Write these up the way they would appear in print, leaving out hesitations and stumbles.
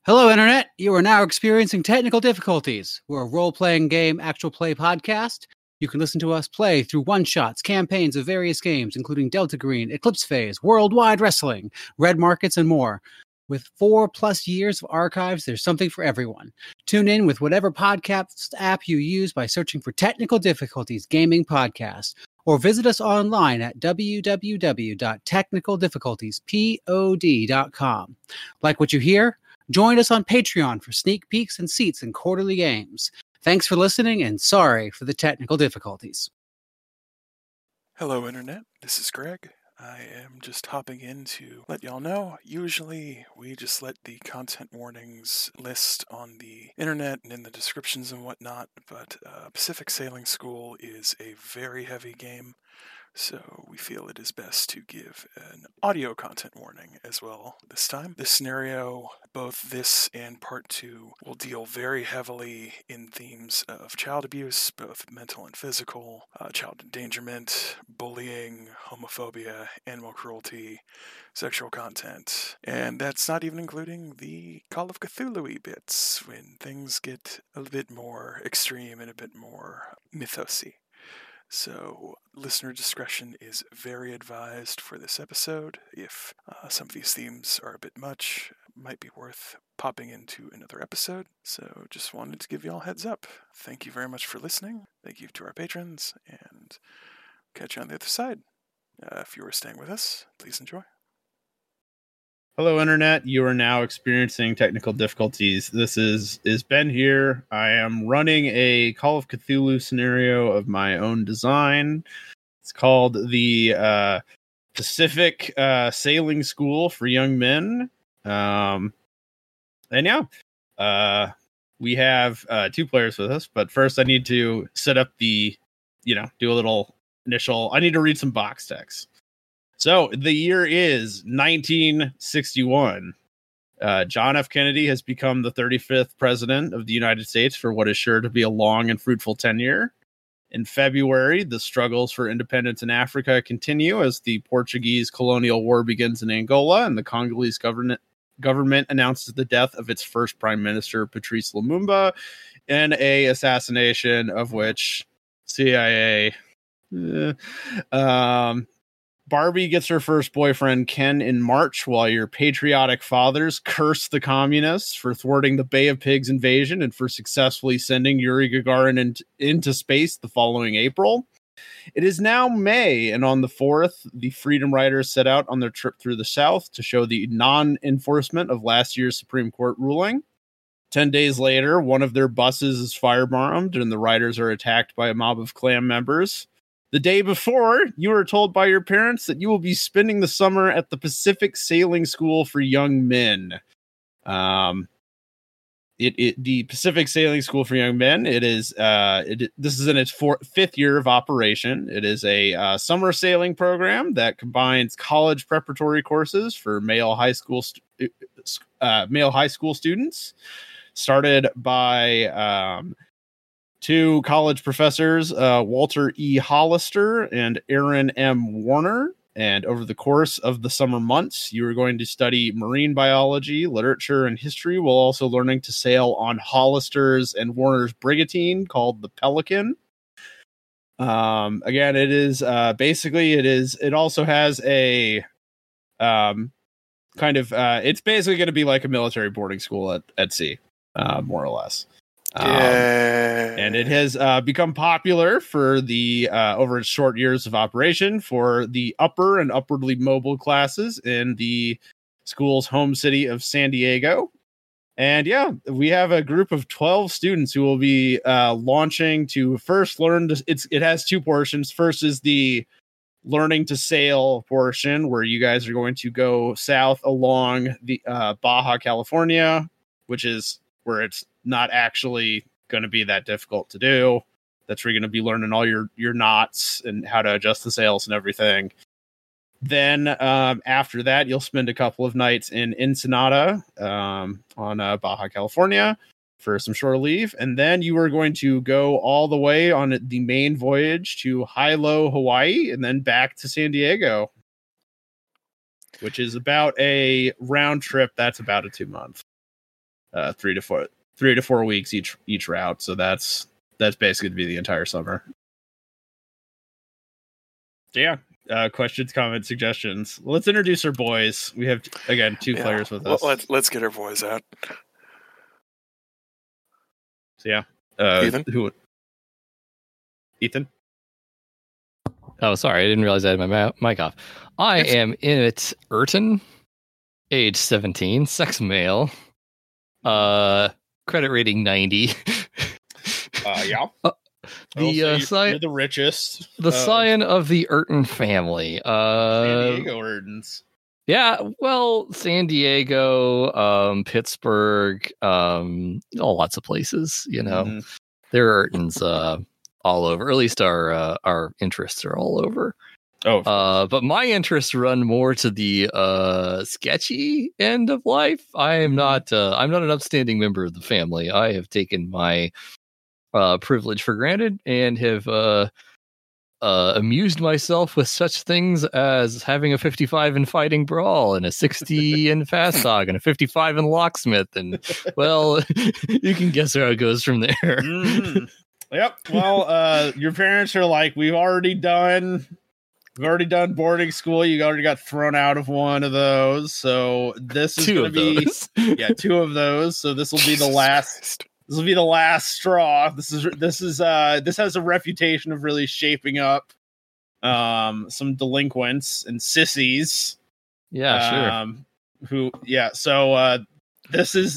Hello, Internet. You are now experiencing technical difficulties. We're a role-playing game, actual play podcast. You can listen to us play through one-shots, campaigns of various games, including Delta Green, Eclipse Phase, Worldwide Wrestling, Red Markets, and more. With 4+ years of archives, there's something for everyone. Tune in with whatever podcast app you use by searching for Technical Difficulties Gaming Podcast, or visit us online at www.technicaldifficultiespod.com. Like what you hear? Join us on Patreon for sneak peeks and seats in quarterly games. Thanks for listening, and sorry for the technical difficulties. Hello, Internet. This is Greg. I am just hopping in to let y'all know. Usually, we just let the content warnings list on the internet and in the descriptions and whatnot, but Pacific Sailing School is a very heavy game, so we feel it is best to give an audio content warning as well this time. This scenario, both this and part 2, will deal very heavily in themes of child abuse, both mental and physical, child endangerment, bullying, homophobia, animal cruelty, sexual content, and that's not even including the Call of Cthulhu-y bits, when things get a bit more extreme and a bit more mythosy. So, listener discretion is very advised for this episode. If some of these themes are a bit much, it might be worth popping into another episode. So, just wanted to give you all heads up. Thank you very much for listening. Thank you to our patrons, and catch you on the other side. If you are staying with us, please enjoy. Hello, Internet. You are now experiencing technical difficulties. This is Ben here. I am running a Call of Cthulhu scenario of my own design. It's called the Pacific Sailing School for Young Men. We have 2 players with us, but first I need to set up do a little initial. I need to read some box text. So the year is 1961. John F. Kennedy has become the 35th president of the United States for what is sure to be a long and fruitful tenure. In February, the struggles for independence in Africa continue as the Portuguese colonial war begins in Angola, and the Congolese government announces the death of its first prime minister, Patrice Lumumba, in a assassination of which CIA... Barbie gets her first boyfriend, Ken, in March, while your patriotic fathers curse the communists for thwarting the Bay of Pigs invasion and for successfully sending Yuri Gagarin into space the following April. It is now May, and on the 4th, the Freedom Riders set out on their trip through the South to show the non-enforcement of last year's Supreme Court ruling. 10 days later, one of their buses is firebombed, and the riders are attacked by a mob of Klan members. The day before, you were told by your parents that you will be spending the summer at the Pacific Sailing School for Young Men. The Pacific Sailing School for Young Men, this is in its 5th year of operation. It is a summer sailing program that combines college preparatory courses for male high school students, started by 2 college professors, Walter E. Hollister and Aaron M. Warner. And over the course of the summer months, you are going to study marine biology, literature, and history, while also learning to sail on Hollister's and Warner's brigantine called the Pelican. Again, it is it also has a it's basically going to be like a military boarding school at sea, more or less. And it has become popular for the over its short years of operation for the upper and upwardly mobile classes in the school's home city of San Diego. And we have a group of 12 students who will be launching to first learn. It has 2 portions. First is the learning to sail portion, where you guys are going to go south along the Baja California, which is where it's not actually going to be that difficult to do. That's where you're going to be learning all your knots and how to adjust the sails and everything. Then after that, you'll spend a couple of nights in Ensenada on Baja California for some shore leave. And then you are going to go all the way on the main voyage to Hilo, Hawaii, and then back to San Diego, which is about a round trip. That's about a 2 month. 3 to 4 weeks each route. So that's basically to be the entire summer. So yeah. Questions, comments, suggestions. Let's introduce our boys. We have again 2 players with us. Let's get our boys out. So yeah, Ethan. Ethan. Oh, sorry, I didn't realize I had my mic off. I am Emmett Urton, age 17, sex male, credit rating 90. Yeah. You're the richest. The scion of the Urton family. San Diego Urtons. Yeah, well, San Diego, Pittsburgh, lots of places. You know, there are Urtons all over. Or at least our interests are all over. Oh, but my interests run more to the sketchy end of life. I'm not an upstanding member of the family. I have taken my privilege for granted and have amused myself with such things as having a 55 in Fighting Brawl and a 60 in Fast Dog and a 55 in Locksmith, and well, you can guess how it goes from there. Mm-hmm. Yep. Well, your parents are like, we've already done boarding school. You already got thrown out of one of those, so this is going to be 2 of those. So this will be the last. This will be the last straw. This has a reputation of really shaping up some delinquents and sissies. Yeah, sure. This is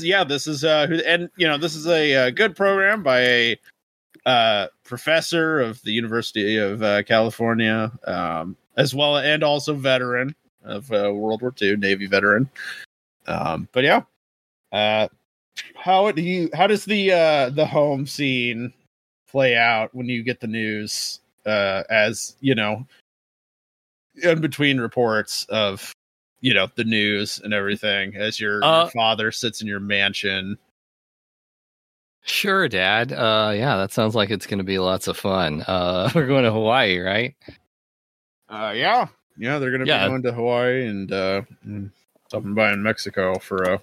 a good program by a professor of the University of California, as well, and also veteran of World War II, Navy veteran. But yeah. How does the home scene play out when you get the news, as you know, in between reports of, you know, the news and everything, as your father sits in your mansion? Sure, Dad. Yeah, that sounds like it's going to be lots of fun. We're going to Hawaii, right? Yeah, they're going to be going to Hawaii and stopping by in Mexico for a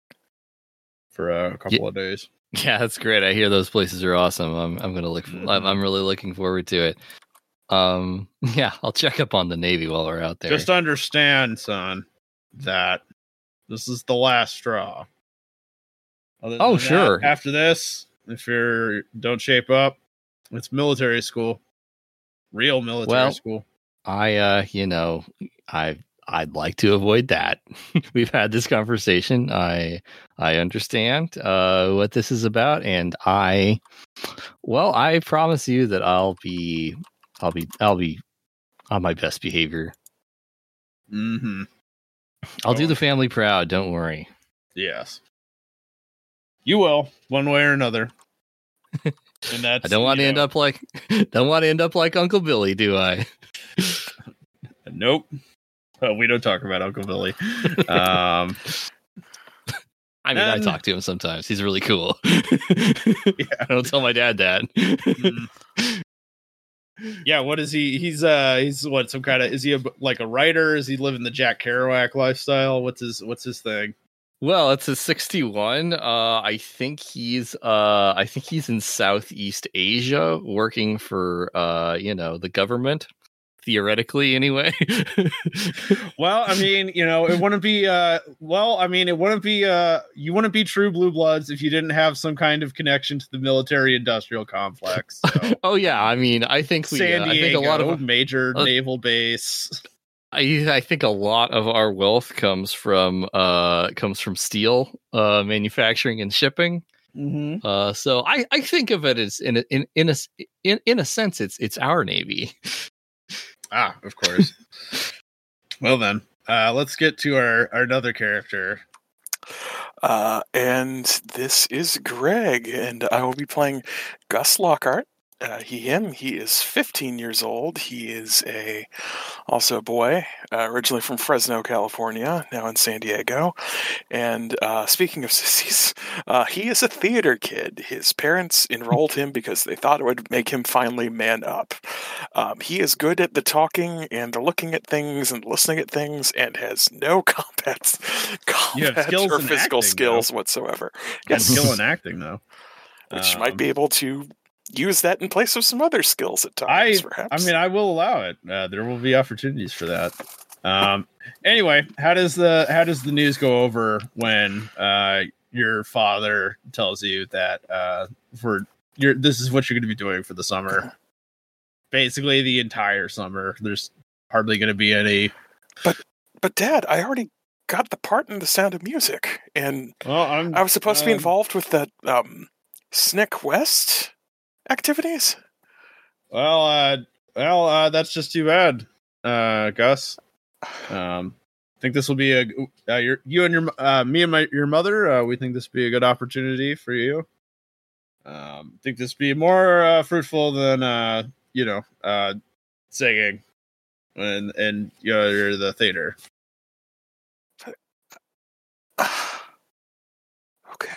couple of days. Yeah, that's great. I hear those places are awesome. I'm gonna look. I'm really looking forward to it. Yeah, I'll check up on the Navy while we're out there. Just understand, son, that this is the last straw. Sure. After this, if you don't shape up, it's military school, real military school. I'd like to avoid that. We've had this conversation. I understand what this is about, and I promise you that I'll be on my best behavior. Mm-hmm. I'll do the family proud. Don't worry. Yes, you will, one way or another. And that's, I don't want to end up like Uncle Billy, do I? Nope. We don't talk about Uncle Billy. I talk to him sometimes. He's really cool. Yeah. I don't tell my dad that. Yeah, what is he? He's what, some kind of, is he like a writer? Is he living the Jack Kerouac lifestyle? What's his thing? Well, it's a 61. I think he's in Southeast Asia working for the government. Theoretically, anyway. Well, I mean, it wouldn't be. You wouldn't be true blue bloods if you didn't have some kind of connection to the military-industrial complex. So. Oh yeah, I mean, I think San Diego, I think a lot of major naval base. I think a lot of our wealth comes from steel manufacturing and shipping. Mm-hmm. So I think of it as in a sense it's our Navy. Ah, of course. Well then, let's get to our another character. And this is Greg, and I will be playing Gus Lockhart, He is 15 years old. He is also a boy, originally from Fresno, California, now in San Diego. And speaking of sissies, he is a theater kid. His parents enrolled him because they thought it would make him finally man up. He is good at the talking and the looking at things and listening at things, and has no combat or physical skills whatsoever. Yes, skill in acting though, which might be able to use that in place of some other skills at times, perhaps. I mean, I will allow it. There will be opportunities for that. Anyway, how does the news go over when your father tells you that this is what you're going to be doing for the summer? Basically, the entire summer. There's hardly going to be any. But Dad, I already got the part in The Sound of Music, and I was supposed to be involved with that Snick West activities. Well, that's just too bad, Gus. I think this will be you and your mother. We think this will be a good opportunity for you. Think this will be more fruitful than singing and you're the theater. Okay.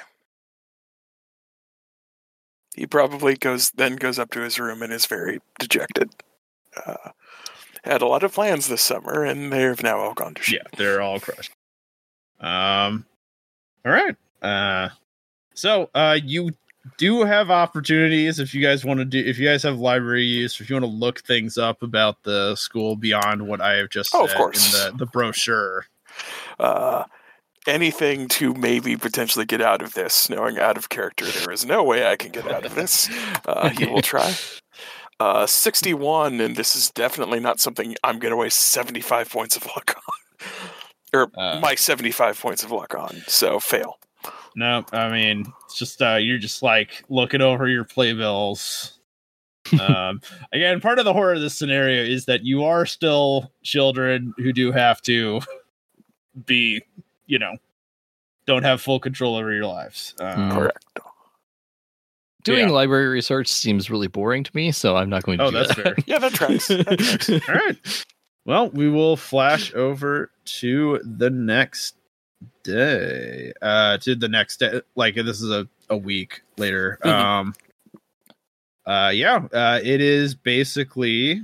He probably goes up to his room and is very dejected. Had a lot of plans this summer, and they've now all gone to shit. Yeah, they're all crushed. All right. So you do have opportunities if you guys want to do. If you guys have library use, if you want to look things up about the school beyond what I have just said of course. In the brochure. Anything to maybe potentially get out of this, knowing out of character, there is no way I can get out of this. He will try. 61, and this is definitely not something I'm going to waste 75 points of luck on. Or my 75 points of luck on, so fail. No, I mean, it's just, you're just like looking over your playbills. Again, part of the horror of this scenario is that you are still children who do have to be, don't have full control over your lives. Correct. Doing library research seems really boring to me, so I'm not going to do that's that. fair. Yeah, that tracks. All right. Well, we will flash over to the next day. Like this is a week later. Mm-hmm. It is basically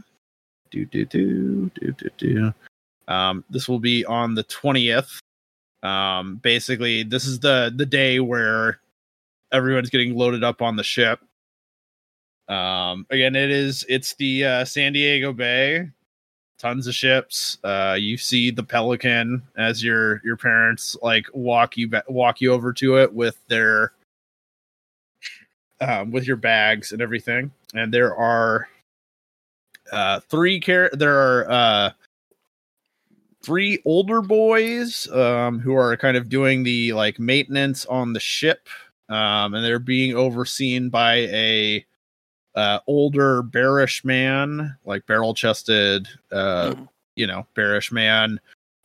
this will be on the 20th. Basically, this is the day where everyone's getting loaded up on the ship. Again, it's the San Diego Bay. Tons of ships. You see the Pelican as your parents like walk you over to it with their with your bags and everything. And there are three older boys who are kind of doing the like maintenance on the ship, and they're being overseen by a older bearish man, like barrel chested, bearish man.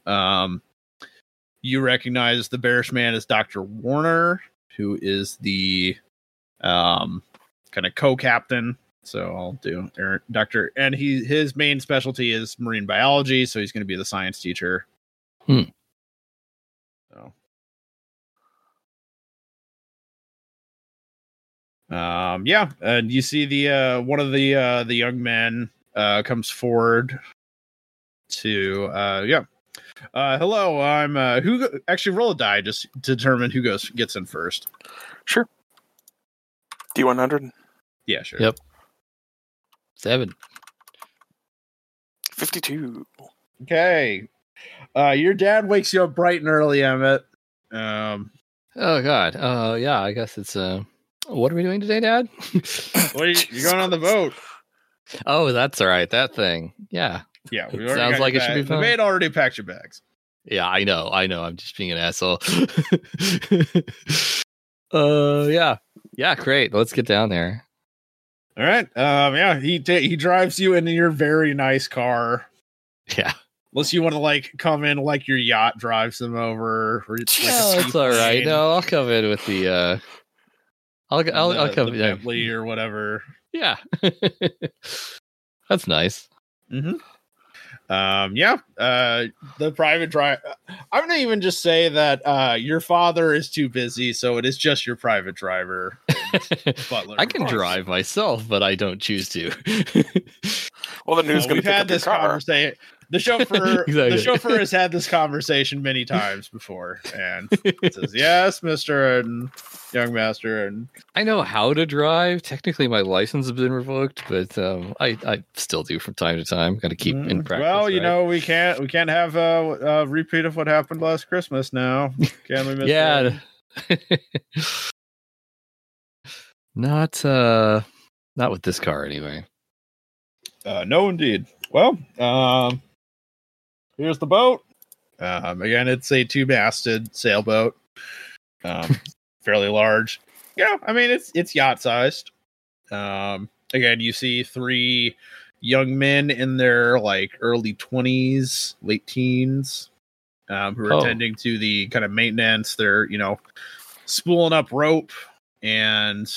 You recognize the bearish man as Dr. Warner, who is the kind of co-captain. So I'll do Doctor, and his main specialty is marine biology, so he's going to be the science teacher. So, and you see the one of the young men comes forward to hello, I'm who actually roll a die just to determine who gets in first. Sure. D100. Yeah, sure. Yep. 7. 52. Okay. Your dad wakes you up bright and early, Emmett. Oh God. Yeah. I guess it's what are we doing today, Dad? Well, you're going on the boat. Oh, that's all right. That thing. Yeah. Yeah. Sounds like it should be fun. The maid already packed your bags. Yeah, I know. I'm just being an asshole. Yeah. Yeah. Great. Let's get down there. All right. He drives you in your very nice car. Yeah. Unless you want to like come in like your yacht drives them over. Or it's it's all right. No, I'll come in with the. I'll come the Bentley or whatever. Yeah. That's nice. Mm-hmm. The private drive. I'm gonna even just say that your father is too busy, so it is just your private driver. Butler. I can drive myself, but I don't choose to. Well, then who's going to pick had up this your car? conversation? The chauffeur, Exactly. The chauffeur has had this conversation many times before, and says, "Yes, Mister and young master." And I know how to drive. Technically, my license has been revoked, but I still do from time to time. Got to keep in practice. Well, you right? know, we can't have a repeat of what happened last Christmas. Now, can we? Miss Yeah. Not with this car anyway. No, indeed. Well, here's the boat. Again, it's a 2-masted sailboat. Fairly large. Yeah, I mean it's yacht sized. Again, you see 3 young men in their like early 20s, late teens, who are attending to the kind of maintenance. They're, you know, spooling up rope and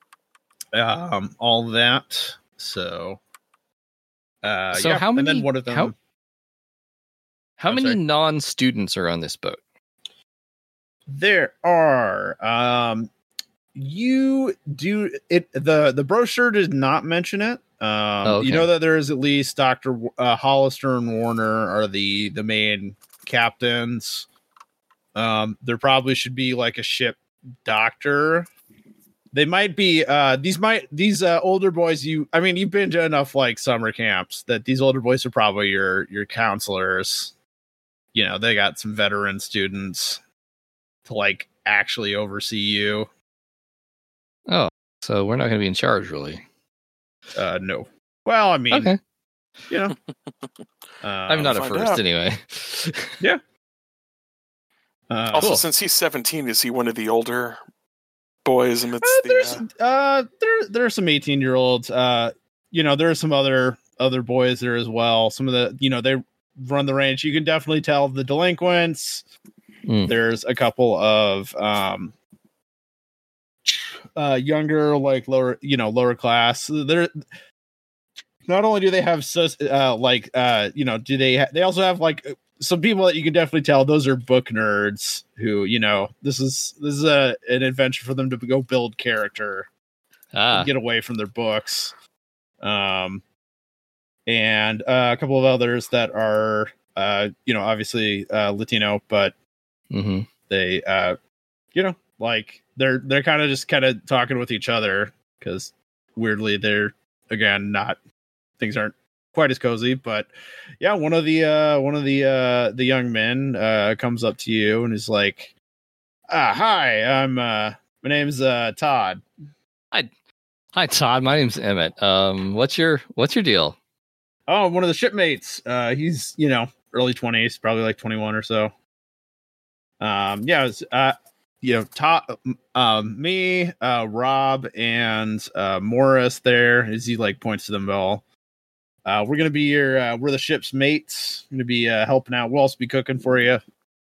all that. So how many? And then one of them. How many non-students are on this boat? There are. You do it. The brochure did not mention it. Okay. You know that there is at least Dr. Hollister and Warner are the main captains. There probably should be like a ship doctor. They might be these older boys. You've been to enough like summer camps that these older boys are probably your counselors. You know, they got some veteran students to like actually oversee you. Oh, so we're not going to be in charge, really? No. Well, I mean, okay. You know, I'm not at first anyway. Yeah. Also, since he's 17, is he one of the older boys amidst there are some 18-year-olds. You know, there are some other boys there as well. Some of the, you know, they run the ranch. You can definitely tell the delinquents. There's a couple of younger, like lower class. They're not only do they have you know, they also have like some people that you can definitely tell those are book nerds who, you know, this is an adventure for them to go build character, and get away from their books. And a couple of others that are, you know, obviously Latino, but they, you know, like they're kind of talking with each other because weirdly they're, again, things aren't quite as cozy. But yeah, one of the young men comes up to you and is like, "Hi, my name's Todd." Hi, Todd. My name's Emmett. What's your deal? Oh, one of the shipmates. He's, you know, early 20s, probably like 21 or so. Yeah, it's, you know, Todd, me, Rob, and Morris there, as he like points to them all. We're gonna be we're the ship's mates. We're gonna be helping out. We'll also be cooking for you.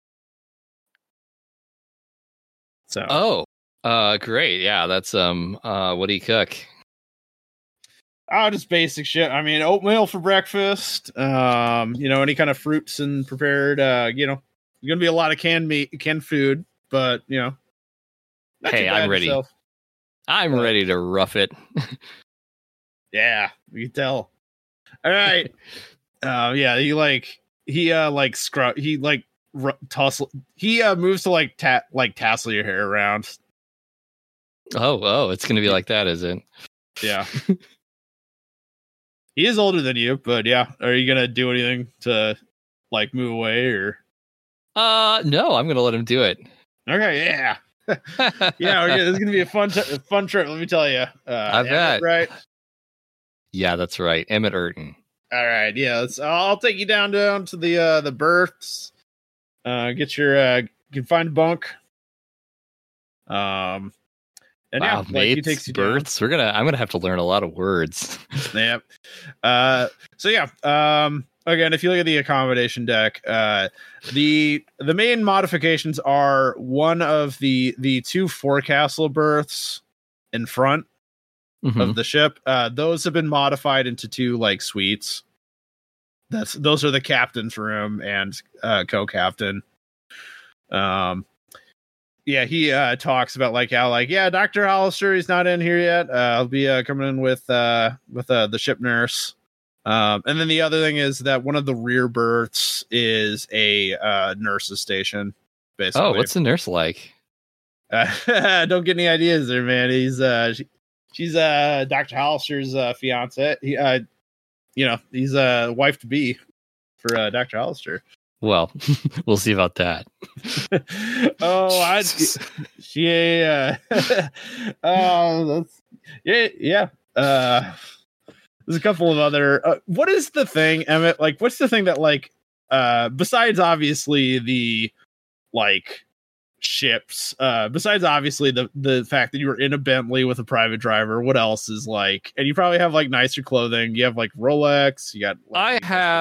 So. Great. Yeah, that's what do you cook? Oh, just basic shit. I mean, oatmeal for breakfast. You know, any kind of fruits and prepared. You know, there's gonna be a lot of canned food, but you know. Hey, I'm ready. I'm ready to rough it. Yeah, we can tell. All right. Yeah, he moves to like tassel your hair around. Oh, it's gonna be like that, is it? Yeah. He is older than you, but yeah. Are you gonna do anything to like move away or? No, I'm gonna let him do it. Okay, yeah. Yeah, this is gonna be a fun trip. Let me tell you. I bet. Right? Yeah, that's right. Emmett Urton. All right, yeah. I'll take you down to the berths. Get your confined bunk. And wow, yeah, like, he takes you berths. I'm gonna have to learn a lot of words. Yep. So yeah. Again, if you look at the accommodation deck, the main modifications are one of the 2 forecastle berths in front. of the ship. Those have been modified into 2 like suites. Those are the captain's room and co-captain. He talks about like how like Dr. Hollister, he's not in here yet. I'll be coming in with the ship nurse. And then the other thing is that one of the rear berths is a nurse's station. Basically. Oh, what's the nurse like? Don't get any ideas there, man. She's Dr. Hollister's fiance. He's wife to be for Dr. Hollister. Well, we'll see about that. There's a couple of other. What is the thing, Emmett? Like, what's the thing that like, besides obviously the like ships, besides obviously the fact that you were in a Bentley with a private driver, what else is like? And you probably have like nicer clothing. You have like Rolex. You got. Like,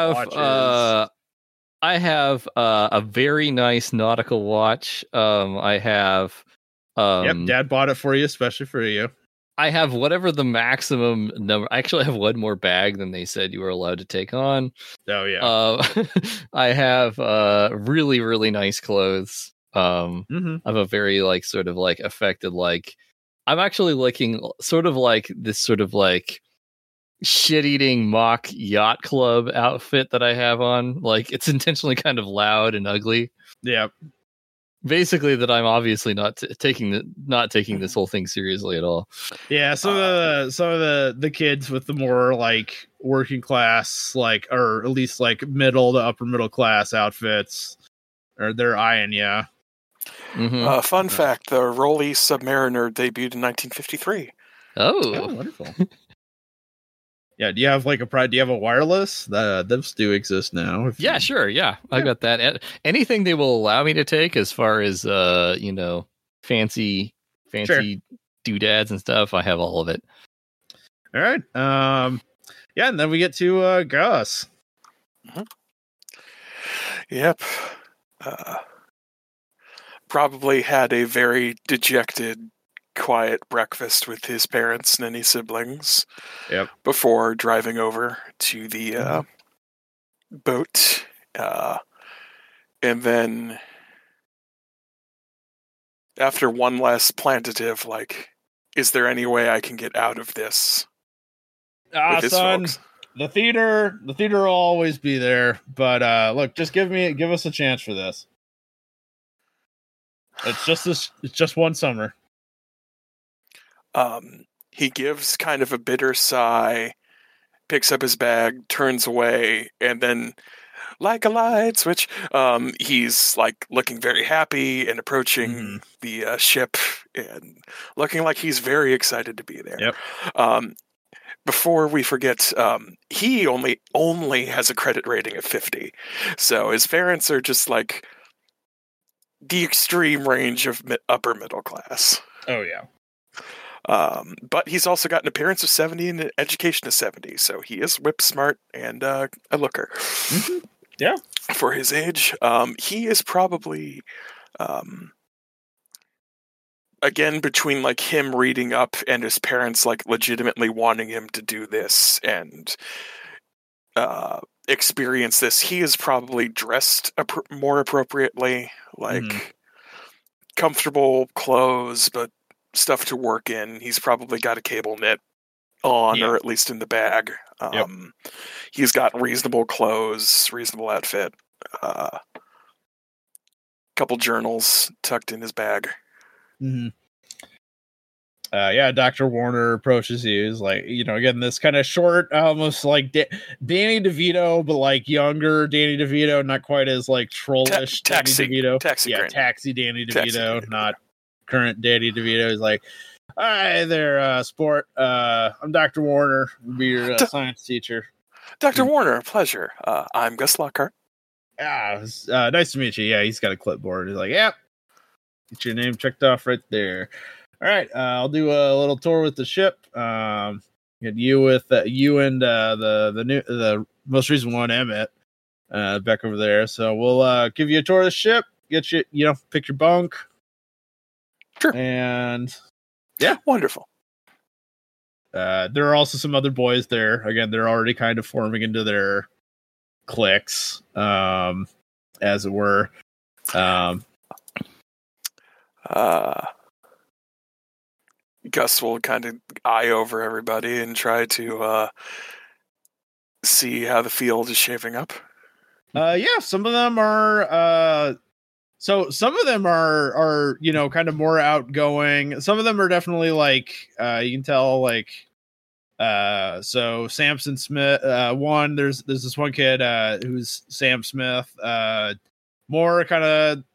I have a very nice nautical watch. I have. Dad bought it for you, especially for you. I have whatever the maximum number. I actually have one more bag than they said you were allowed to take on. Oh yeah. I have really, really nice clothes. I have a very like sort of like affected like. I'm actually looking sort of like this sort of like shit-eating mock yacht club outfit that I have on. Like it's intentionally kind of loud and ugly. Yeah. Basically, that I'm obviously not taking this whole thing seriously at all. Yeah, some of the kids with the more like working class, like or at least like middle to upper middle class outfits, or they're eyeing you. Fun fact: the Rolly Submariner debuted in 1953. Oh, wonderful. Yeah, do you have like do you have a wireless? Those do exist now. Yeah, sure. Yeah, I got that. Anything they will allow me to take as far as fancy doodads and stuff, I have all of it. All right. And then we get to Gus. Yep. Probably had a very dejected, quiet breakfast with his parents and any siblings. Yep. Before driving over to the boat, and then after one last plantative, like, is there any way I can get out of this? Son, folks? the theater will always be there, but look, just give us a chance for this. It's just one summer. He gives kind of a bitter sigh, picks up his bag, turns away, and then, like a light switch, he's like looking very happy and approaching the ship and looking like he's very excited to be there. Yep. Before we forget, he only has a credit rating of 50, so his parents are just like the extreme range of upper middle class. Oh yeah. But he's also got an appearance of 70 and an education of 70, so he is whip smart and a looker. Yeah. For his age. He is probably again between like him reading up and his parents like legitimately wanting him to do this and experience this. He is probably dressed more appropriately, like comfortable clothes, but stuff to work in. He's probably got a cable knit on, or at least in the bag. He's got reasonable clothes, reasonable outfit, couple journals tucked in his bag. Dr. Warner approaches you. He's like, again, this kind of short, almost like Danny DeVito, but like younger Danny DeVito, not quite as like trollish Taxi Danny DeVito. Taxi Danny DeVito, not current Danny DeVito. He's like, hi there, sport. I'm Dr. Warner. I'll be your science teacher. Dr. Warner, pleasure. I'm Gus Lockhart. Nice to meet you. Yeah, he's got a clipboard. He's like, yep. Get your name checked off right there. All right, I'll do a little tour with the ship. Get you and the most recent one, Emmett, back over there. So we'll give you a tour of the ship. Get you, pick your bunk. Sure. And yeah, wonderful. There are also some other boys there. Again, they're already kind of forming into their cliques, as it were. Gus will kind of eye over everybody and try to see how the field is shaping up. Yeah, some of them are some of them are kind of more outgoing. Some of them are definitely like you can tell like so Samson Smith there's this one kid who's Sam Smith, more kind of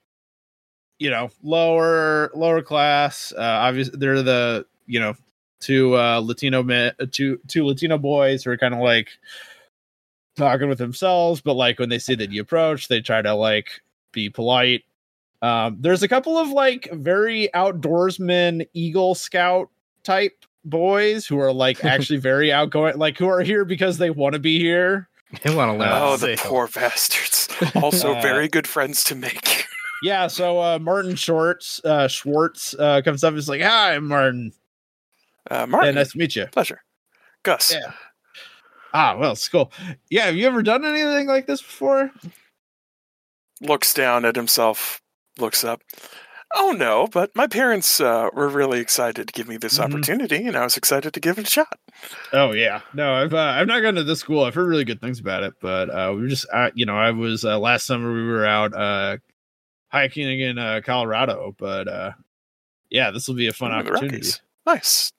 lower class. Obviously they're the two Latino boys who are kind of like talking with themselves, but like when they see that you approach, they try to like be polite. There's a couple of like very outdoorsman Eagle Scout type boys who are like actually very outgoing, like who are here because they want to be here. They want to learn. Oh, the poor bastards! Also, very good friends to make. Yeah, so Martin Schwartz comes up and is like, "Hi, I'm Martin. Martin, yeah, nice to meet you. Pleasure, Gus." Yeah. Well, it's cool. Yeah, have you ever done anything like this before? Looks down at himself, looks up. Oh no, but my parents were really excited to give me this opportunity, and I was excited to give it a shot. Oh yeah, no, I've not gone to this school. I've heard really good things about it, but we were just I was last summer we were out hiking in Colorado, but yeah, this will be a fun opportunity. Nice.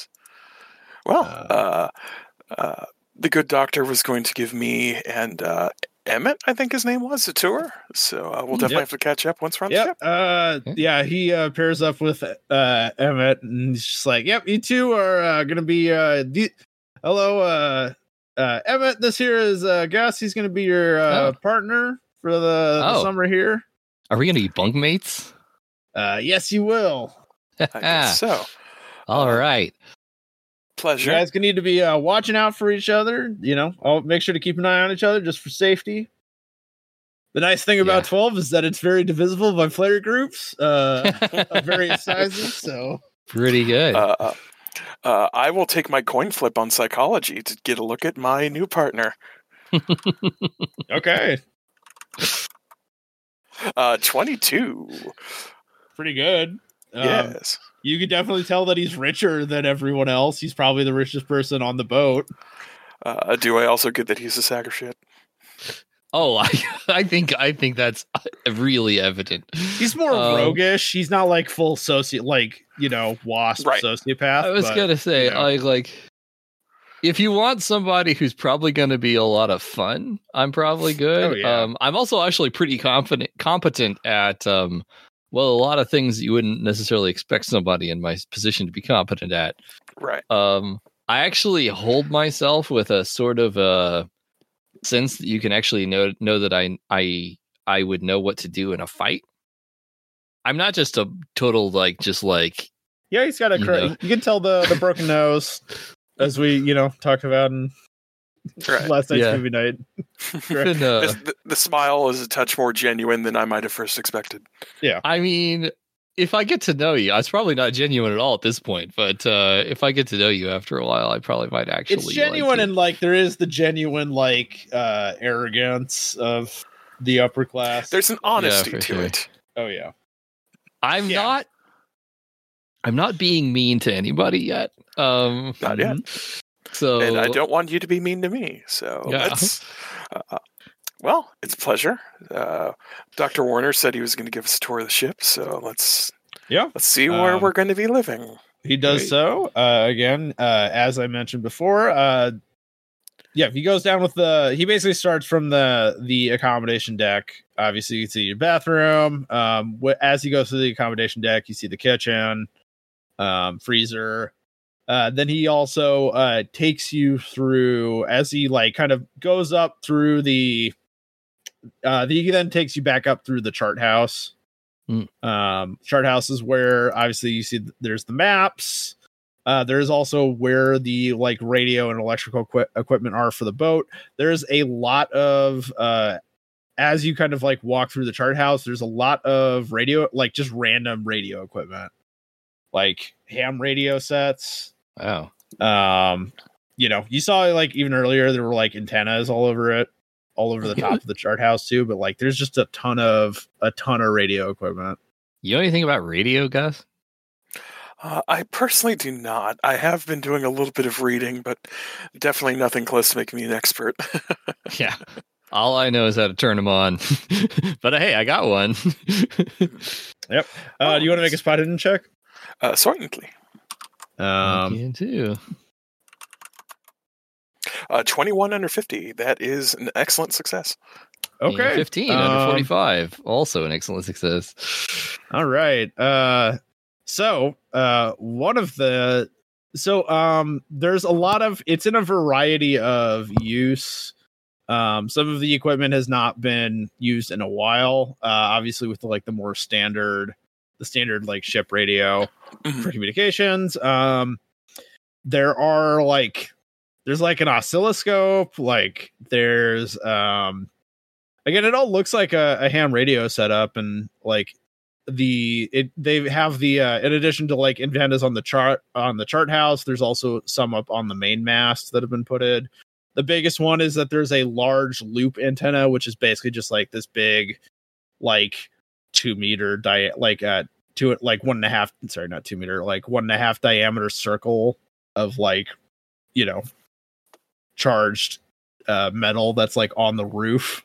Well, the good doctor was going to give me and Emmett, I think his name was, a tour. So we'll definitely have to catch up once we're on the ship. Yeah, he pairs up with Emmett, and he's just like, "Yep, you two are going to be hello, Emmett. This here is Gus. He's going to be your partner for the summer here. Are we going to be bunkmates? Yes, you will. I guess so. All right. Pleasure. You guys can need to be watching out for each other. I'll make sure to keep an eye on each other just for safety. The nice thing about 12 is that it's very divisible by player groups of various sizes. So pretty good. I will take my coin flip on psychology to get a look at my new partner. Okay. 22. Pretty good. Yes. You could definitely tell that he's richer than everyone else. He's probably the richest person on the boat. Do I also get that he's a sack of shit? Oh, I think that's really evident. He's more roguish. He's not like full wasp sociopath. I was gonna say, like, if you want somebody who's probably going to be a lot of fun, I'm probably good. Oh, yeah. I'm also actually pretty competent at a lot of things that you wouldn't necessarily expect somebody in my position to be competent at. Right. I actually hold myself with a sort of a sense that you can actually know that I would know what to do in a fight. I'm not just a total yeah, he's got you can tell the broken nose as we talk about in last night's movie night. The smile is a touch more genuine than I might have first expected. Yeah, I mean, if I get to know you, it's probably not genuine at all at this point. But if I get to know you after a while, I probably might actually. It's genuine, and there is the genuine arrogance of the upper class. There's an honesty to it. Oh yeah, I'm not being mean to anybody yet. Not yet. So, and I don't want you to be mean to me. So let's. Well, it's a pleasure. Dr. Warner said he was going to give us a tour of the ship, so let's see where we're going to be living. He does so. Again, as I mentioned before, he goes down with he basically starts from the accommodation deck. Obviously, you can see your bathroom. As he goes through the accommodation deck, you see the kitchen, freezer. Then he also takes you through, as he kind of goes up through he then takes you back up through the chart house. Chart house is where obviously you see there's the maps. There's also where the radio and electrical equipment are for the boat. There's a lot of as you kind of walk through the chart house, there's a lot of radio, just random radio equipment, like ham radio sets. Wow. You saw like even earlier there were like antennas all over it, all over the top of the chart house too. But like, there's just a ton of radio equipment. You know anything about radio, Gus? I personally do not. I have been doing a little bit of reading, but definitely nothing close to making me an expert. Yeah. All I know is how to turn them on. But hey, I got one. Yep. Do you want to make a spot hidden check? Certainly. Can too. 21 under 50. That is an excellent success. Okay. And 15 under 45. Also an excellent success. All right. So there's a lot of, it's in a variety of use. Some of the equipment has not been used in a while. Obviously with the more standard like ship radio for communications. There's like an oscilloscope, there's again, it all looks like a ham radio setup, and like they have the in addition to like antennas on the chart house, there's also some up on the main mast that have been put in. The biggest one is that there's a large loop antenna, which is basically just like this big, 2 meter 1.5 diameter circle of charged metal that's like on the roof.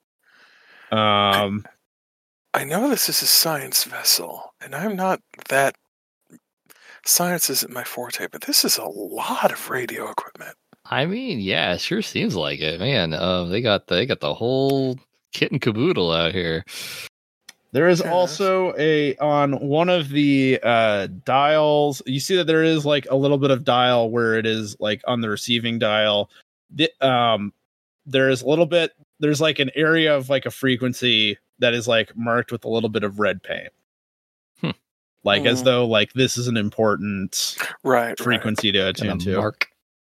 I know this is a science vessel, and I'm not that. Science isn't my forte, but this is a lot of radio equipment. I mean, yeah, it sure seems like it, man. They got the whole kit and caboodle out here. There is also on one of the dials, you see that there is like a little bit of dial where it is like on the receiving dial. There's like an area of like a frequency that is like marked with a little bit of red paint. As though like this is an important frequency to attune to. Mark.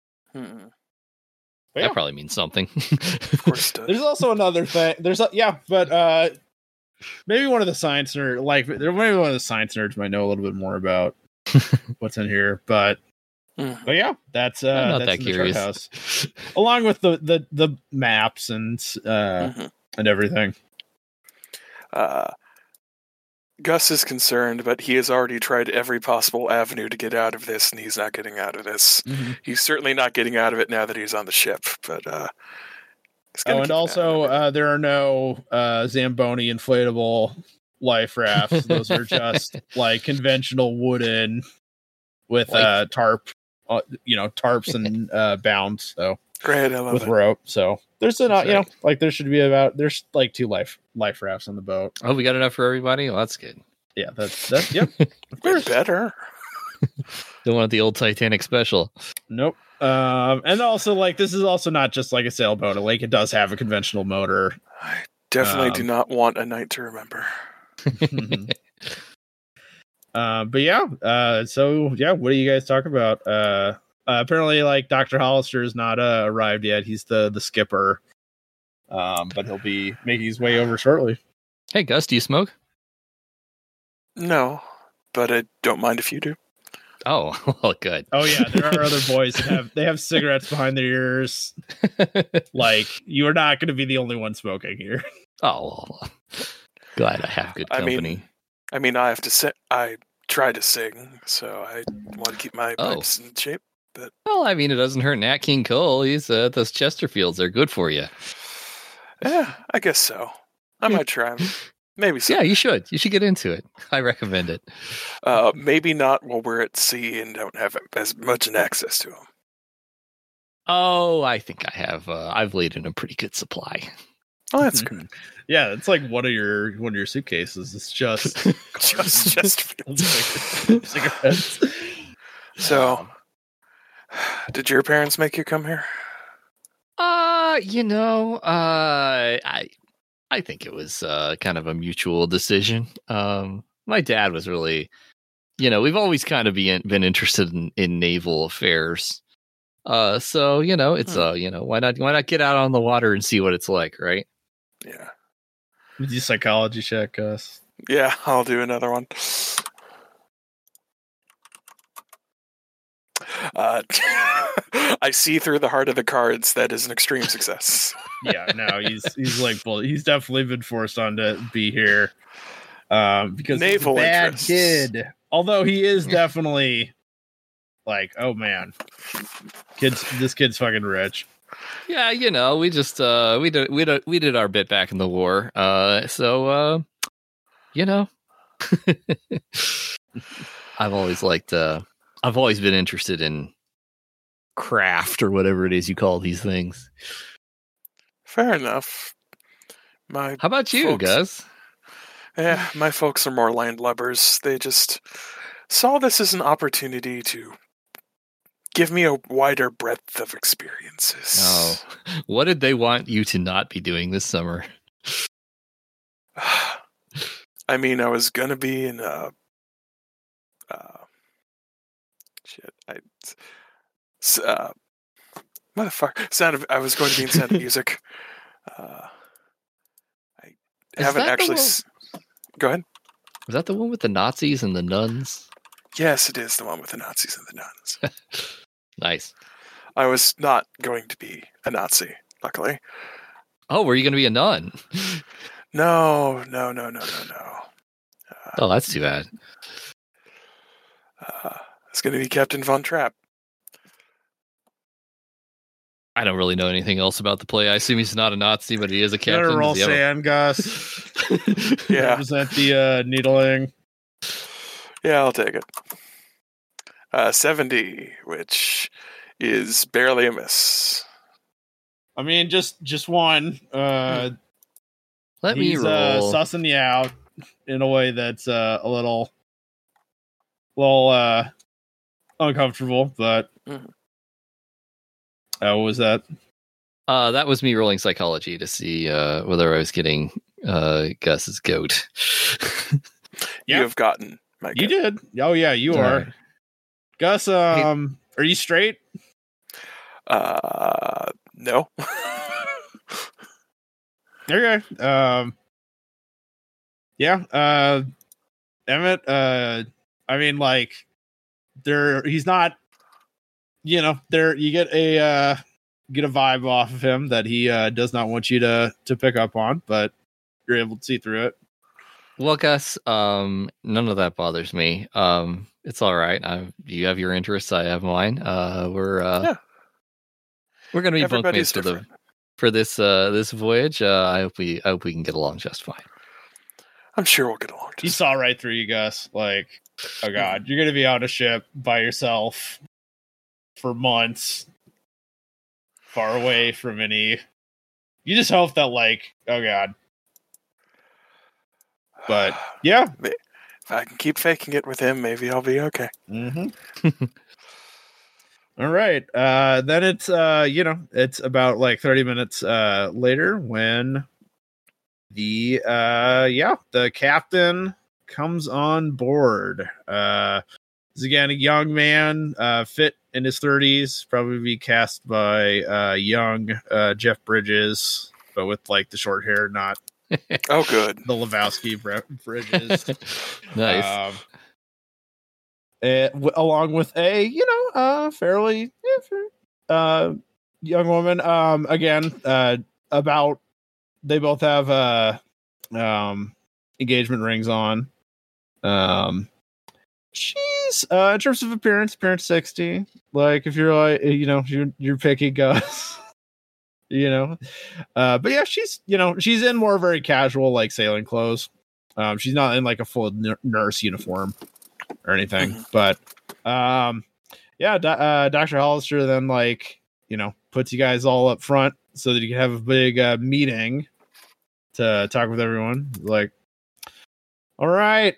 That probably means something. Of course it does. There's also another thing. Maybe one of the science nerds might know a little bit more about what's in here, but yeah, that's I'm not that's that curious. Along with the maps and everything. Gus is concerned, but he has already tried every possible avenue to get out of this, and he's not getting out of this. He's certainly not getting out of it now that he's on the ship, but and also there are no Zamboni inflatable life rafts. Those are just like conventional wooden with tarps and bound. So great, I love with it. rope. So there's there should be there's like 2 life rafts on the boat. Oh, we got enough for everybody. Well, that's good. Yeah, that's yep. Of course, better. Don't want the old Titanic special. Nope. And also this is also not just like a sailboat. It does have a conventional motor. I definitely do not want a night to remember. But yeah. So yeah, what do you guys talk about? Apparently, Dr. Hollister is not arrived yet. He's the skipper. But he'll be making his way over shortly. Hey, Gus, do you smoke? No, but I don't mind if you do. Oh, well, good. Oh yeah, there are other boys that have cigarettes behind their ears. You are not going to be the only one smoking here. Oh, well, glad I have good company. I mean, I have to say, I try to sing, so I want to keep my pipes in shape. But well, I mean, it doesn't hurt. Nat King Cole, those Chesterfields, they're good for you. Yeah, I guess so. I might try them. Maybe so. Yeah, you should. You should get into it. I recommend it. Maybe not while we're at sea and don't have as much access to them. Oh, I think I have. I've laid in a pretty good supply. Oh, that's good. Yeah, it's like one of your suitcases. It's just cigarettes. So, did your parents make you come here? I think it was kind of a mutual decision. My dad was really, we've always kind of been interested in naval affairs. So it's why not get out on the water and see what it's like, right? Yeah. Did you psychology check, Gus? Yeah, I'll do another one. I see through the heart of the cards. That is an extreme success. Yeah, no, he's like, well, he's definitely been forced on to be here because Naval he's a bad interests. kid. Although he is definitely like, oh man, this kid's fucking rich. Yeah, we just we did our bit back in the war. So I've always been interested in craft or whatever it is you call these things. Fair enough. How about you, Gus? Yeah, my folks are more landlubbers. They just saw this as an opportunity to give me a wider breadth of experiences. Oh, what did they want you to not be doing this summer? I mean, I was gonna be in motherfucker. I was going to be in Sound of Music. I haven't actually. Go ahead. Was that the one with the Nazis and the nuns? Yes, it is the one with the Nazis and the nuns. Nice. I was not going to be a Nazi, luckily. Oh, were you going to be a nun? No. Oh, that's too bad. It's going to be Captain Von Trapp. I don't really know anything else about the play. I assume he's not a Nazi, but he is a captain. Better roll sand, Gus. Yeah. Represent the needling. Yeah, I'll take it. 70, which is barely a miss. I mean, just one. Let me he's roll. sussing you out in a way that's a little uncomfortable, but what was that? That was me rolling psychology to see whether I was getting Gus's goat. You have gotten my goat. You did. Oh yeah, you All are. right. Gus, are you straight? No. Okay. Yeah. Emmett, I mean, like, he's not, there, you get a vibe off of him that he does not want you to pick up on, but you're able to see through it. Well, Gus, none of that bothers me. It's all right. You have your interests, I have mine. We're going to be bunkmates for this voyage. I hope we can get along just fine. I'm sure we'll get along. He saw right through you, Gus. Like, oh god, you're gonna be on a ship by yourself for months, far away from any. You just hope that, like, oh god. But yeah, if I can keep faking it with him, maybe I'll be okay. Mm-hmm. All right. Then it's it's about like 30 minutes later when the captain comes on board. Is again a young man, fit in his 30s, probably be cast by young Jeff Bridges, but with like the short hair, not oh good, the Lebowski Bridges. Nice. Along with a fairly young woman. Again, about they both have engagement rings on. She's in terms of appearance 60. Like if you're like you're picky Gus. But yeah, she's in more very casual like sailing clothes. She's not in like a full nurse uniform or anything, but Dr. Hollister then puts you guys all up front so that you can have a big meeting to talk with everyone. Like, all right,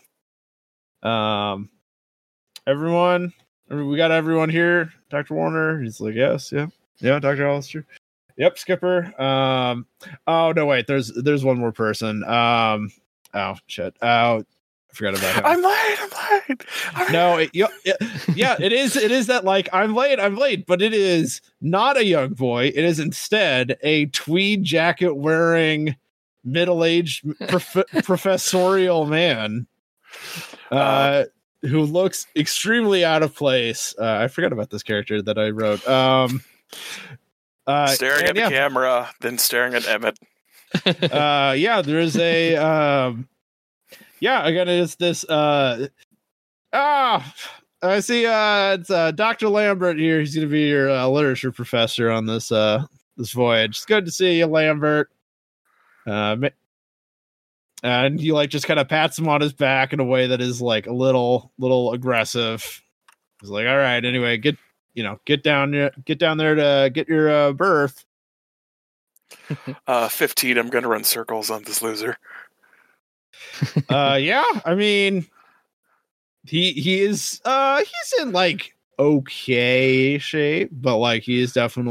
everyone, we got everyone here. Dr. Warner, he's like, yes, yeah, Dr. Hollister, yep, Skipper. Oh no, wait, there's one more person. Oh shit. I forgot about him. I'm late. No, it is that like I'm late, but it is not a young boy. It is instead a tweed jacket wearing middle-aged professorial man. who looks extremely out of place. I forgot about this character that I wrote. Staring at the camera, then staring at Emmett. There is a again, it's this I see it's Dr. Lambert here. He's gonna be your literature professor on this this voyage. It's good to see you, Lambert. And he like just kind of pats him on his back in a way that is like a little aggressive. He's like, all right, anyway, get down there to get your berth. 15, I'm gonna run circles on this loser. I mean, he is he's in like okay shape, but like he's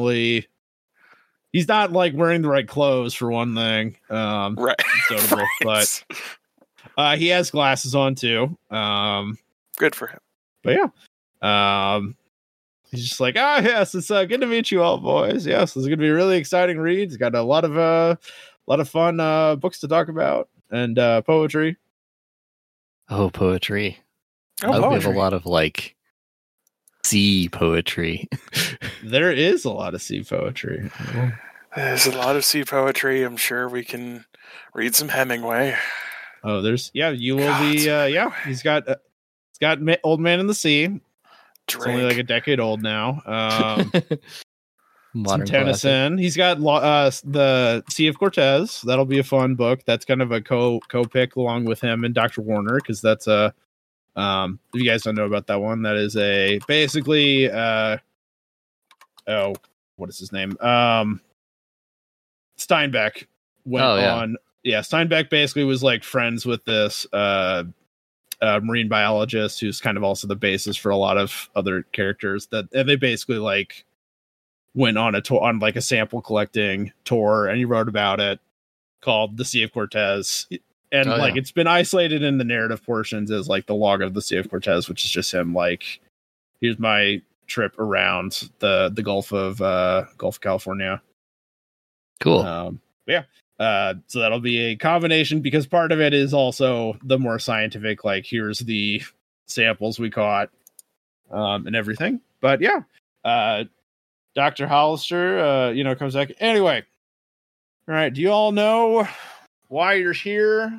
not like wearing the right clothes for one thing. Right. Notable, right. But he has glasses on too. Good for him. But yeah. He's just like, yes, it's good to meet you all, boys. Yes, this is gonna be a really exciting read. It's got a lot of fun books to talk about and poetry. Oh, poetry. Oh, I hope we have poetry. a lot of like sea poetry. There is a lot of sea poetry. There's a lot of sea poetry. I'm sure we can read some Hemingway. Oh, you will be he's got Old Man in the Sea. Drake. It's only like a decade old now. Modern some Tennyson. classic. He's got the Sea of Cortez. That'll be a fun book. That's kind of a co-pick along with him and Dr. Warner, because that's a if you guys don't know about that one, that is a basically what is his name? Steinbeck went on. Yeah, Steinbeck basically was like friends with this marine biologist who's kind of also the basis for a lot of other characters and they basically like went on a tour, on like a sample collecting tour, and he wrote about it called The Sea of Cortez. And it's been isolated in the narrative portions as like the log of the Sea of Cortez, which is just him like, here's my trip around the Gulf of California. Cool. So that'll be a combination, because part of it is also the more scientific, like here's the samples we caught and everything. But Dr. Hollister, comes back. Anyway, all right. Do you all know why you're here?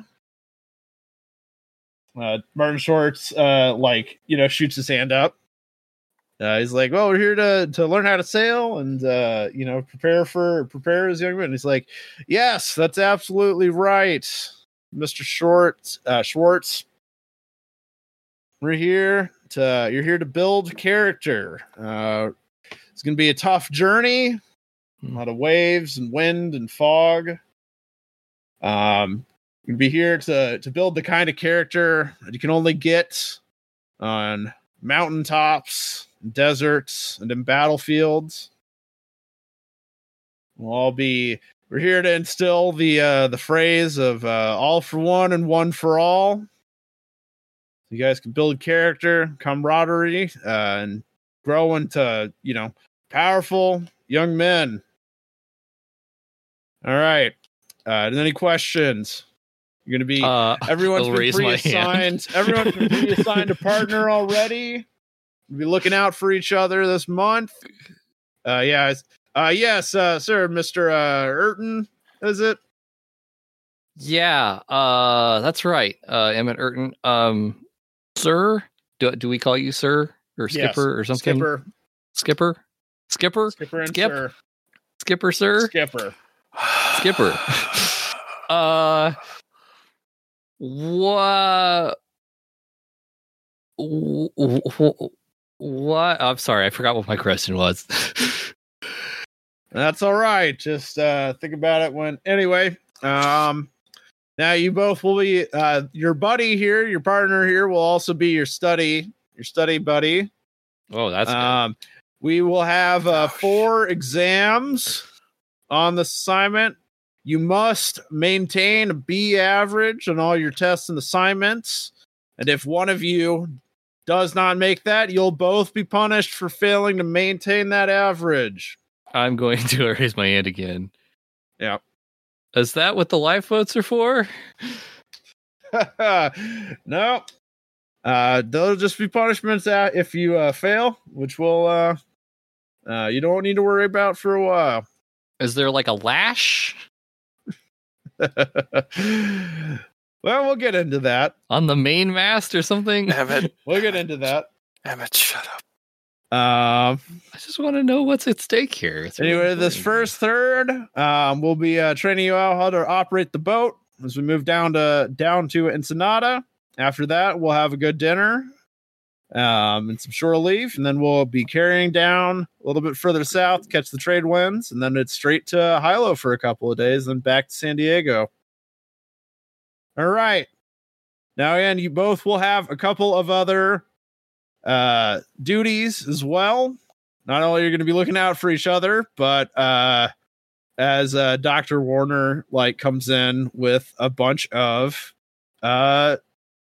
Martin Shorts, shoots his hand up. He's like, well, we're here to learn how to sail and, prepare as young men. He's like, yes, that's absolutely right, Mr. Schwartz. You're here to build character. It's going to be a tough journey. A lot of waves and wind and fog. You'll be here to build the kind of character that you can only get on mountaintops, deserts, and in battlefields. We're here to instill the phrase of all for one and one for all. You guys can build character, camaraderie, and grow into, powerful young men. All right. Any questions? You're going to be everyone's been pre-assigned. Everyone's been pre-assigned a partner already. We'll be looking out for each other this month. Yes, sir, Mr. Urton, is it? Yeah, that's right. Emmett Urton. Sir? Do we call you sir or skipper or something? Skipper. Skipper and Skip? sir. Skipper, sir? Skipper. What? I'm sorry, I forgot what my question was. That's all right. Just think about it anyway. Now you both will be your buddy here, your partner here will also be your study buddy. Oh, that's good. We will have 4 exams on the assignment. You must maintain a B average on all your tests and assignments. And if one of you does not make that, you'll both be punished for failing to maintain that average. I'm going to raise my hand again. Yeah. Is that what the lifeboats are for? No. There'll just be punishments if you fail, which will you don't need to worry about for a while. Is there like a lash Well, we'll get into that on the main mast or something? Emmett, We'll get into that. Emmett, shut up. I just want to know what's at stake here. It's really Anyway, this important. first third, we'll be training you out how to operate the boat as we move down to Ensenada. After that, we'll have a good dinner and some shore leave, and then we'll be carrying down a little bit further south, catch the trade winds, and then it's straight to Hilo for a couple of days, then back to San Diego. All right. Now, Ann, you both will have a couple of other duties as well. Not only are you going to be looking out for each other, but as Dr. Warner comes in with a bunch of wire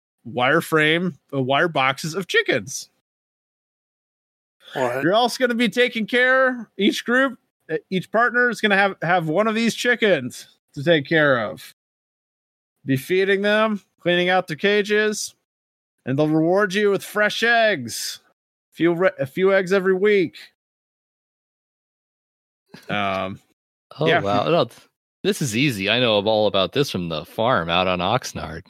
boxes of chickens. What? You're also going to be taking care. Each partner is going to have one of these chickens to take care of. Be feeding them, cleaning out their cages, and they'll reward you with fresh eggs. A few eggs every week. Oh, yeah. wow. No, this is easy. I know all about this from the farm out on Oxnard.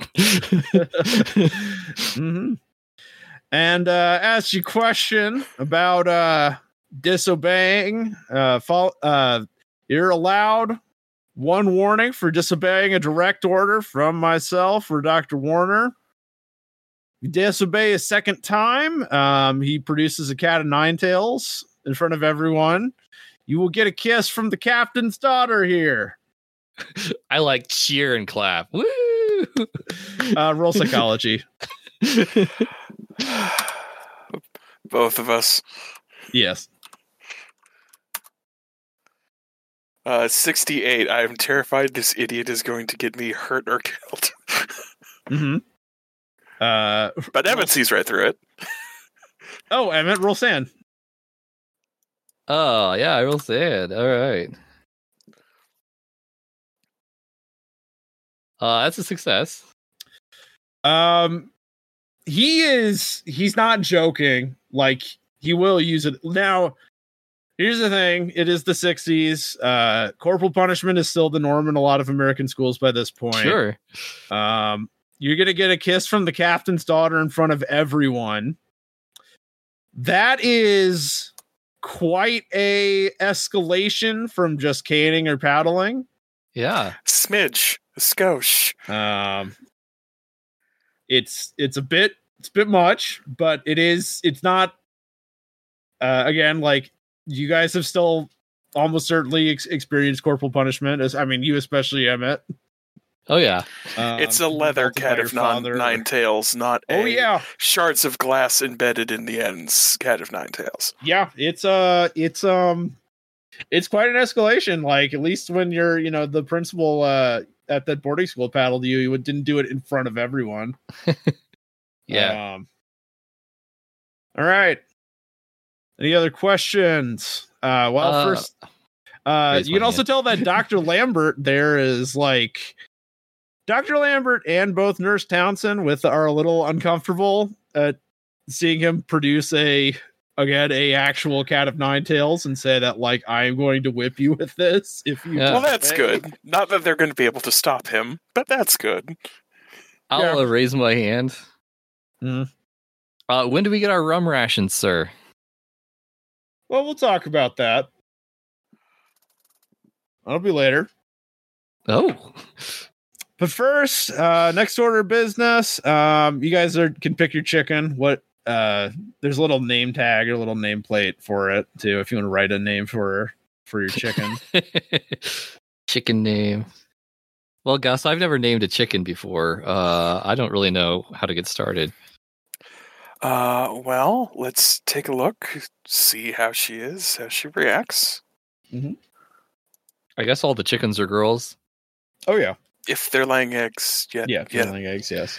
Mm-hmm. And asked you question about disobeying. You're allowed one warning for disobeying a direct order from myself or Dr. Warner. If you disobey a second time, he produces a cat of nine tails in front of everyone. You will get a kiss from the captain's daughter here. I like cheer and clap. Woo! Roll psychology. Both of us. Yes. 68. I am terrified this idiot is going to get me hurt or killed. Mm-hmm. But Emmett sees right through it. Oh, Emmett, roll sand. Oh, yeah, I will say it. All right. That's a success. He's not joking. He will use it. Now, here's the thing. It is the 60s. Corporal punishment is still the norm in a lot of American schools by this point. Sure. You're going to get a kiss from the captain's daughter in front of everyone. That is quite a escalation from just caning or paddling. Yeah. Smidge. A skosh. It's a bit much, but it's not again, you guys have still almost certainly experienced corporal punishment, you especially, Emmett. Oh yeah. It's a leather cat of nine tails, not shards of glass embedded in the ends cat of nine tails. Yeah, it's quite an escalation. At least when you're the principal at that boarding school paddled you didn't do it in front of everyone. Yeah. All right. Any other questions? First, you can also tell that Dr. Lambert there is Dr. Lambert and both Nurse Townsend are a little uncomfortable at seeing him produce a actual cat of nine tails and say that I'm going to whip you with this if you. Well, that's good. Not that they're going to be able to stop him, but that's good. I'll raise my hand. Mm. When do we get our rum rations, sir? Well, we'll talk about that. That'll be later. Oh. But first, next order of business, you guys can pick your chicken. There's a little name tag or a little nameplate for it too, if you want to write a name for your chicken. Chicken name. Well, Gus, I've never named a chicken before. I don't really know how to get started. Well, let's take a look, see how she is, how she reacts. Mm-hmm. I guess all the chickens are girls. Oh yeah. If they're laying eggs, if they're laying eggs, yes.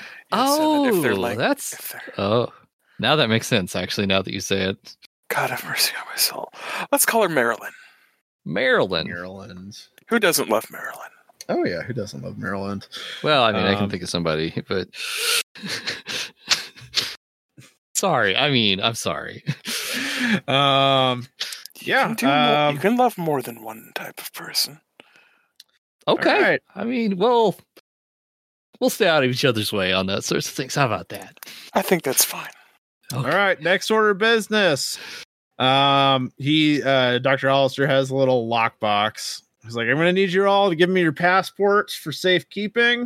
Now that makes sense. Actually, now that you say it, God have mercy on my soul. Let's call her Marilyn. Maryland. Who doesn't love Maryland? Oh yeah, who doesn't love Maryland? Well, I can think of somebody, but Sorry. I mean, I'm sorry. Yeah. You can love more than one type of person. Okay. Right. I mean, we'll stay out of each other's way on those sorts of things. How about that? I think that's fine. Okay. All right. Next order of business. Dr. Hollister has a little lockbox. He's like, I'm going to need you all to give me your passports for safekeeping.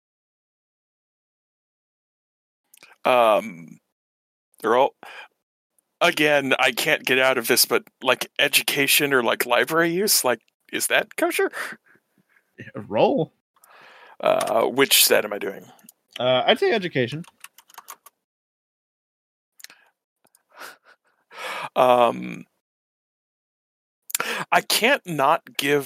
They're all, again, I can't get out of this, but like education or like library use, like, is that kosher? Roll. Which set am I doing? I'd say education. I can't not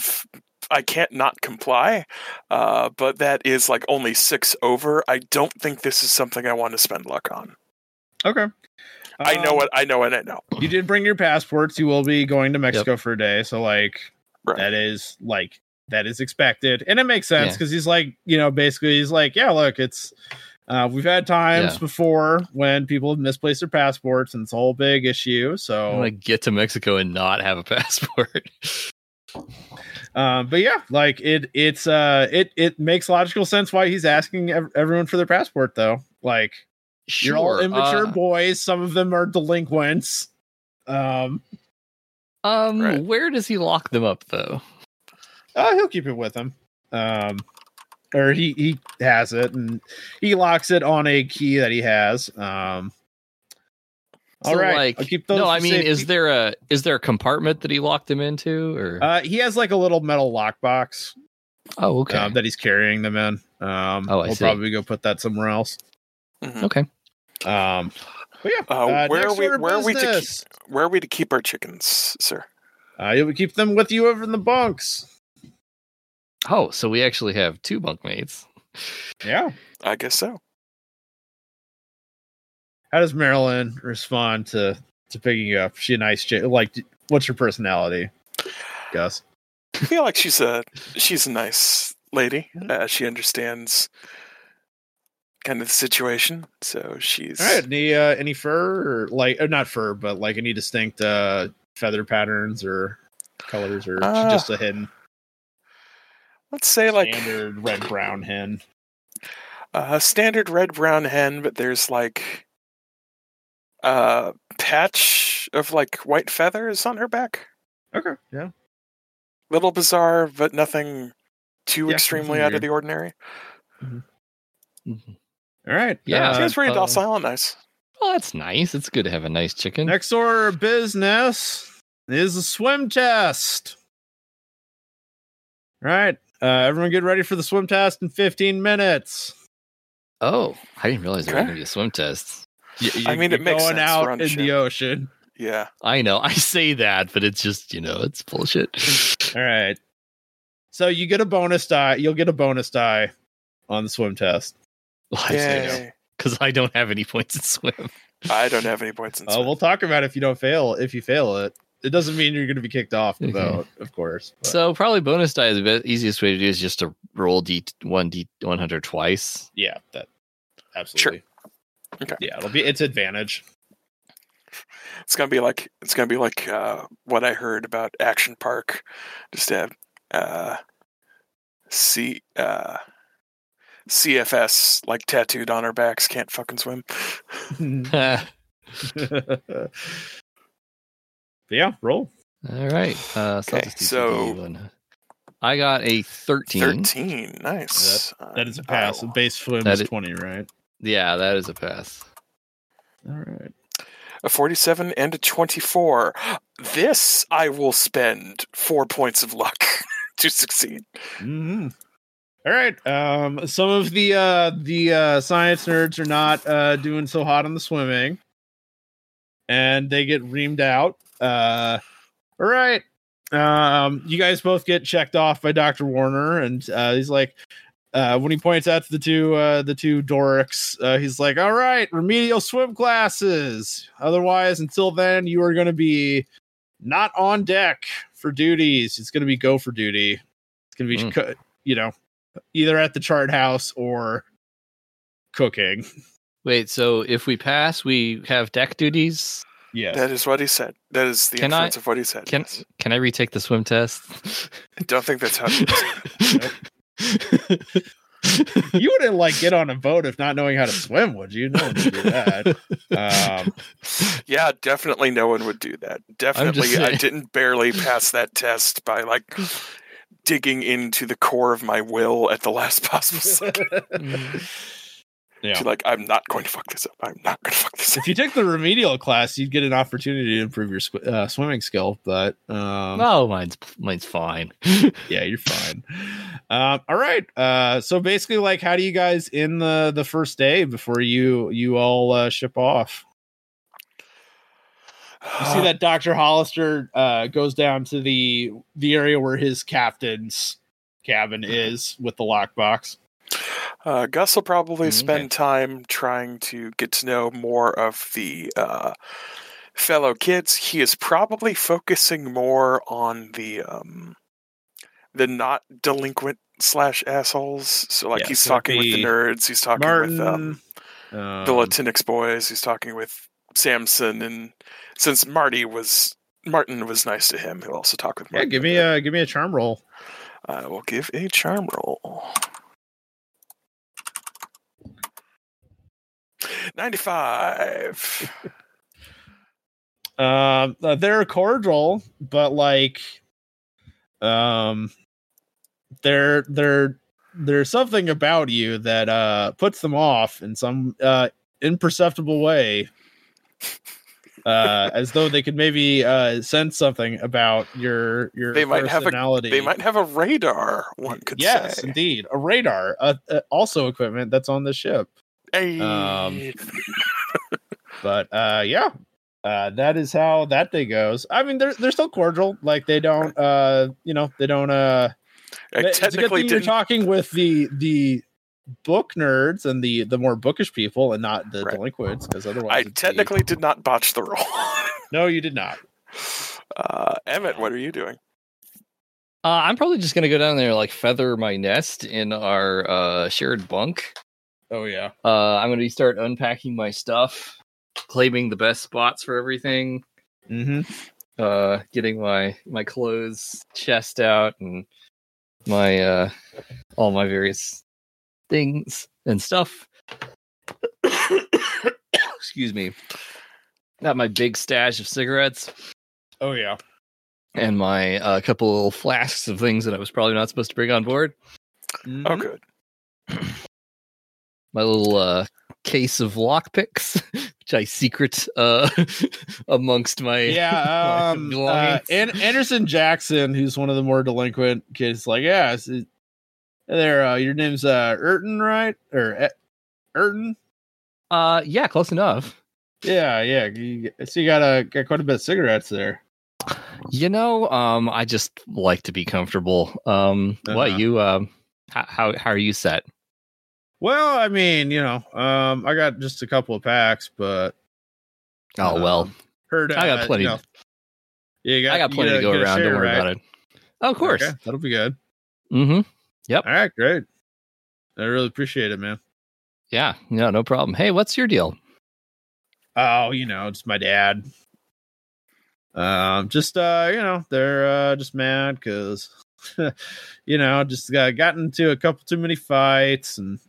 comply, but that is like only 6 over. I don't think this is something I want to spend luck on. Okay. I know. You did bring your passports. You will be going to Mexico for a day. So like, that is expected. And it makes sense because he's like, basically he's like, yeah, look, it's, we've had times before when people have misplaced their passports and it's a whole big issue. So I want to get to Mexico and not have a passport. But yeah, like it makes logical sense why he's asking everyone for their passport though. Like, you're all immature boys. Some of them are delinquents. Where does he lock them up though? He'll keep it with him. Or he has it and he locks it on a key that he has. All right. I'll keep those. No, I mean, is there a compartment that he locked them into, or he has like a little metal lockbox. Oh, okay. That he's carrying them in. We'll probably go put that somewhere else. Mm-hmm. Okay. But yeah. Where are we to keep our chickens, sir? You'll keep them with you over in the bunks. Oh, so we actually have 2 bunkmates. Yeah, I guess so. How does Marilyn respond to picking you up? Is she a nice chick? Like, what's your personality, Gus? I feel like she's a nice lady. She understands kind of the situation, so she's all right. Any fur or not fur, but like any distinct feather patterns or colors, or just a hidden? Let's say standard red-brown hen. Standard red-brown hen, but there's like a patch of like white feathers on her back. Okay, yeah. Little bizarre, but nothing too extremely out of the ordinary. Mm-hmm. All right. Yeah. Seems pretty docile and nice. Well, that's nice. It's good to have a nice chicken. Next order of business is a swim test. All right. Everyone get ready for the swim test in 15 minutes. Oh, I didn't realize there was going to be a swim test. It makes going sense. Out in the ocean. Yeah. I know. I say that, but it's just, it's bullshit. All right. So you get a bonus die. You'll get a bonus die on the swim test. Because I don't have any points in swim. I don't have any points in swim. We'll talk about it if you fail it. It doesn't mean you're going to be kicked off the boat, of course. But. So probably bonus die is the easiest way to do is just to roll D100 twice. Yeah, that absolutely. Sure. Okay. Yeah, it's advantage. It's gonna be like what I heard about Action Park. Just to have CFS like tattooed on our backs. Can't fucking swim. Yeah, roll. All right. Okay, so I got a 13. 13, nice. That is a pass. The base swim is 20, right? Yeah, that is a pass. All right. A 47 and a 24. This I will spend 4 points of luck to succeed. Mm-hmm. All right. Some of the science nerds are not doing so hot on the swimming, and they get reamed out. All right. You guys both get checked off by Dr. Warner, and he's like, when he points out to the two dorks, he's like, all right, remedial swim classes. Otherwise, until then, you are going to be not on deck for duties. It's going to be go for duty. It's going to be, either at the chart house or cooking. Wait, so if we pass, we have deck duties? Yes. That is what he said. That is the inference of what he said. Can I retake the swim test? I don't think that's how it is. You wouldn't get on a boat if not knowing how to swim, would you? No one would do that. Yeah, definitely no one would do that. Definitely, I didn't barely pass that test by digging into the core of my will at the last possible second. Yeah. I'm not going to fuck this up. I'm not going to fuck this up. If you take the remedial class, you'd get an opportunity to improve your swimming skill. But no, mine's fine. Yeah, you're fine. All right. So basically, how do you guys end the first day before you all ship off? You see that Dr. Hollister goes down to the area where his captain's cabin is with the lockbox. Gus will probably spend time trying to get to know more of the fellow kids. He is probably focusing more on the not delinquent / assholes. So he's talking with the nerds. He's talking Martin, with the Latinx boys. He's talking with Samson, and since Martin was nice to him, he'll also talk with Martin. Yeah, give me a charm roll. I will give a charm roll. 95. They're cordial, but there's something about you that puts them off in some imperceptible way. As though they could maybe sense something about your personality. They might have a radar, one could say. Yes, indeed. A radar. Also equipment that's on the ship. Hey. But that is how that day goes. I mean, they're still cordial. They don't they don't technically you're talking with the book nerds and the more bookish people and not the delinquents, because otherwise I technically did not botch the roll. No, you did not. Emmett, what are you doing? I'm probably just gonna go down there, feather my nest in our shared bunk. Oh yeah. I'm gonna start unpacking my stuff, claiming the best spots for everything. Mm-hmm. Getting my clothes chest out and my all my various things and stuff. Excuse me. Got my big stash of cigarettes. Oh yeah. And my couple little flasks of things that I was probably not supposed to bring on board. Mm-hmm. Oh, good. My little case of lockpicks, which I secret amongst my belongings. And Anderson Jackson, who's one of the more delinquent kids, there. Your name's Urton, right? Or Urton? Yeah, close enough. Yeah. So you got quite a bit of cigarettes there. I just like to be comfortable. What you? How are you set? Well, I mean, I got just a couple of packs, but heard I got plenty. I got plenty to go around. Don't worry about it. Oh, of course, that'll be good. Mm-hmm. Yep. All right, great. I really appreciate it, man. Yeah, no problem. Hey, what's your deal? Oh, it's my dad. They're just mad because, just got into a couple too many fights and,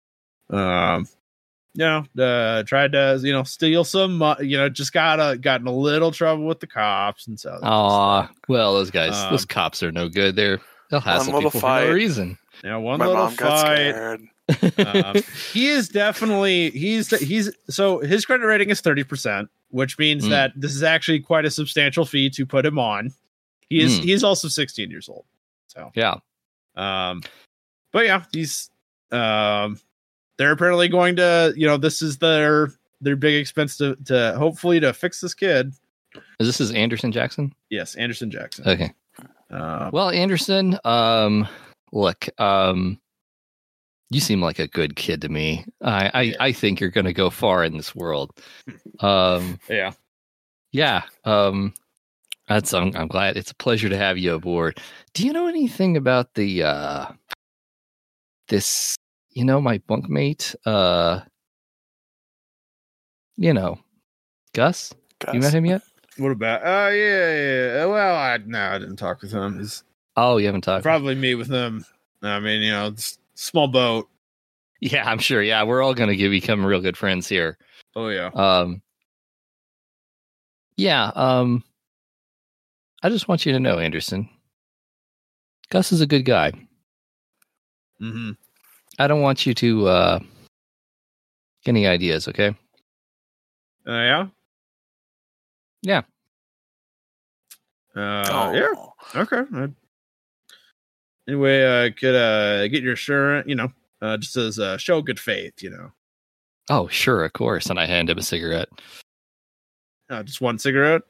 tried to, steal some, just got in a little trouble with the cops. And so, those guys, those cops are no good. They'll hassle people for no reason. Yeah, one little fight. He is definitely so his credit rating is 30%, which means that this is actually quite a substantial fee to put him on. He's also 16 years old. So yeah. But yeah, he's they're apparently going to, this is their big expense to hopefully to fix this kid. This is Anderson Jackson? Yes, Anderson Jackson. Okay. Well, Anderson, look, you seem like a good kid to me. I think you're going to go far in this world. Yeah. I'm glad. It's a pleasure to have you aboard. Do you know anything about the my bunkmate? Gus? You met him yet? What about? Yeah. Well, I didn't talk with him. Oh, you haven't talked? Probably meet with him. I mean, it's small boat. Yeah, I'm sure. Yeah, we're all going to become real good friends here. Oh, yeah. I just want you to know, Anderson, Gus is a good guy. Mm-hmm. I don't want you to get any ideas, okay? Yeah? Yeah. Yeah. Okay. Anyway, could get your assurance, just as show good faith, Oh, sure, of course. And I hand him a cigarette. Just one cigarette.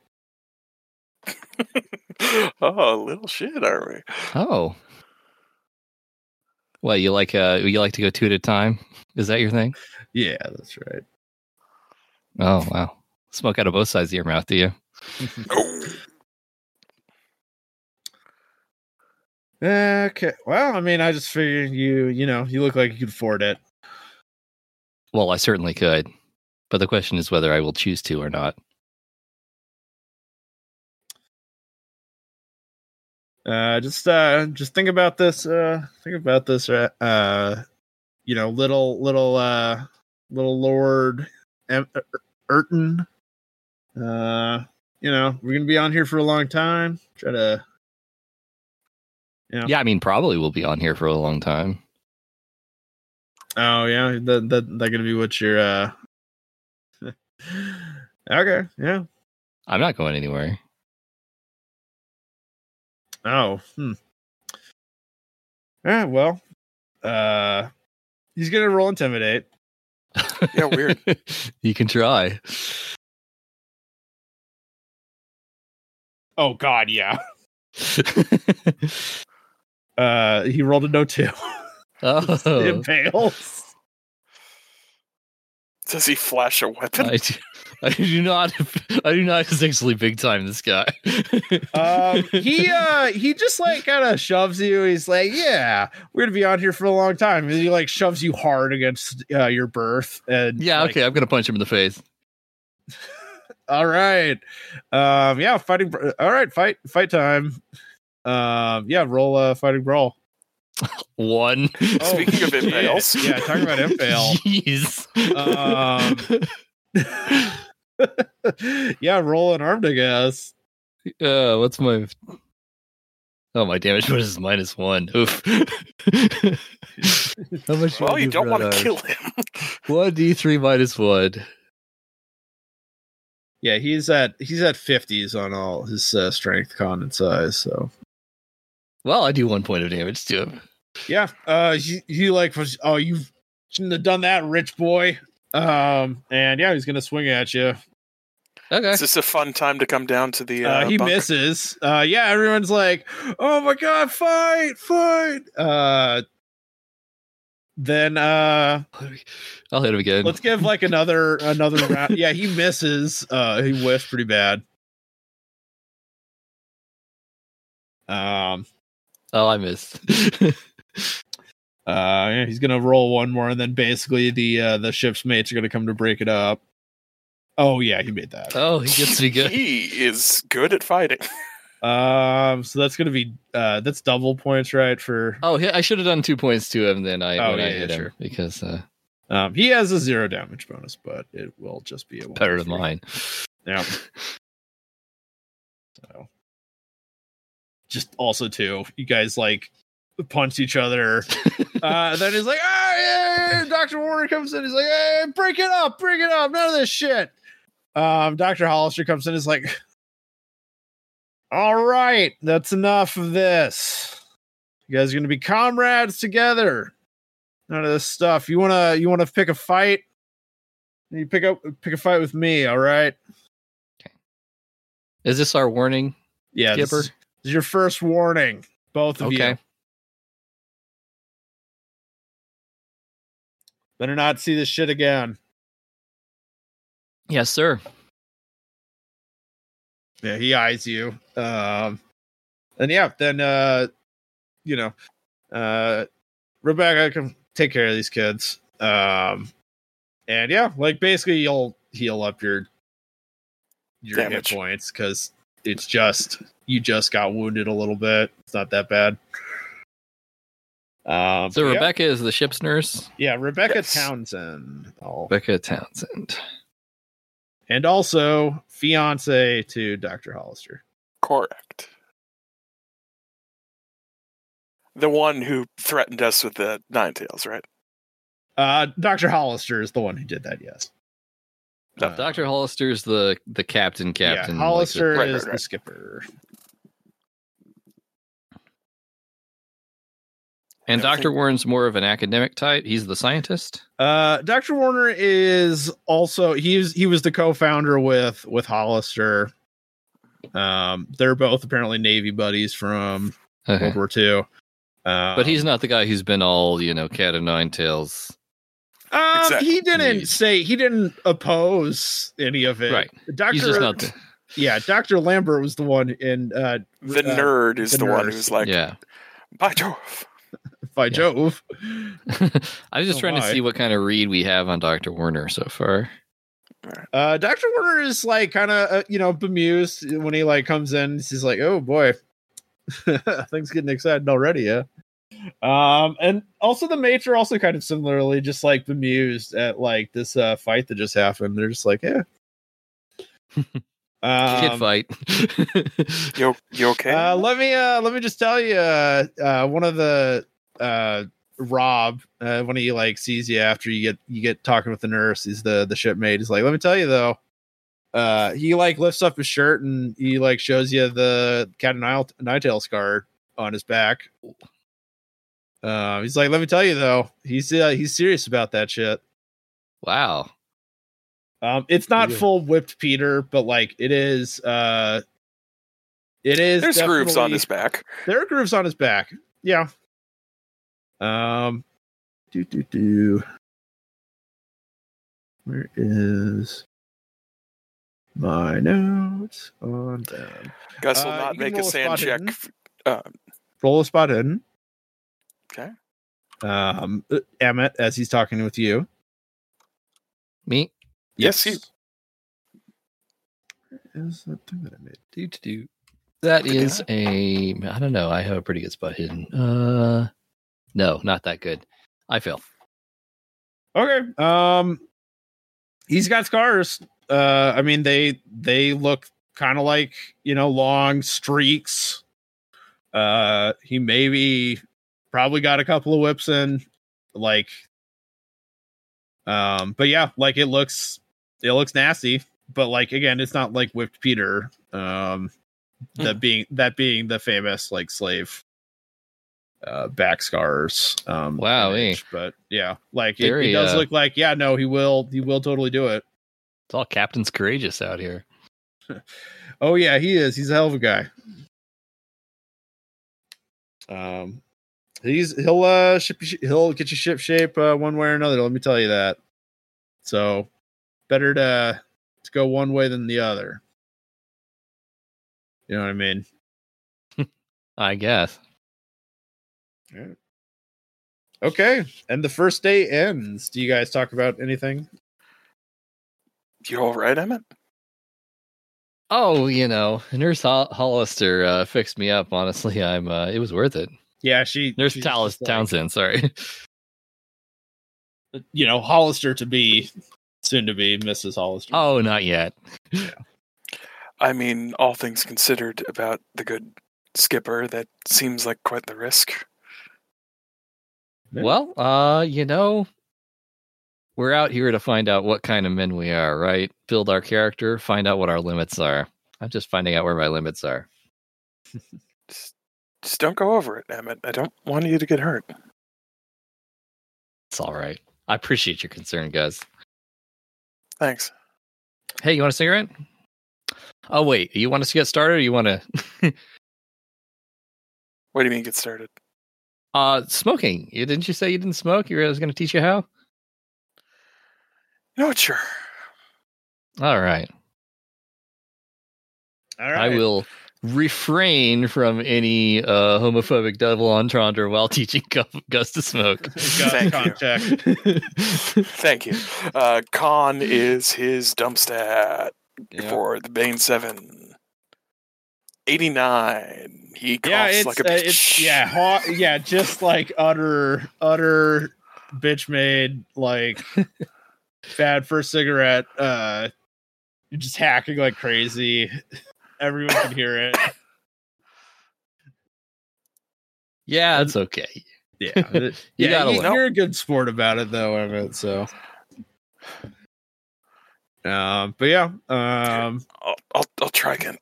Oh, little shit, are we? Oh. Well, you like to go two at a time? Is that your thing? Yeah, that's right. Oh, wow. Smoke out of both sides of your mouth, do you? Okay. Well, I mean, I just figured you look like you could afford it. Well, I certainly could. But the question is whether I will choose to or not. Just think about this. Little Lord Urton. We're gonna be on here for a long time. Try to. Yeah, I mean, probably we'll be on here for a long time. Oh yeah, that gonna be what you're. Okay, yeah. I'm not going anywhere. Oh, Yeah, well, he's gonna roll intimidate. Yeah, weird. You can try. Oh God, yeah. He rolled a no 2. Oh, It fails. Does he flash a weapon? I do not essentially big time this guy. He just like kind of shoves you. He's like, yeah, we're gonna be on here for a long time. And he like shoves you hard against your berth. And yeah, okay, I'm gonna punch him in the face. All right. Yeah, fighting. All right, fight time. Yeah, roll fighting brawl. 1. Speaking of impales. Yeah, talking about impale. Jeez. Yeah, roll an armed, I guess. What's my... Oh, my damage bonus is -1. Oof. How much? Well, you don't want to kill him. 1d3 -1. Yeah, he's at 50s on all his strength, con, and size. So, well, I do 1 point of damage to him. Yeah, he like was. Oh, you shouldn't have done that, rich boy. And yeah, he's gonna swing at you. Okay. Is this a fun time to come down to the? He bunker? misses. Yeah, everyone's like, "Oh my god, fight!" Then I'll hit him again. let's give like another round. Yeah, he misses. He whiffs pretty bad. Oh, I missed. Yeah, he's gonna roll one more, and then basically the ship's mates are gonna come to break it up. Oh yeah, he made that. Oh, he gets to be good. He is good at fighting. So that's gonna be that's double points, right? For Oh, I should have done 2 points to him. Then I hit him sure. because he has a 0 damage bonus, but it will just be a 1 better than mine. Yeah. So just also too, you guys like punch each other. Then he's like, yeah. Dr. Warner comes in. He's like, hey, break it up. None of this shit. Dr. Hollister comes in. He's like, all right, that's enough of this. You guys are gonna be comrades together. None of this stuff. You wanna pick a fight? You pick a fight with me. All right. Okay. Is this our warning? Yeah. This is your first warning, both of you. Better not see this shit again. Yes, sir. Yeah, he eyes you. And yeah, then Rebecca can take care of these kids. And yeah, like basically you'll heal up your Damage. hit points because it's just you just got wounded a little bit. It's not that bad. So Rebecca is the ship's nurse. Yeah, Rebecca Yes. Townsend. Rebecca Townsend. And also fiance to Dr. Hollister. Correct. The one who threatened us with the Ninetales, right? Dr. Hollister is the one who did that, yes. Dr. Hollister's the captain. Yeah, Hollister Right, is right. the skipper. And I Dr. think- Warren's more of an academic type. He's the scientist. Dr. Warner is also he was the co-founder with Hollister. They're both apparently Navy buddies from Okay. World War II. But he's not the guy who's been all, cat of nine tails. Exactly. He didn't oppose any of it. Right. Dr. He's just not the, Yeah, Dr. Lambert was the one in The nerd is the one nurse. who's like, yeah. by Jove. by Jove. I was just Oh, trying to my. see what kind of read we have on Dr. Warner so far. Dr. Warner is like kind of bemused when he like comes in. He's like, "Oh boy, things getting excited already." Yeah. And also the mates are also kind of similarly just like bemused at like this fight that just happened. They're just like, "Yeah." Kid fight. You okay? Let me just tell you, one of the Rob, when he like sees you after you get talking with the nurse, he's the shipmate. He's like, let me tell you though, he like lifts up his shirt and he like shows you the cat and nine-tail scar on his back. He's like, let me tell you though, he's serious about that shit. Wow. It's not Yeah. full whipped Peter, but like it is. There's grooves on definitely- his back. There are grooves on his back. Yeah. Where is my notes on them? Gus will you not can make a roll a sand spot check. hidden. Roll a spot in. Okay. Emmett, as he's talking with you. Me? Yes, he- Is that thing that I made? Do. That The is I don't know. I have a pretty good spot hidden. No, not that good. I fail. Okay. He's got scars. I mean, they look kind of like, long streaks. He probably got a couple of whips in, like, but yeah, like it looks nasty, but like, again, it's not like whipped Peter. That being the famous like slave back scars. Wow, image. But yeah, like it Very, does look like, yeah, no, he will totally do it. It's all Captain's Courageous out here. Oh yeah, he is. He's a hell of a guy. He'll get you ship shape one way or another. Let me tell you that. So better to go one way than the other. You know what I mean? I guess. Yeah. Okay, and the first day ends. Do you guys talk about anything? You all right, Emmett? Oh, Nurse Hollister fixed me up. Honestly, it was worth it. Yeah, Nurse she's just like, Townsend, sorry. Hollister soon to be Mrs. Hollister. Oh, not yet. I mean, all things considered about the good skipper, that seems like quite the risk. Yeah. Well, we're out here to find out what kind of men we are, right? Build our character, find out what our limits are. I'm just finding out where my limits are. Just don't go over it, Emmett. I don't want you to get hurt. It's all right. I appreciate your concern, guys. Thanks. Hey, you want a cigarette? Oh, wait. You want us to get started or you want to... What do you mean get started? Smoking. Didn't you say you didn't smoke? I was going to teach you how? You know what, sure. All right. All right. I will refrain from any homophobic double entendre while teaching Gus to smoke. Thank you. Thank you. Con is his dump stat for the Bane 7. 89. He coughs like a bitch. Just like utter bitch made, like bad first cigarette. You're just hacking like crazy. Everyone can hear it. Yeah, it's okay. Yeah, you're a good sport about it, though, Emmett. So, but yeah, I'll try again.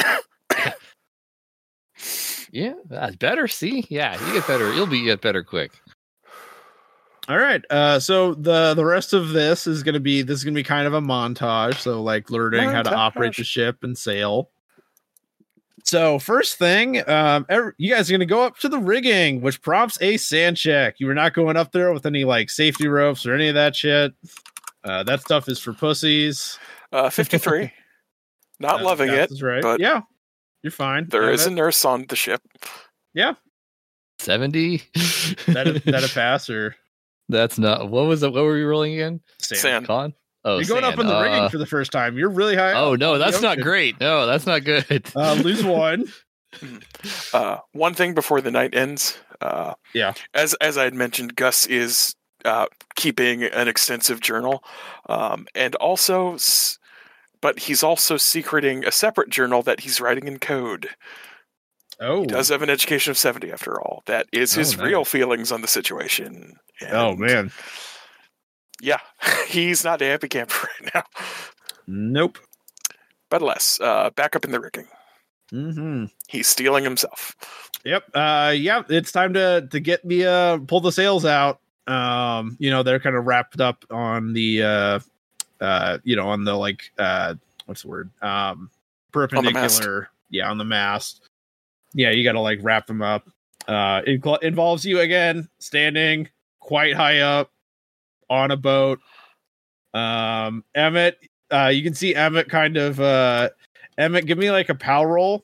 Yeah, that's better. See, yeah, you get better. You'll get better quick. All right. So the rest of this is gonna be kind of a montage. So like learning how to operate the ship and sail. So first thing, you guys are gonna go up to the rigging, which prompts a sand check. You are not going up there with any like safety ropes or any of that shit. That stuff is for pussies. 53. Not loving it, right? But yeah, you're fine. There is a nurse on the ship. Yeah. 70. that a pass or? That's not. What was it? What were you rolling again? Sand. Con? Oh, you're going up in the rigging for the first time. You're really high. Oh no, that's not great. No, that's not good. Lose one. One thing before the night ends. Yeah. As I had mentioned, Gus is keeping an extensive journal, and also, but he's also secreting a separate journal that he's writing in code. Oh, he does have an education of 70 after all. That is his real feelings on the situation. And man. Yeah, he's not a happy camper right now. Nope. But alas, back up in the rigging. Mm-hmm. He's stealing himself. Yep. It's time to get the pull the sails out. They're kind of wrapped up on the on the like what's the word? Perpendicular. On the mast. Yeah, you got to like wrap them up. It involves you again standing quite high up on a boat. Emmett, you can see Emmett kind of Emmett, give me like a POW roll.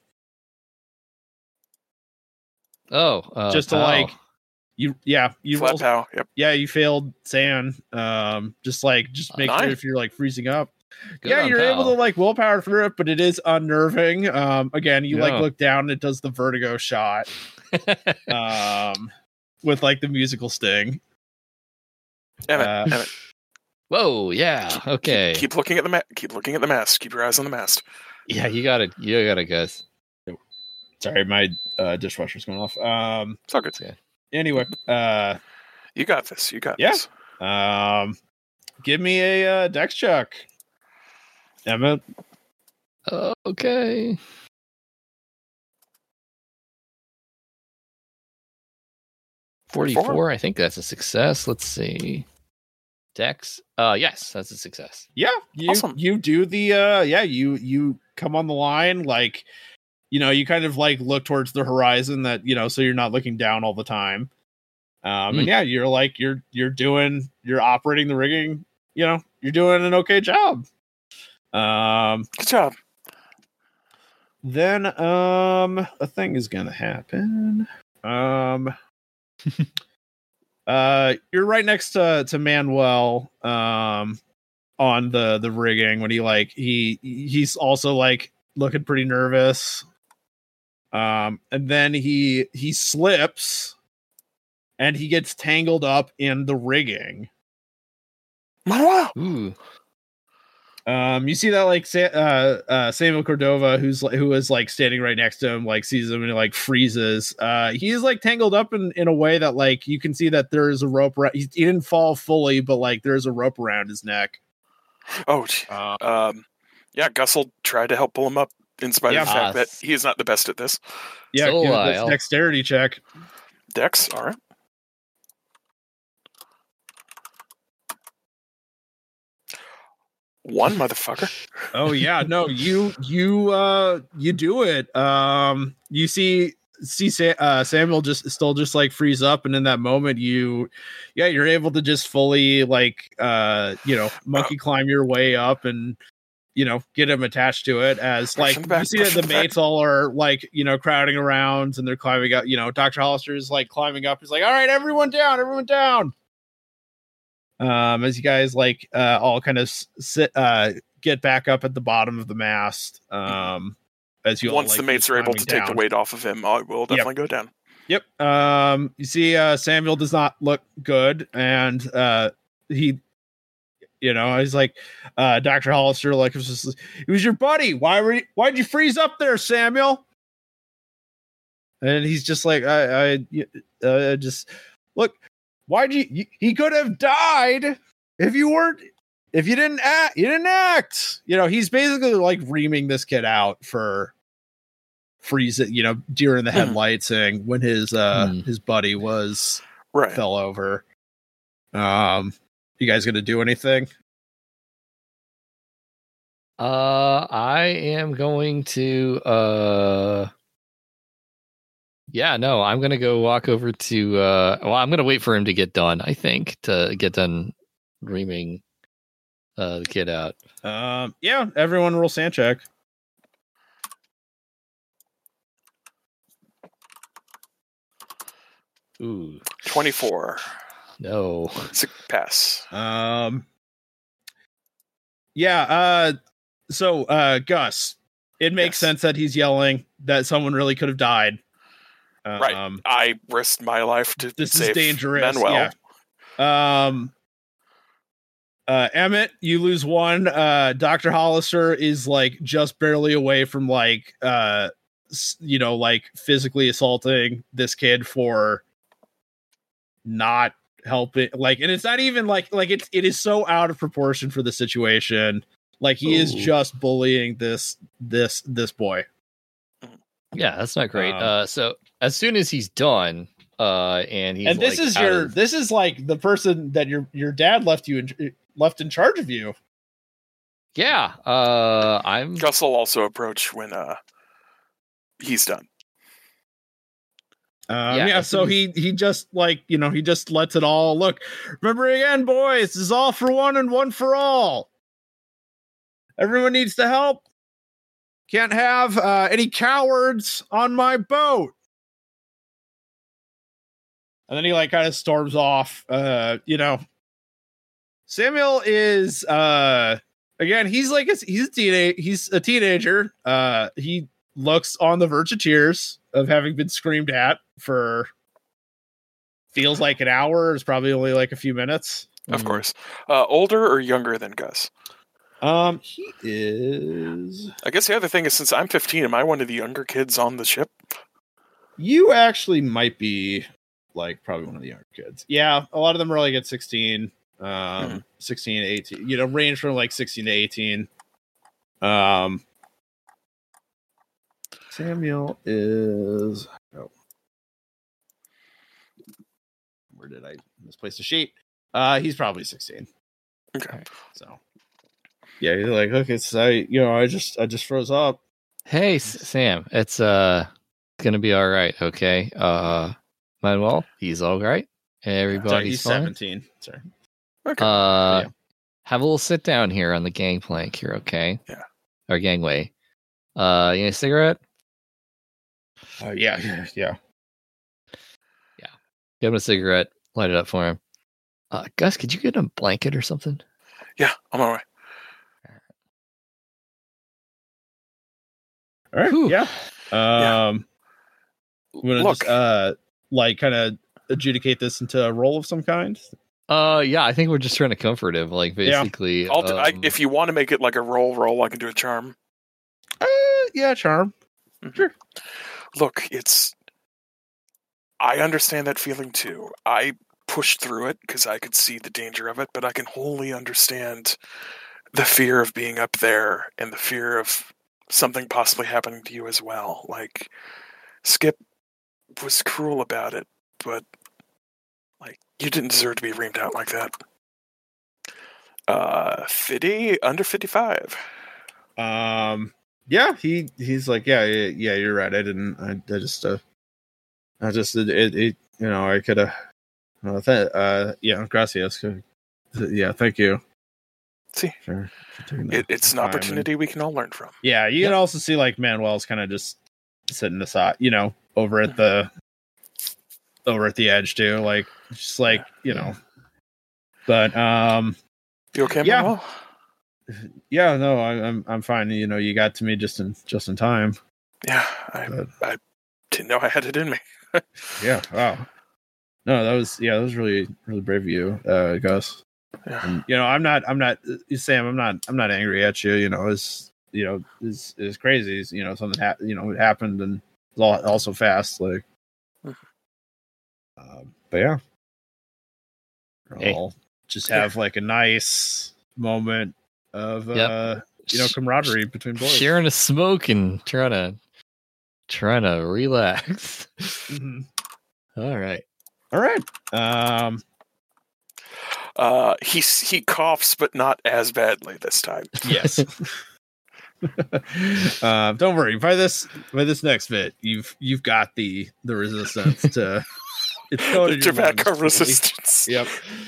Just to like you flat roll, POW. Yep. Yeah, you failed sand. Just make sure if you're like freezing up. Good you're able to like willpower through it, but it is unnerving. Again, you like look down and it does the vertigo shot. With like the musical sting. Emmett. Whoa, yeah. Okay. Keep looking at the keep looking at the mast. Keep your eyes on the mast. Yeah, you got it. You got it, guys. Sorry, my dishwasher's going off. It's all good. Yeah. Anyway, you got this. You got this. Give me a dex check, Emmett. Okay. 44. I think that's a success. Let's see. Dex. Yes, that's a success. Yeah, you do the you come on the line, like you kind of like look towards the horizon that so you're not looking down all the time. And yeah, you're like you're operating the rigging, you're doing an okay job. Good job. Then a thing is gonna happen. You're right next to Manuel on the rigging when he's also like looking pretty nervous. And then he slips and he gets tangled up in the rigging. Manuel. Ooh. You see that like Samuel Cordova, who is like standing right next to him, like sees him and like freezes. He's like tangled up in a way that like you can see that there is a rope. He didn't fall fully, but like there's a rope around his neck. Oh, yeah. Gus will try to help pull him up, in spite of the fact that he is not the best at this. Yeah, this dexterity check. Dex, all right. One motherfucker. Oh yeah, no, you do it. You see Samuel just like freeze up, and in that moment you're able to just fully like monkey climb your way up and get him attached to it, as like you see that the mates all are like, crowding around and they're climbing up. Dr. Hollister is like climbing up. He's like, all right, everyone down. As you guys like all kind of get back up at the bottom of the mast. As you once all, like, the mates are able to take the weight off of him, I will definitely go down. Yep. You see, Samuel does not look good, and he, he's like, Dr. Hollister, like, he was your buddy. Why'd you freeze up there, Samuel? And he's just like, I just look. He could have died if you didn't act. You didn't act. He's basically like reaming this kid out for freezing, deer in the headlights, saying when his buddy was fell over. You guys gonna do anything? I am going to I'm gonna go walk over to I'm gonna wait for him to get done, I think, to get done reaming the kid out. Everyone roll sand check. Ooh. 24. No. Pass. So Gus, it makes sense that he's yelling that someone really could have died. Right. I risked my life to this save is dangerous. Manuel. Yeah. Emmett, you lose one. Dr. Hollister is like just barely away from like physically assaulting this kid for not helping. Like, and it's not even like it is so out of proportion for the situation. Like, he is just bullying this boy. Yeah, that's not great. So as soon as he's done, and he's this is like the person that your dad left in charge of you. Yeah, Gus will also approach when he's done. So he just he just lets it all look. Remember again, boys, this is all for one and one for all. Everyone needs to help. Can't have any cowards on my boat. And then he like kind of storms off. Samuel is again, he's a teenager. He looks on the verge of tears of having been screamed at for feels like an hour. It's probably only like a few minutes. Of course. Older or younger than Gus? He is. I guess the other thing is, since I'm 15, am I one of the younger kids on the ship? You actually might be like probably one of the younger kids. Yeah, a lot of them are like at 16, 16 to 18. Range from like 16 to 18. Samuel is. Oh, where did I misplace the sheet? He's probably 16. Okay, so. Yeah, you're like, okay, so I just froze up. Hey, Sam, it's gonna be all right, okay? Manuel, he's all right. Everybody's he's fine. 17. Sorry. Okay. Have a little sit down here on the gangplank here, okay? Yeah. Or gangway. You need a cigarette? Yeah. Yeah. Give him a cigarette. Light it up for him. Gus, could you get him a blanket or something? Yeah, I'm on my way. All right. Whew. Yeah. I'm gonna Look, just kind of adjudicate this into a roll of some kind. I think we're just trying to comfort him, like basically. Yeah. If you want to make it like a roll, I can do a charm. Yeah, charm. Mm-hmm. Sure. Look, I understand that feeling too. I pushed through it because I could see the danger of it, but I can wholly understand the fear of being up there and the fear of something possibly happening to you as well. Like, Skip was cruel about it, but like, you didn't deserve to be reamed out like that. 50 under 55. Yeah, he's like, yeah, you're right. I just I could have. Gracias. Yeah, thank you. See, Sure. it's an opportunity we can all learn from. Yeah, you can also see like Manuel's kind of just sitting aside, over at the edge too, like just like But you okay, yeah. Manuel? Yeah, no, I'm fine. You got to me just in time. Yeah, I didn't know I had it in me. Yeah. Wow. No, that was really, really brave of you, Gus. Yeah. And, Sam, I'm not angry at you. It's crazy. Something it happened and it was all so fast. Like, but yeah, I'll just have like a nice moment of camaraderie between boys, sharing a smoke and trying to relax. Mm-hmm. All right. He coughs, but not as badly this time. Yes. Don't worry. By this next bit, you've got the resistance to it's the tobacco resistance. Yep.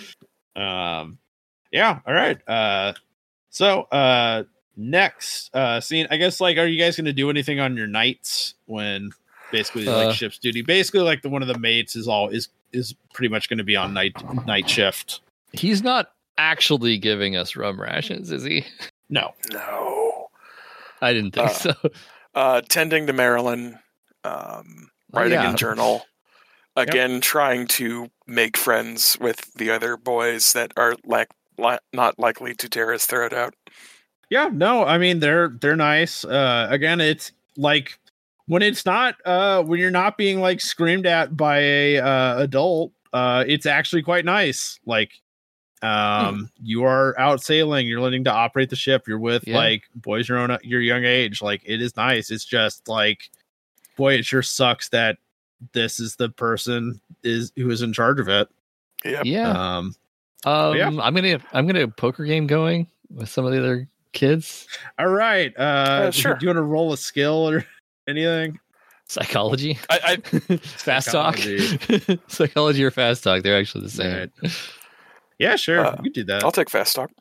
Yeah. All right. So next scene, I guess, like, are you guys going to do anything on your nights when basically like ship's duty? Basically, like one of the mates is pretty much going to be on night shift. He's not actually giving us rum rations, is he? No. I didn't think so. Tending to Marilyn, writing in journal. Again, trying to make friends with the other boys that are not likely to tear his throat out. Yeah, no, I mean they're nice. Again, it's like when it's not when you're not being like screamed at by a adult, it's actually quite nice. Like you are out sailing, you're learning to operate the ship, you're with like boys your young age. Like, it is nice. It's just like, boy, it sure sucks that this is the person who is in charge of it. Yeah. I'm gonna poker game going with some of the other kids. All right. Sure. Do you want to roll a skill or anything? Psychology. I fast talk. Psychology or fast talk. They're actually the same. Right. Yeah, sure. You can do that. I'll take fast talk.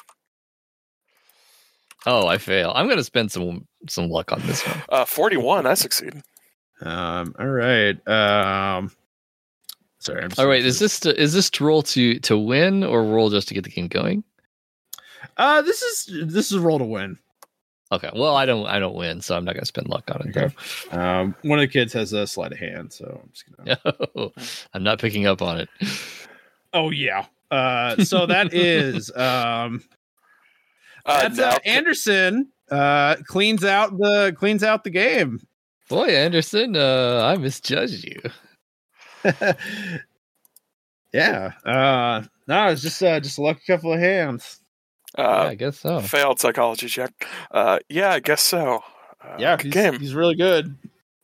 Oh, I fail. I'm gonna spend some luck on this one. 41. I succeed. All right. Sorry. All right. Is this to roll to win or roll just to get the game going? This is roll to win. Okay. Well, I don't win, so I'm not gonna spend luck on it. Okay. One of the kids has a sleight of hand, so I'm just gonna. No, I'm not picking up on it. Oh yeah. So that is that's Anderson cleans out the game. Boy, Anderson, I misjudged you. Yeah. No, it's just a lucky couple of hands. Yeah, I guess so. Failed psychology check. Yeah, I guess so. Yeah, game. He's really good.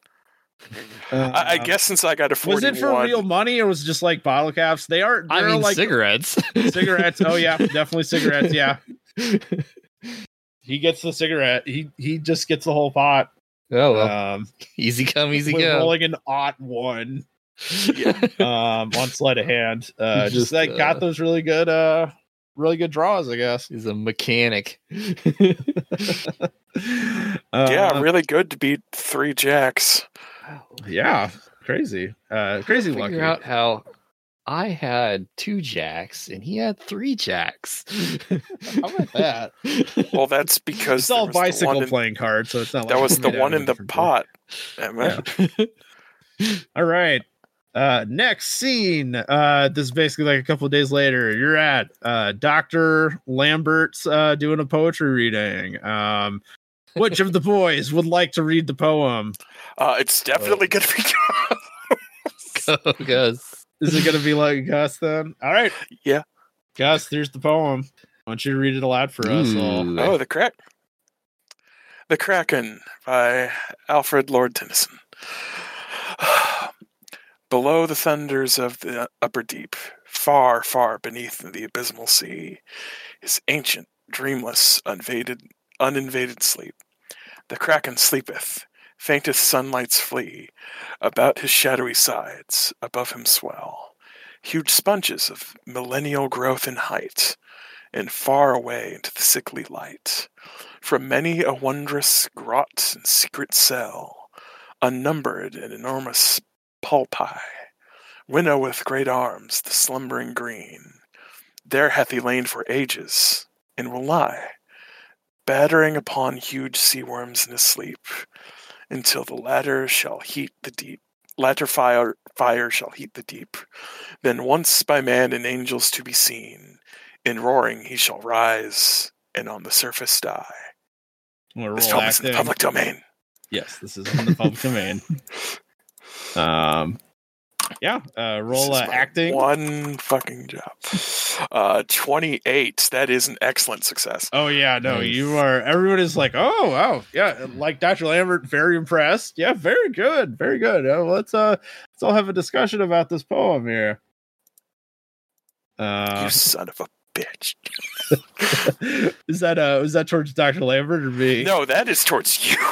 I guess since I got a 41. Was it for real money or was it just like bottle caps? I mean, like cigarettes. Cigarettes. Oh yeah, definitely cigarettes. Yeah. He gets the cigarette. He just gets the whole pot. Oh well. Easy come, easy go. Rolling an +1. On sleight of hand. Just like got those really good draws, I guess. He's a mechanic. Yeah, really good to beat 3 jacks. Yeah, crazy. Crazy lucky. Figure out how I had 2 jacks and he had 3 jacks. How about that? Well, that's because it's all bicycle playing cards, so it's not. That was the one in the pot. Yeah. All right. Next scene. This is basically like a couple of days later. You're at Dr. Lambert's doing a poetry reading. Which of the boys would like to read the poem? It's definitely going to be Go, Gus. Is it going to be like Gus then? All right. Yeah. Gus, here's the poem. I want you to read it aloud for us all. Oh, The Kraken by Alfred Lord Tennyson. Below the thunders of the upper deep, far, far beneath the abysmal sea, his ancient, dreamless, uninvaded sleep, the Kraken sleepeth, faintest sunlights flee, about his shadowy sides, above him swell, huge sponges of millennial growth and height, and far away into the sickly light. From many a wondrous grot and secret cell, unnumbered and enormous pulpi, winnow with great arms the slumbering green. There hath he lain for ages, and will lie, battering upon huge sea worms in his sleep, until the latter shall heat the deep. Latter fire shall heat the deep. Then once by man and angels to be seen, in roaring he shall rise, and on the surface die. This film is in the public domain. Yes, this is in the public domain. Roll acting. One fucking job. 28. That is an excellent success. Oh yeah, no, Nice. you are. Everyone is like, oh wow, yeah, like Dr. Lambert, very impressed. Yeah, very good, very good. Let's all have a discussion about this poem here. You son of a bitch. is that towards Dr. Lambert or me? No, that is towards you.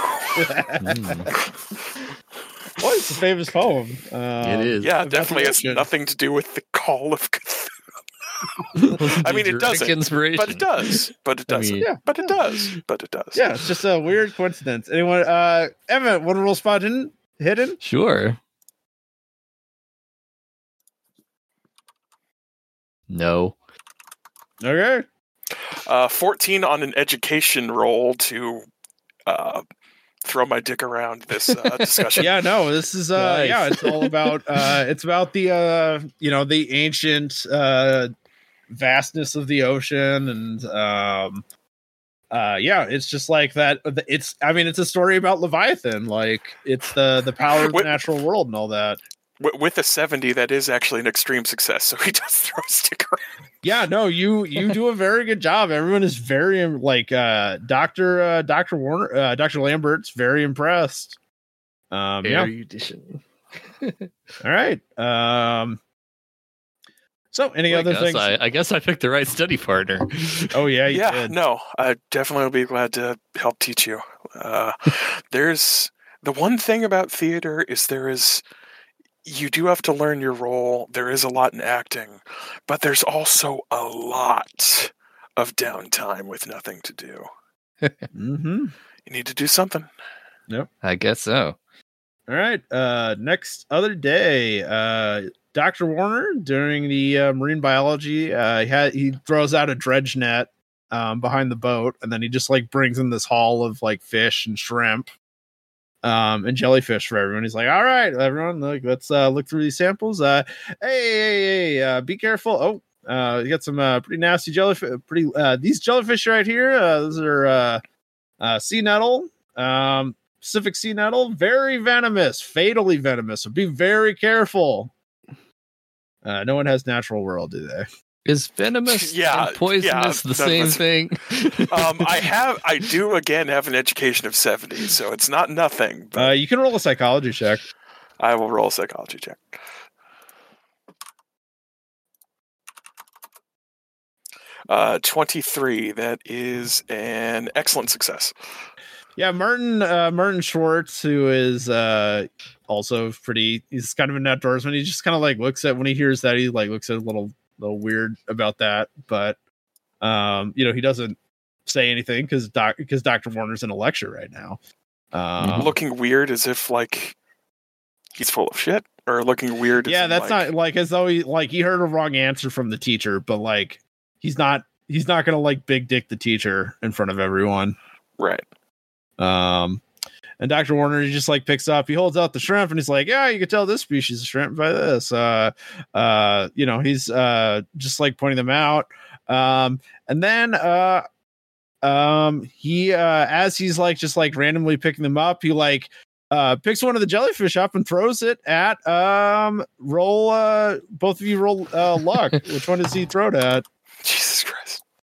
Well, it's a famous poem. It is. Yeah, definitely has nothing to do with the Call of Cthulhu. I mean, it doesn't, Inspiration. but it does. But it doesn't. yeah. But it does. But it does. Yeah, it's just a weird coincidence. Anyone, Emma, want to roll spot hidden? Sure. No. Okay. 14 on an education roll to throw my dick around this discussion. Yeah, no, this is Nice. it's all about it's about the the ancient vastness of the ocean, and it's just like that. It's a story about Leviathan, like it's the power of the natural world and all that. With a 70, that is actually an extreme success, so he does throw a stick around. Yeah, no, you do a very good job. Everyone is very Dr. Warner, Dr. Lambert's very impressed. Erudition. All right. So any other things? I guess I picked the right study partner. Oh yeah, you Yeah, did. no, I definitely will be glad to help teach you. There's the one thing about theater is you do have to learn your role. There is a lot in acting, but there's also a lot of downtime with nothing to do. Mm-hmm. You need to do something. I guess so. All right. Next other day, Dr. Warner during the marine biology, he throws out a dredge net behind the boat, and then he just like brings in this haul of like fish and shrimp. And jellyfish for everyone. He's like, all right, everyone, let's look through these samples. Hey, be careful. Oh, you got some pretty nasty jellyfish. These jellyfish right here. Those are sea nettle, Pacific sea nettle, very venomous, fatally venomous. So be very careful. No one has natural world, do they? Is venomous and poisonous the same thing? I do again have an education of 70, so it's not nothing. But You can roll a psychology check. I will roll a psychology check. Uh, 23. That is an excellent success. Yeah, Martin Schwartz, who is also pretty. He's kind of an outdoorsman. He just kind of like looks at when he hears that he like looks at a little weird about that, but he doesn't say anything because Dr. Warner's in a lecture right now. Looking weird as if like he's full of shit, or looking weird. Yeah, that's not like as though he heard a wrong answer from the teacher, but like he's not gonna like big dick the teacher in front of everyone, right? And Dr. Warner, he just like picks up, he holds out the shrimp and he's like, yeah, you can tell this species of shrimp by this. He's just like pointing them out. And then he as he's like just like randomly picking them up, he like picks one of the jellyfish up and throws it at roll both of you roll luck. Which one does he throw it at? Jesus Christ.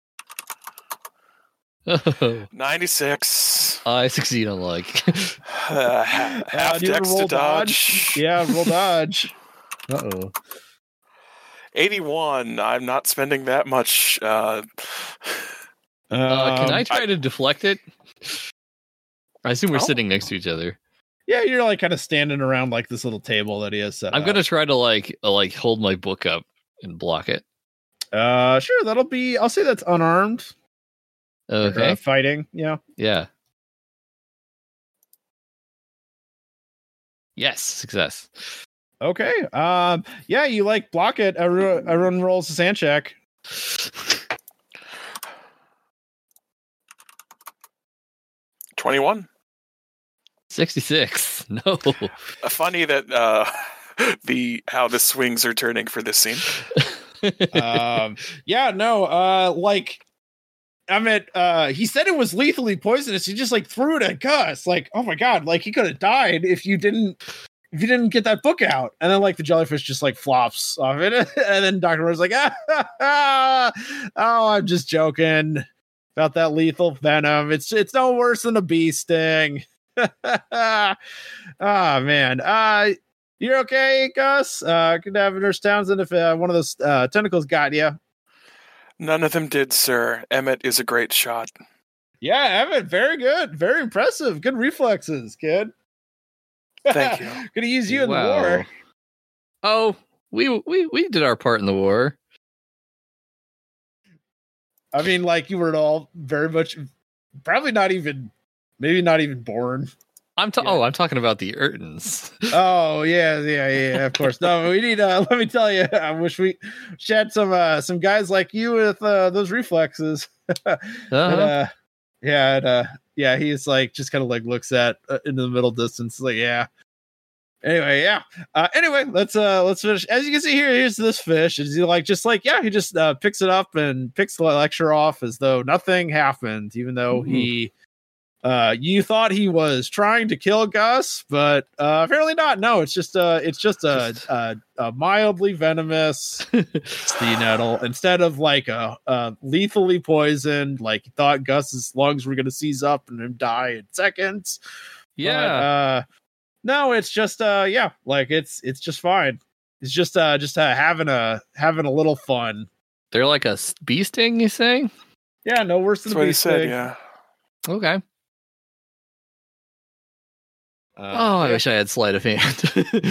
Oh, 96. I succeed on like half do you dex roll to dodge. Yeah, roll dodge. 81. I'm not spending that much. can I try to deflect it? I assume we're sitting next to each other. Yeah, you're like kind of standing around like this little table that he has set I'm up. gonna try to like hold my book up and block it. Sure, that'll be. I'll say that's unarmed. Okay. Fighting. Yeah. Yeah. Yes, success. Okay. Yeah, you like block it. Everyone rolls a sand check. 21. 66. No. Funny that how the swings are turning for this scene. Yeah, no, like Emmett, he said it was lethally poisonous. He just like threw it at Gus. Like, oh my god, like he could have died if you didn't get that book out. And then like the jellyfish just like flops off it. And then Dr. Rose like, oh, I'm just joking about that lethal venom. It's no worse than a bee sting. Oh man. You're okay, Gus? Could have Nurse Townsend if one of those tentacles got you. None of them did, sir. Emmett is a great shot. Yeah, Emmett, very good. Very impressive. Good reflexes, kid. Thank you. Gonna use you in the war. Oh, we did our part in the war. I mean, like you were all very much, probably not even, maybe not even born. I'm talking about the Urtons. Oh yeah, of course. No, we need. Let me tell you, I wish we had some guys like you with those reflexes. Yeah. He's like just kind of like looks at into the middle distance, like yeah. Anyway, yeah. Anyway, let's finish. As you can see here, here's this fish. Is he like just he just picks it up and picks the lecture off as though nothing happened, even though he. You thought he was trying to kill Gus, but apparently not. No, it's just a mildly venomous sea nettle instead of like a lethally poisoned. Like he thought Gus's lungs were going to seize up and him die in seconds. Yeah. But, no, it's just like it's just fine. It's just having a little fun. They're like a bee sting, you saying? Yeah, no worse than a bee sting. Yeah. Okay. I wish I had sleight of hand.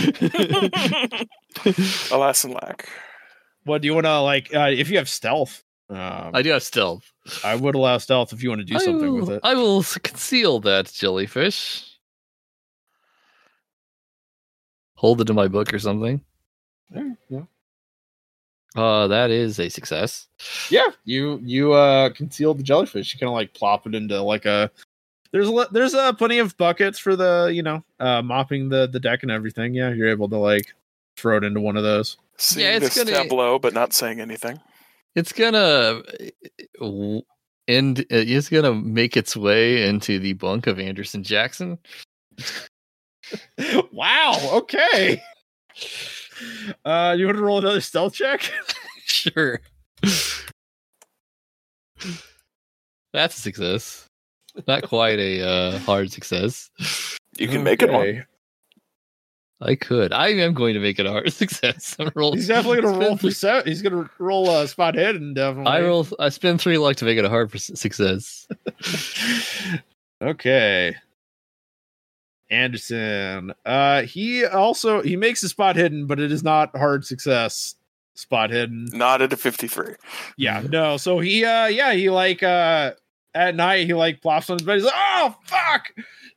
Alas and lack. What do you want to if you have stealth? I do have stealth. I would allow stealth if you want to do something with it. I will conceal that jellyfish. Hold it in my book or something. Yeah. That is a success. Yeah, you conceal the jellyfish. You kind of like plop it into like a. There's plenty of buckets for the mopping the deck and everything. Yeah, you're able to like throw it into one of those. Seeing this tableau, but not saying anything. It's gonna it's gonna make its way into the bunk of Anderson Jackson. Wow. Okay. You want to roll another stealth check? Sure. That's a success. Not quite a hard success. You can make it one. I could. I am going to make it a hard success. He's definitely going to roll for set. He's going to roll spot hidden. Definitely. I spend 3 luck to make it a hard success. Okay. Anderson. He makes a spot hidden, but it is not hard success. Spot hidden. Not at a 53. Yeah, no. So he like at night he like plops on his bed. He's like, oh fuck.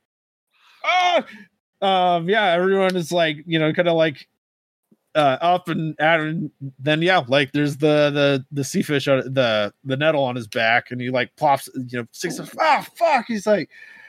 Yeah, everyone is like, kind of like up and at him. Then like there's the sea fish on the nettle on his back, and he like plops, six. Oh fuck. He's like,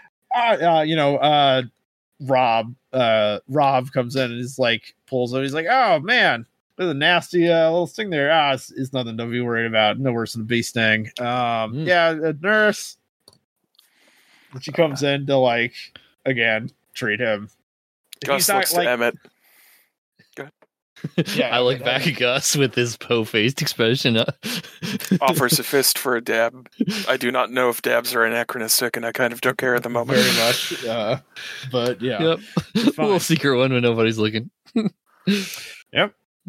Rob comes in and is like pulls him. He's like, oh man, there's a nasty little sting there. It's nothing to be worried about. No worse than a bee sting. Yeah, a nurse. She comes in to like again treat him. Gus looks to Emmett. Go ahead. Yeah, I look back at Gus with his po-faced expression. Offers a fist for a dab. I do not know if dabs are anachronistic, and I kind of don't care at the moment. Very much. But yeah. Yep. A little secret one when nobody's looking. Yep.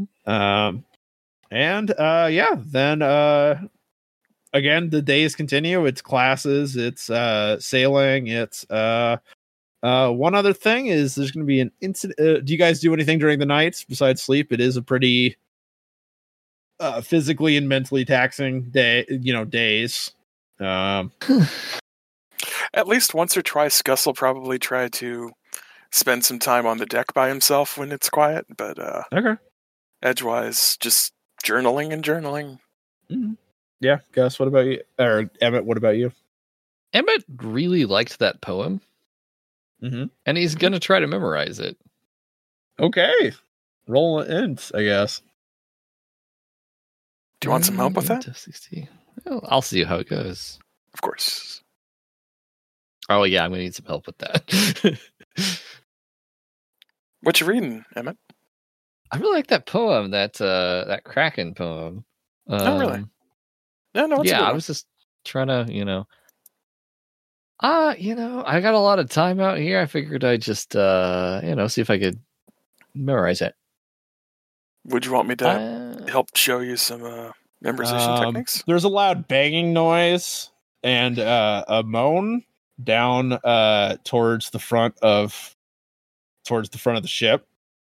Then again, the days continue. It's classes, it's sailing, it's one other thing is there's going to be an incident. Do you guys do anything during the nights besides sleep? It is a pretty physically and mentally taxing days. At least once or twice, Gus will probably try to spend some time on the deck by himself when it's quiet. But Okay. Edgewise, just journaling and journaling. Mm-hmm. Yeah, Gus, what about you? Or Emmett, what about you? Emmett really liked that poem, and he's going to try to memorize it. Okay. Roll int, I guess. Do you want some help with that? 60. Well, I'll see how it goes. Of course. Oh, yeah, I'm going to need some help with that. What you reading, Emmett? I really like that poem, that Kraken poem. Oh, really? No, it's yeah, I was just trying to, I got a lot of time out here. I figured I'd just, see if I could memorize it. Would you want me to help show you some memorization techniques? There's a loud banging noise and a moan down towards the front of the ship.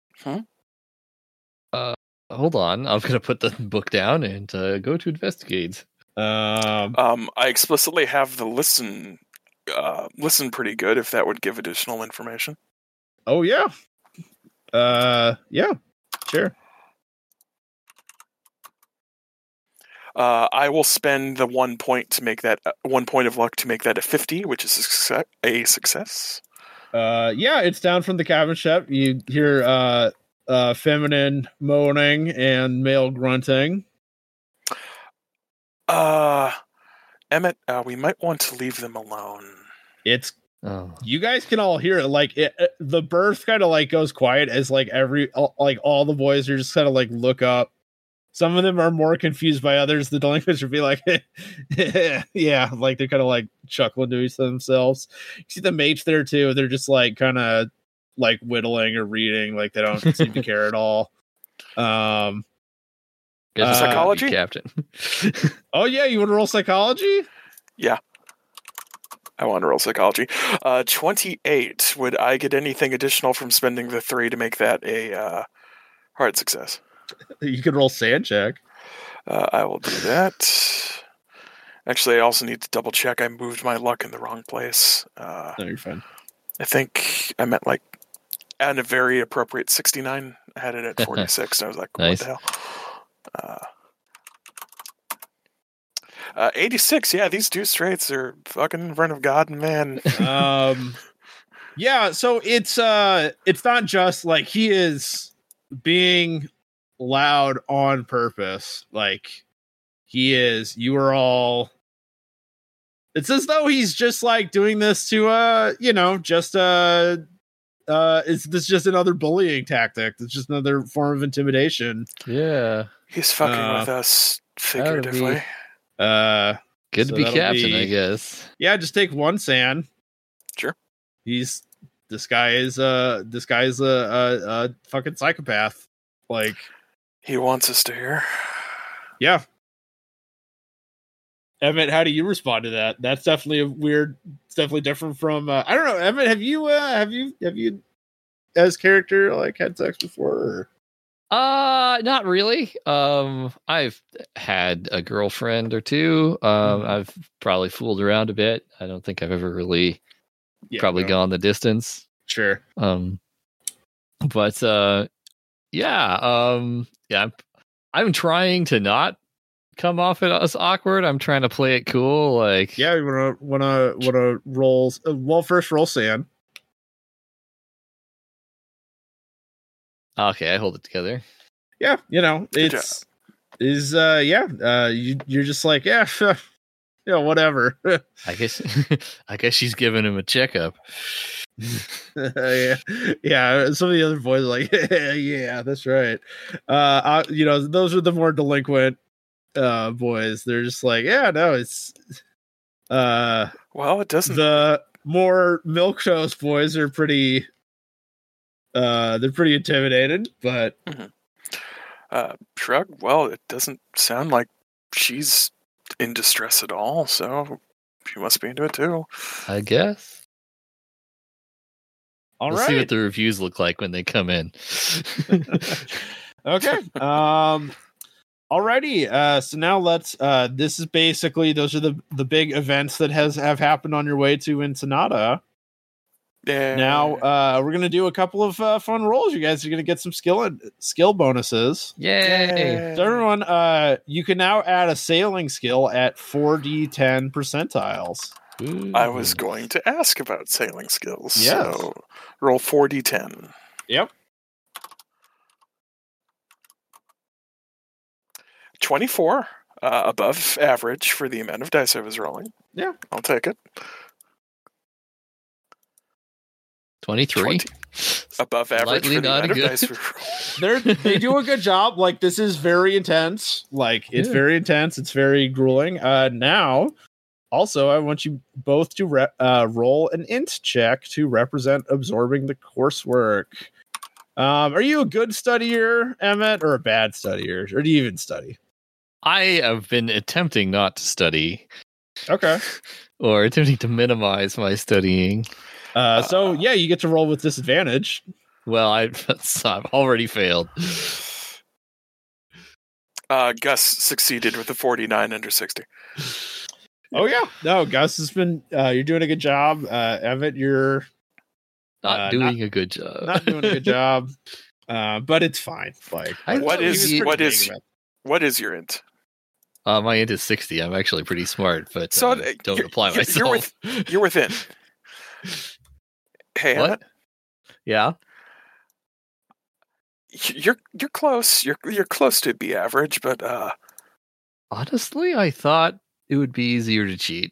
Hold on, I'm gonna put the book down and go to investigate. I explicitly have the listen pretty good if that would give additional information. Oh yeah. Yeah, sure. I will spend the 1 point to make that 1 point of luck to make that a 50, which is a success. Yeah, it's down from the cabin chef. You hear feminine moaning and male grunting. Emmett, we might want to leave them alone. You guys can all hear it. Like the berth kind of like goes quiet as like all the boys are just kind of like look up. Some of them are more confused by others. The delinquents would be like, yeah, like they're kind of like chuckling to themselves. You see the mates there too. They're just like kind of like whittling or reading. Like they don't seem to care at all. Psychology, Captain. Oh yeah, you want to roll psychology? Yeah, I want to roll psychology. 28. Would I get anything additional from spending the 3 to make that a hard success? You could roll sand check. I will do that. Actually, I also need to double check. I moved my luck in the wrong place. No, you're fine. I think I meant like at a very appropriate 69. I had it at 46. And I was like, nice. What the hell? 86. Yeah, these two straights are fucking in front of God and man. Yeah, so it's not just like he is being loud on purpose. Like you are all, it's as though he's just like doing this to is this just another bullying tactic? It's just another form of intimidation. Yeah, he's fucking with us figuratively. Good to be captain, I guess. Yeah, just take 1 sand. Sure. This guy is a fucking psychopath. Like, he wants us to hear. Yeah. Emmett, how do you respond to that? That's definitely it's definitely different from I don't know, Emmett, have you as character like had sex before? Or? Not really. I've had a girlfriend or two. I've probably fooled around a bit. I don't think I've ever really gone the distance. Sure. But I'm trying to not come off it as awkward. I'm trying to play it cool. Like, yeah, you wanna roll. Well, first roll sand. Okay, I hold it together. Yeah, you're just like, whatever. I guess she's giving him a checkup. Yeah. Some of the other boys are like, yeah, that's right. Those are the more delinquent boys. They're just like, yeah, no, it's well, it doesn't. The more milquetoast boys are pretty they're pretty intimidated, but shrug. Well, it doesn't sound like she's in distress at all, so she must be into it too, I guess. All we'll right. see what the reviews look like when they come in. Okay. Alrighty, so now let's. This is basically those are the big events that have happened on your way to Ensenada. Yeah. Now we're gonna do a couple of fun rolls. You guys are gonna get some skill bonuses. Yay! So everyone, you can now add a sailing skill at 4d10 percentiles. Ooh. I was going to ask about sailing skills. Yes. So roll 4d10. Yep. 24, above average for the amount of dice I was rolling. Yeah. I'll take it. 23. 20. Above average Slightly for the not amount of good. dice we rolled. They do a good job. Like, this is very intense. Like, it's Yeah. very intense. It's very grueling. Now, also, I want you both to roll an int check to represent absorbing the coursework. Are you a good studier, Emmett, or a bad studier? Or do you even study? I have been attempting not to study Okay. or attempting to minimize my studying. So, yeah, you get to roll with disadvantage. Well, I've already failed. Gus succeeded with a 49 under 60. Oh, yeah. No, Gus has been, you're doing a good job. Emmett, you're Not doing a good job. not doing a good job. But it's fine. Like, What is your int? My int is 60. I'm actually pretty smart, but So, don't apply you're myself. You're within. Hey, What? Emmett, Yeah. you're close. You're close to be average, but Honestly, I thought it would be easier to cheat.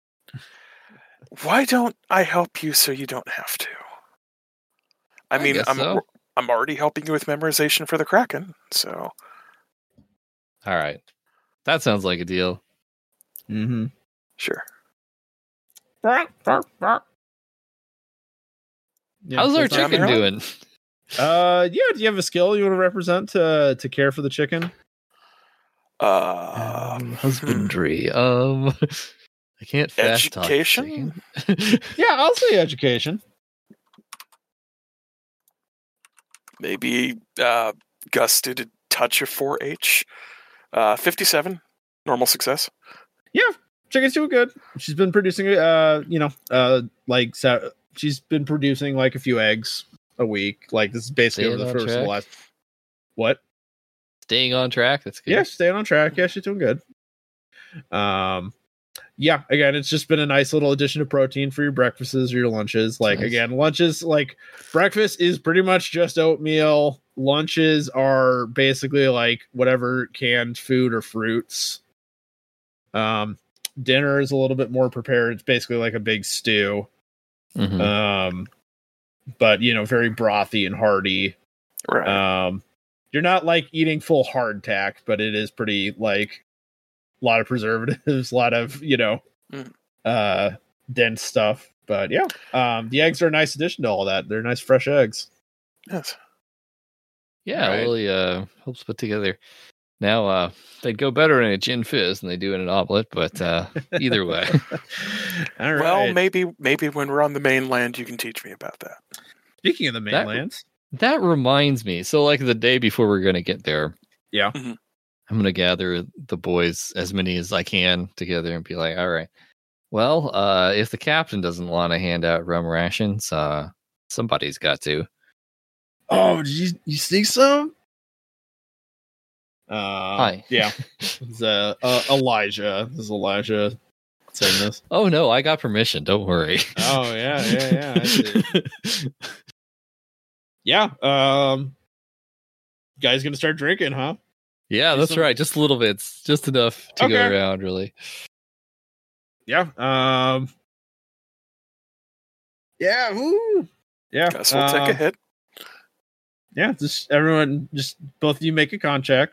why don't I help you so you don't have to? I mean, guess I'm so. I'm already helping you with memorization for the Kraken, so All right. That sounds like a deal. mm-hmm. sure. Yeah, How's our that's not chicken bad. doing? Yeah, do you have a skill you want to represent to care for the chicken? Husbandry. I can't fast talk Education? chicken. Yeah, I'll say education. Maybe Gus did a touch of 4-H. 57, normal success. Chicken's doing good. She's been producing, she's been producing like a few eggs a week. Like, this is basically Staying the on first of the track. last. What? Staying on track. That's good. Yeah, she's staying on track. Yeah, she's doing good. Yeah, again, it's just been a nice little addition of protein for your breakfasts or your lunches. Like, Nice. again, lunches, like, breakfast is pretty much just oatmeal. Lunches are basically like whatever canned food or fruits. Dinner is a little bit more prepared. It's basically like a big stew. Mhm. But very brothy and hearty. Right. You're not like eating full hardtack, but it is pretty like a lot of preservatives, a lot of dense stuff. But yeah, the eggs are a nice addition to all that. They're nice fresh eggs. Yes. Yeah, Right. really helps put together. Now, they'd go better in a gin fizz than they do in an omelet, but either way. All right. Well, maybe when we're on the mainland, you can teach me about that. Speaking of the mainlands, That reminds me. So, like the day before we're going to get there, yeah. Mhm. I'm going to gather the boys, as many as I can, together and be like, all right, well, if the captain doesn't want to hand out rum rations, somebody's got to. Oh, did you see some? Hi. Yeah. It's Elijah. This is Elijah saying this. Oh, no, I got permission. Don't worry. Oh, yeah. I see. Yeah. Guys gonna start drinking, huh? Yeah, that's right. Just a little bit. It's just enough to go Okay. around, really. Yeah. Yeah. Woo. Yeah. Gus will take a hit. Yeah. Just both of you make a con check.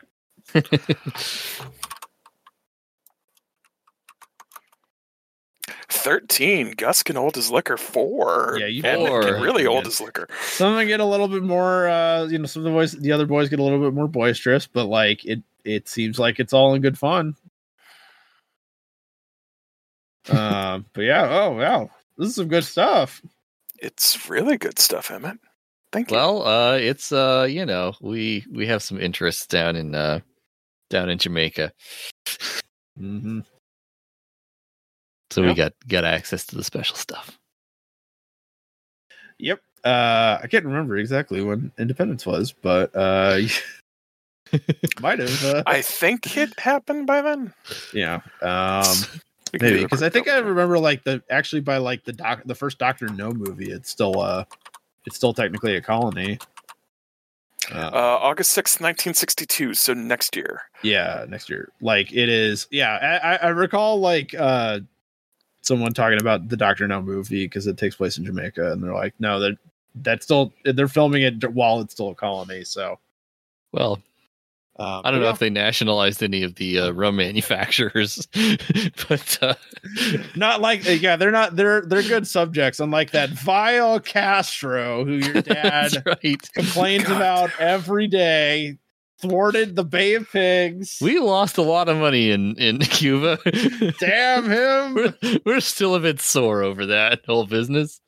13. Gus can hold his liquor. 4. Yeah, you Emmett four. can really hold Yeah. his liquor. Some of them get a little bit more. Some of the other boys get a little bit more boisterous, but like it seems like it's all in good fun. But yeah. Oh wow, this is some good stuff. It's really good stuff, Emmett. Thank you. Well, it's we have some interests down in down in Jamaica. Mm-hmm. So we got access to the special stuff. Yep. I can't remember exactly when Independence was, but might have. I think it happened by then. Yeah. Maybe because I think I remember like the first Doctor No movie. It's still technically a colony. August 6th, 1962. So next year. Yeah, next year. Like it is. Yeah, I recall like someone talking about the Doctor No movie because it takes place in Jamaica, and they're like, no, they're filming it while it's still a colony. So, well, I don't know if they nationalized any of the rum manufacturers, but not like they're good subjects. Unlike that vile Castro, who your dad complains about every day, thwarted the Bay of Pigs. We lost a lot of money in Cuba. Damn him! We're still a bit sore over that whole business.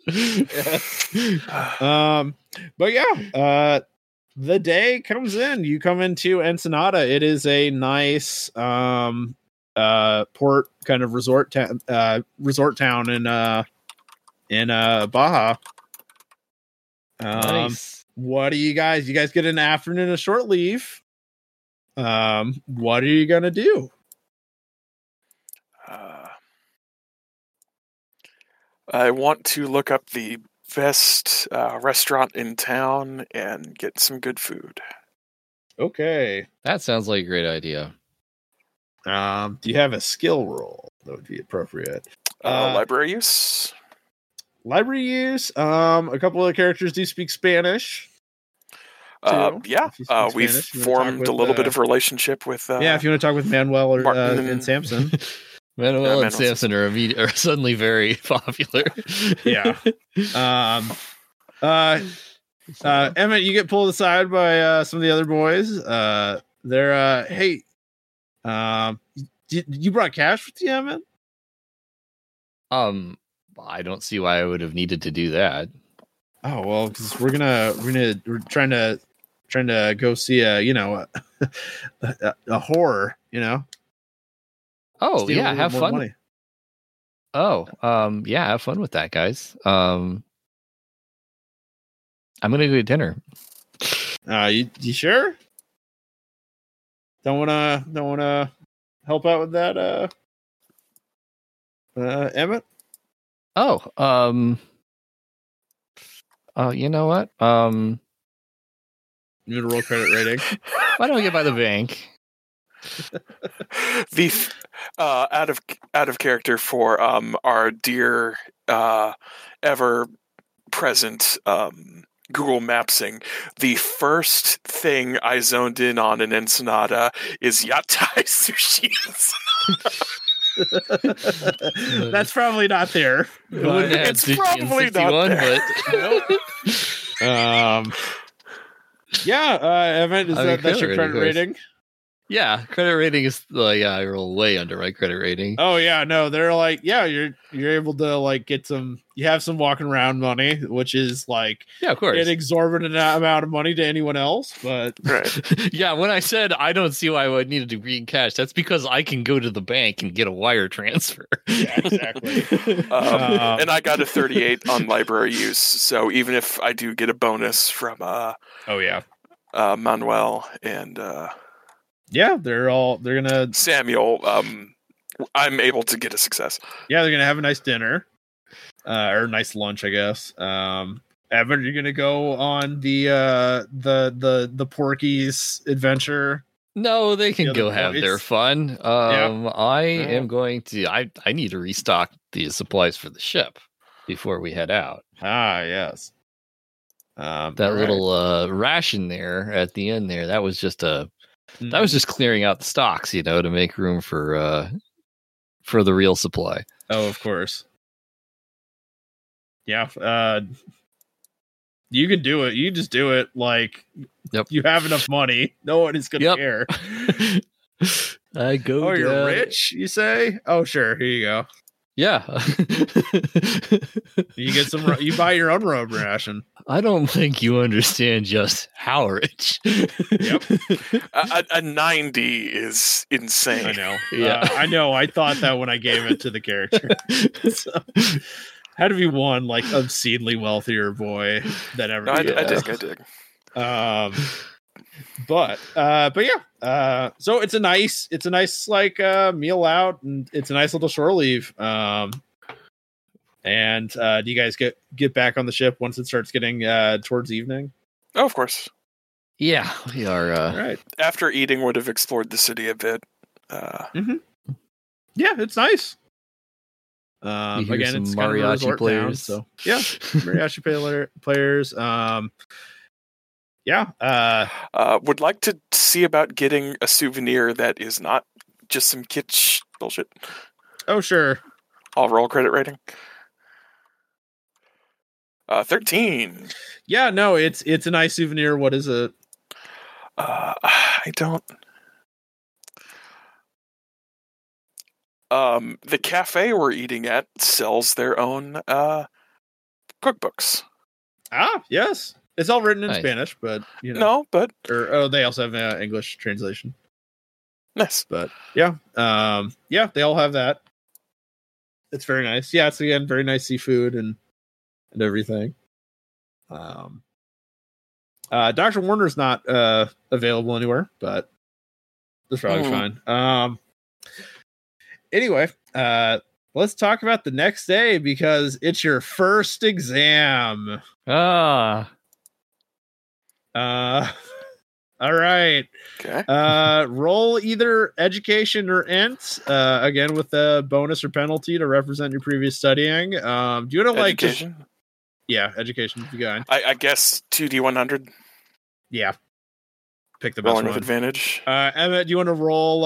But yeah, the day comes in. You come into Ensenada. It is a nice port kind of resort town in Baja. Nice. What do you guys get an afternoon of short leave? What are you gonna do? I want to look up the best restaurant in town and get some good food. Okay. That sounds like a great idea. Do you have a skill roll that would be appropriate? Library use? Library use. A couple of characters do speak Spanish. Yeah. We've formed a little bit of relationship with... if you want to talk with Manuel or and Samson. Manuel and Samson are suddenly very popular. Yeah. Emmett, you get pulled aside by some of the other boys. They're hey, you brought cash with you, Emmett? I don't see why I would have needed to do that. Oh well, because we're trying to go see a horror, Oh Steal yeah, have fun. Money. Oh, yeah, have fun with that, guys. I'm gonna go to dinner. You sure? Don't wanna help out with that, Emmett? Oh, you know what? You need a roll credit rating. Why don't we get by the bank? The out of character for our dear ever present Google Mapsing, the first thing I zoned in on in Ensenada is Yatai Sushi. That's probably not there. It's probably not there. But Evan, that's your credit rating? Yeah, credit rating is I roll way under my credit rating. Oh yeah, no, they're like, yeah, you're able to like get some. You have some walking around money, which is like, yeah, of course, an exorbitant amount of money to anyone else. But right. Yeah, when I said I don't see why I would need to bring cash, that's because I can go to the bank and get a wire transfer. Yeah, exactly. And I got a 38 on library use, so even if I do get a bonus from Manuel and yeah, they're gonna Samuel. I'm able to get a success. Yeah, they're gonna have a nice dinner, or a nice lunch, I guess. Evan, you're gonna go on the Porky's adventure. No, they can go have their fun. I am going to. I need to restock the supplies for the ship before we head out. Ah, yes. That little ration there at the end there. That was just That was just clearing out the stocks, to make room for the real supply. Oh, of course. Yeah. You can do it. You just do it. Like, you have enough money. No one is going to care. I go. Oh, you're rich, you say? Oh, sure. Here you go. Yeah. You get some. You buy your own robe ration. I don't think you understand just how rich. Yep. A 90 is insane. I know. Yeah. I know. I thought that when I gave it to the character. So, had to be one like obscenely wealthier boy that ever. No, I dig. But yeah. So it's a nice like meal out, and it's a nice little shore leave. And do you guys get back on the ship once it starts getting towards evening? Oh, of course. Yeah, we are. All right. After eating, would have explored the city a bit. Yeah, it's nice. We hear Again, some it's mariachi kind of players. town, so yeah, mariachi players. Would like to see about getting a souvenir that is not just some kitsch bullshit. Oh, sure. I'll roll credit rating. 13. Yeah, no, it's a nice souvenir. What is it? I don't. The cafe we're eating at sells their own cookbooks. Ah, yes. It's all written in Nice. Spanish, but No, but they also have an English translation. nice. But yeah, they all have that. It's very nice. Yeah, it's again very nice seafood and everything. Dr. Warner's not available anywhere, but that's probably fine. Anyway, let's talk about the next day because it's your first exam. All right. Okay. Roll either education or int. Again with a bonus or penalty to represent your previous studying. Do you want to like Education? education if you got. I guess 2d100. Yeah. Pick the best Rolling one. with advantage. Emmett, do you want to roll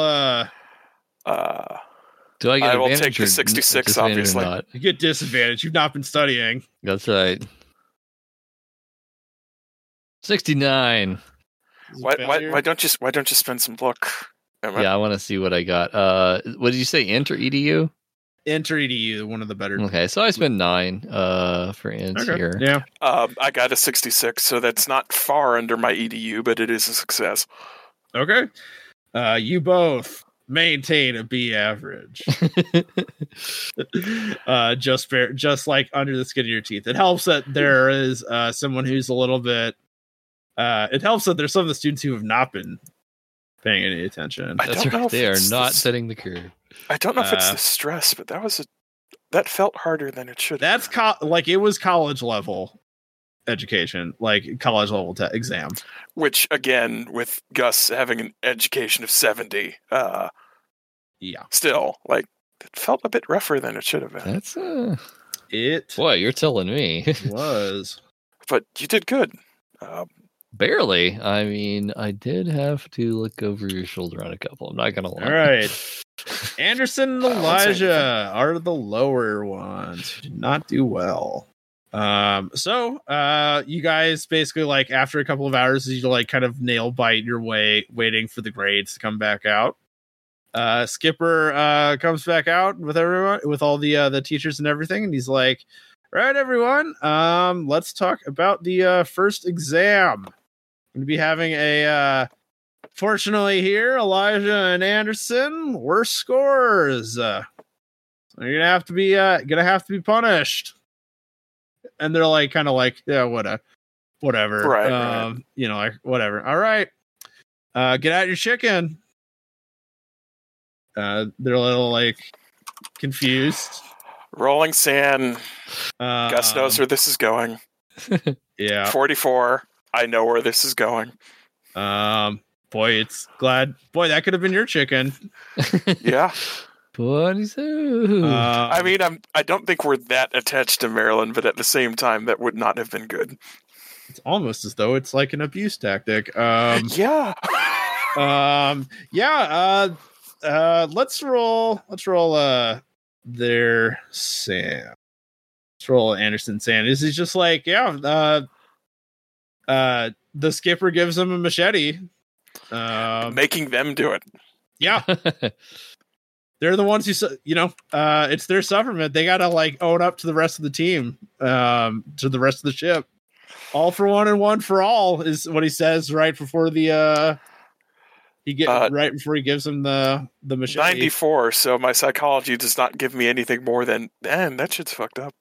Do I get I will advantage take the or 66, disadvantage or obviously. not? you get disadvantage. You've not been studying. That's right. 69. Why don't you spend some luck? Emma? Yeah, I want to see what I got. What did you say? Int or edu? Enter EDU, one of the better. Okay, so I spent 9 for int here. Yeah. I got a 66, so that's not far under my EDU, but it is a success. Okay. You both maintain a B average. Just like under the skin of your teeth. It helps that there is someone who's a little bit. It helps that there's some of the students who have not been paying any attention. I That's don't know right. if They are it's not this- setting the curve. I don't know if it's the stress, but that felt harder than it should. That's it was college level education, like college level exam. Which again, with Gus having an education of 70, Yeah, still like it felt a bit rougher than it should have been. That's it boy, you're telling me. was. But you did good. Barely. I mean, I did have to look over your shoulder on a couple. I'm not gonna lie. All right. Anderson and I won't say Elijah are the lower ones who did not do well. So you guys basically like after a couple of hours, you like kind of nail bite your way, waiting for the grades to come back out. Skipper comes back out with everyone, with all the teachers and everything, and he's like, "Right, everyone, let's talk about the first exam. I'm gonna be having a fortunately here, Elijah and Anderson, worse scores. So you're gonna have to be punished." And they're like, kind of like, yeah, whatever. Right. You know, like whatever. All right, get out your chicken. They're a little like confused. Rolling sand. Gus knows where this is going. Yeah. 44. I know where this is going. Boy, that could have been your chicken. Yeah. 22. I mean, I don't think we're that attached to Maryland, but at the same time, that would not have been good. It's almost as though it's like an abuse tactic. Yeah. Let's roll their Sam. Let's roll Anderson Sam. This is just like, the skipper gives him a machete. Making them do it. Yeah. they're the ones who, it's their sufferment. They got to like own up to the rest of the team, to the rest of the ship. All for one and one for all is what he says right before the right before he gives him the machete. 94. So my psychology does not give me anything more than, man, that shit's fucked up.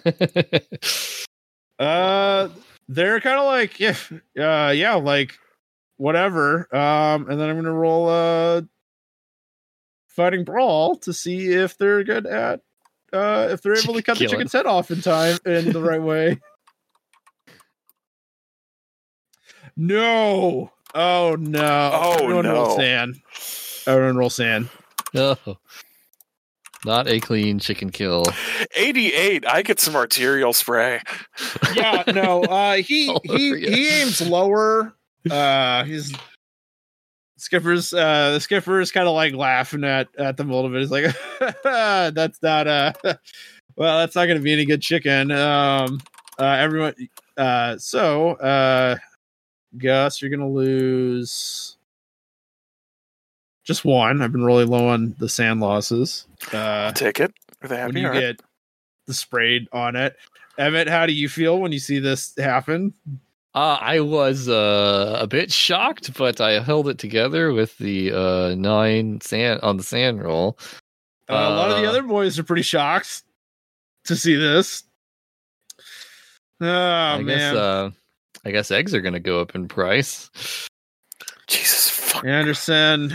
They're kind of like, yeah, like whatever. And then I'm gonna roll fighting brawl to see if they're good at if they're able to cut the chicken's head off in time in the right way. No. Oh no. Everyone roll sand. Everyone roll sand. No. Not a clean chicken kill. 88. I get some arterial spray. Yeah, no. He aims lower. His skipper's the skipper is kind of like laughing at the mold of it. He's like, that's not well, that's not going to be any good chicken. Everyone. So Gus, you're going to lose just one. I've been really low on the sand losses. I'll take it. Are they happy? When you get the sprayed on it. Emmett, how do you feel when you see this happen? I was a bit shocked, but I held it together with the 9 sand on the sand roll. A lot of the other boys are pretty shocked to see this. I guess eggs are going to go up in price. Jesus fuck. Anderson.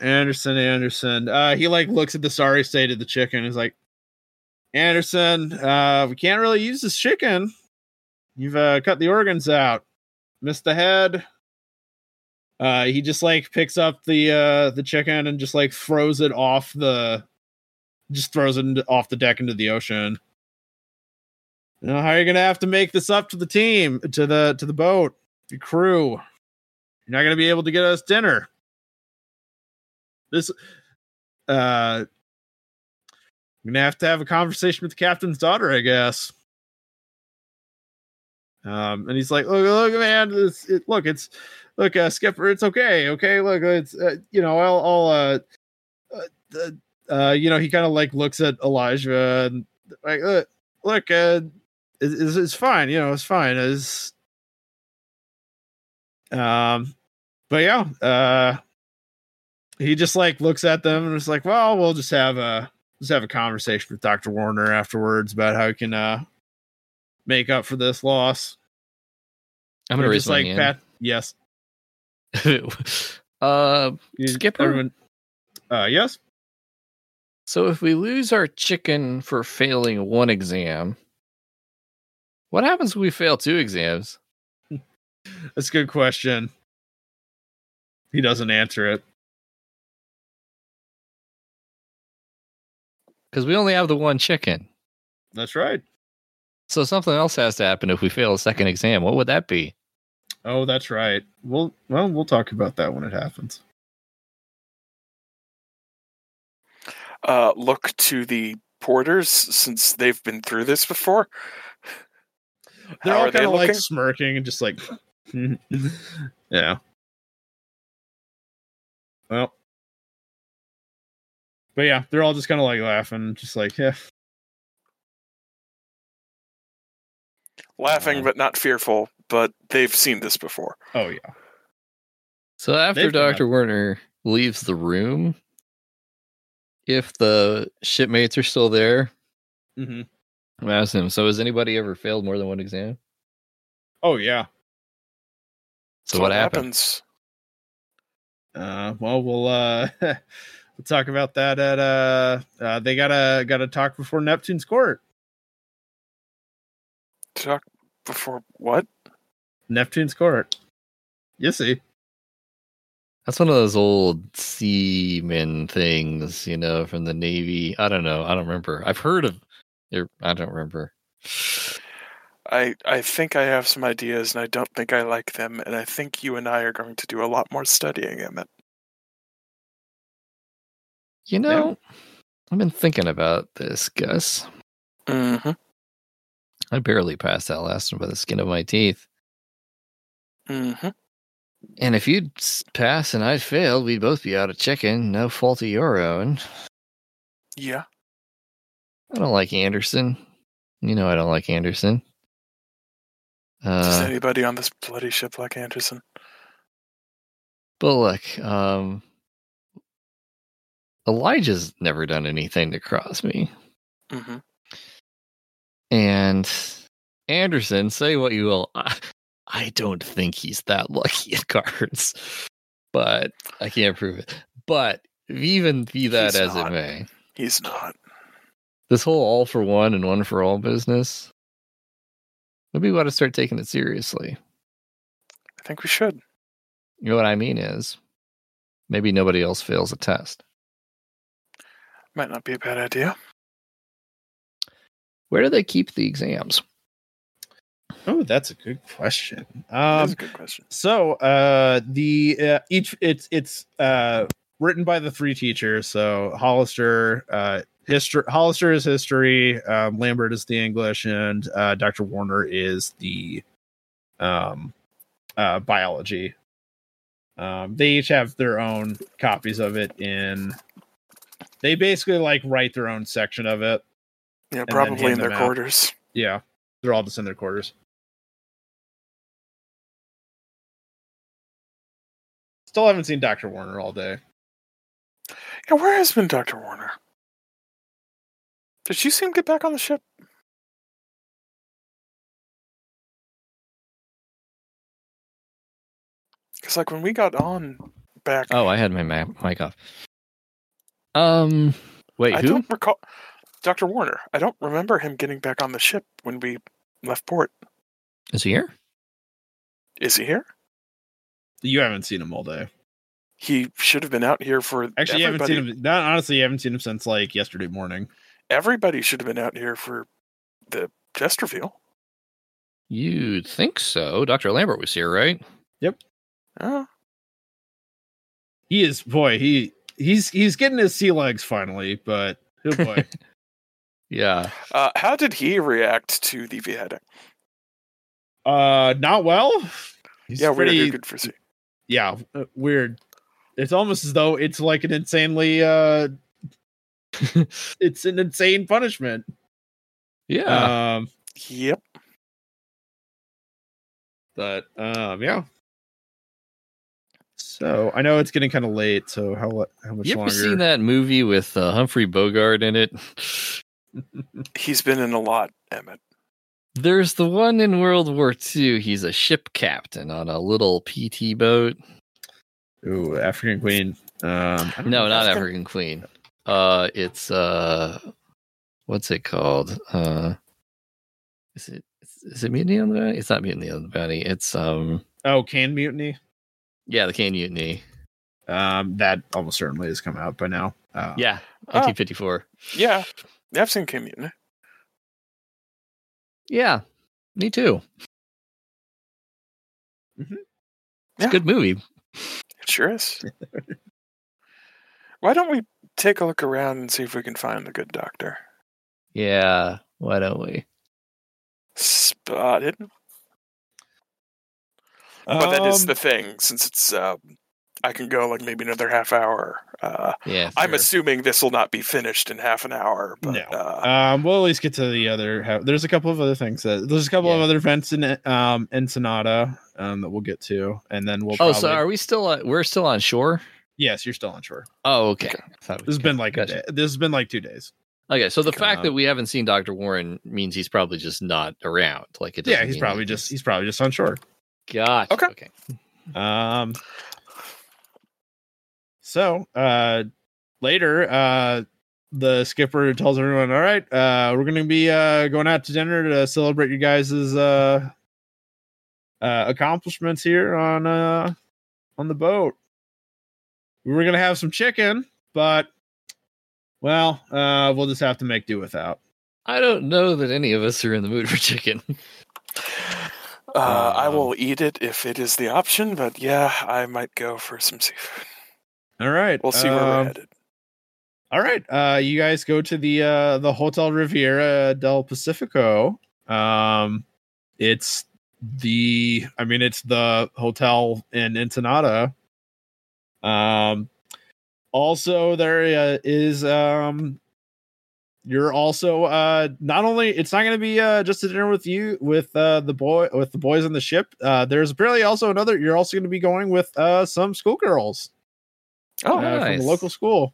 He like looks at the sorry state of the chicken. He's like, Anderson, we can't really use this chicken. You've cut the organs out. Missed the head. He just like picks up the chicken and just like throws it off the deck into the ocean. You know, how are you gonna have to make this up to the team, to the boat, the crew? You're not gonna be able to get us dinner. This, I'm gonna have to have a conversation with the captain's daughter, I guess. And he's like, look, man, Skipper, it's okay. Okay. Look, it's, he kind of like looks at Elijah and like, look, it's fine. You know, it's fine. But yeah, he just like looks at them and is like, well, we'll just have a conversation with Dr. Warner afterwards about how he can, make up for this loss. I'm gonna raise my hand. Pat, yes. Skipper. Everyone, yes. So if we lose our chicken for failing one exam, what happens when we fail 2 exams? That's a good question. He doesn't answer it. Because we only have the one chicken. That's right. So something else has to happen if we fail a second exam. What would that be? Oh, that's right. We'll talk about that when it happens. Look to the porters since they've been through this before. They're all kind of like smirking and just like, yeah. Well, but yeah, they're all just kind of like laughing, just like, yeah. Laughing, but not fearful, but they've seen this before. Oh, yeah. So after Dr. Warner leaves the room, if the shipmates are still there, I'm asking him, so has anybody ever failed more than one exam? Oh, yeah. So what happens? Well, we'll talk about that at, they gotta talk before Neptune's court. Talk before what? Neptune's court. You see. That's one of those old seaman things, you know, from the Navy. I don't know. I don't remember. I've heard of it. I don't remember. I think I have some ideas, and I don't think I like them, and I think you and I are going to do a lot more studying, Emmett. You know, I've been thinking about this, Gus. Mm-hmm. I barely passed that last one by the skin of my teeth. Mm-hmm. And if you'd pass and I'd failed, we'd both be out of chicken. No fault of your own. Yeah. I don't like Anderson. You know I don't like Anderson. Does anybody on this bloody ship like Anderson? But look, Elijah's never done anything to cross me. Mm-hmm. And Anderson, say what you will, I don't think he's that lucky at cards. But I can't prove it. But even be that as it may, he's not. This whole all for one and one for all business, maybe we ought to start taking it seriously. I think we should. You know what I mean is, maybe nobody else fails a test. Might not be a bad idea. Where do they keep the exams? Oh, that's a good question. That's a good question. So, it's written by the three teachers. So Hollister, Hollister is history, Lambert is the English, and Dr. Warner is the biology. They each have their own copies of it they basically like write their own section of it. Yeah, probably in their quarters. Yeah, they're all just in their quarters. Still haven't seen Dr. Warner all day. Yeah, where has been Dr. Warner? Did she see him get back on the ship? Because, like, when we got on back... Oh, I had my mic off. Wait, I who? don't recall... Dr. Warner. I don't remember him getting back on the ship when we left port. Is he here? Is he here? You haven't seen him all day. He should have been out here for... Actually, you haven't seen him... honestly, you haven't seen him since, like, yesterday morning. Everybody should have been out here for the test reveal. You'd think so. Dr. Lambert was here, right? Yep. Oh. He is... Boy, he's getting his sea legs finally, but... Oh, boy. Yeah. How did he react to the beheading? Not well. He's pretty weird. Good for C. Yeah, weird. It's almost as though it's like an insanely it's an insane punishment. Yeah. Yep. But yeah. So I know it's getting kind of late. So how much longer? You ever seen that movie with Humphrey Bogart in it? He's been in a lot, Emmett. There's the one in World War II. He's a ship captain on a little PT boat. Ooh, African Queen. No, not African Queen. It's what's it called? Is it Mutiny on the Bounty? It's not Mutiny on the Bounty. It's Can Mutiny. Yeah, the Can Mutiny. That almost certainly has come out by now. Yeah, 1954. Yeah, I've seen Can Mutiny. Yeah, me too. Mm-hmm. It's a good movie. It sure is. Why don't we take a look around and see if we can find the good doctor? Yeah, why don't we? Spotted. But that is the thing, since it's I can go like maybe another half hour. Yeah, I'm assuming this will not be finished in half an hour. But, no. We'll at least get to the other. There's a couple of other things there's a couple of other events in Ensenada that we'll get to, and then we'll. So are we still? We're still on shore. Yes, you're still on shore. Oh, okay. This has been like a day. This has been like 2 days. Okay, so the fact that we haven't seen Dr. Warren means he's probably just not around. Like it. Yeah, he's probably just on shore. Gotcha. Okay. So, later, the skipper tells everyone, all right, we're going to be going out to dinner to celebrate you guys' accomplishments here on the boat. We were going to have some chicken, but, well, we'll just have to make do without. I don't know that any of us are in the mood for chicken. I will eat it if it is the option, but yeah, I might go for some seafood. All right. We'll see where we're headed. All right. You guys go to the Hotel Riviera del Pacifico. It's the hotel in Ensenada. Also there is you're also not only it's not going to be just a dinner with you with the boys on the ship. There's apparently also another. You're also going to be going with some schoolgirls. Nice. From the local school.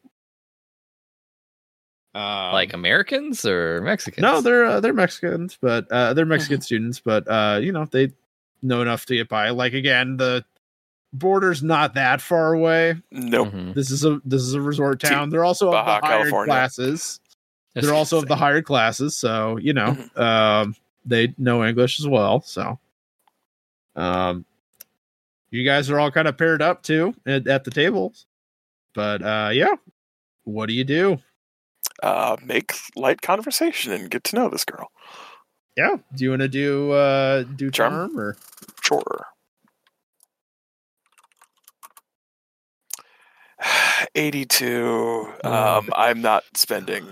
Like Americans or Mexicans? No, they're Mexicans, but they're Mexican students. But they know enough to get by. Like again, the border's not that far away. Nope. Mhm. This is a resort town. They're also of the Baja, higher California. classes. They're also of the higher classes, so they know English as well. So, you guys are all kind of paired up too at the tables. But what do you do? Make light conversation and get to know this girl. Yeah, do you want to do charm or Sure. 82. I'm not spending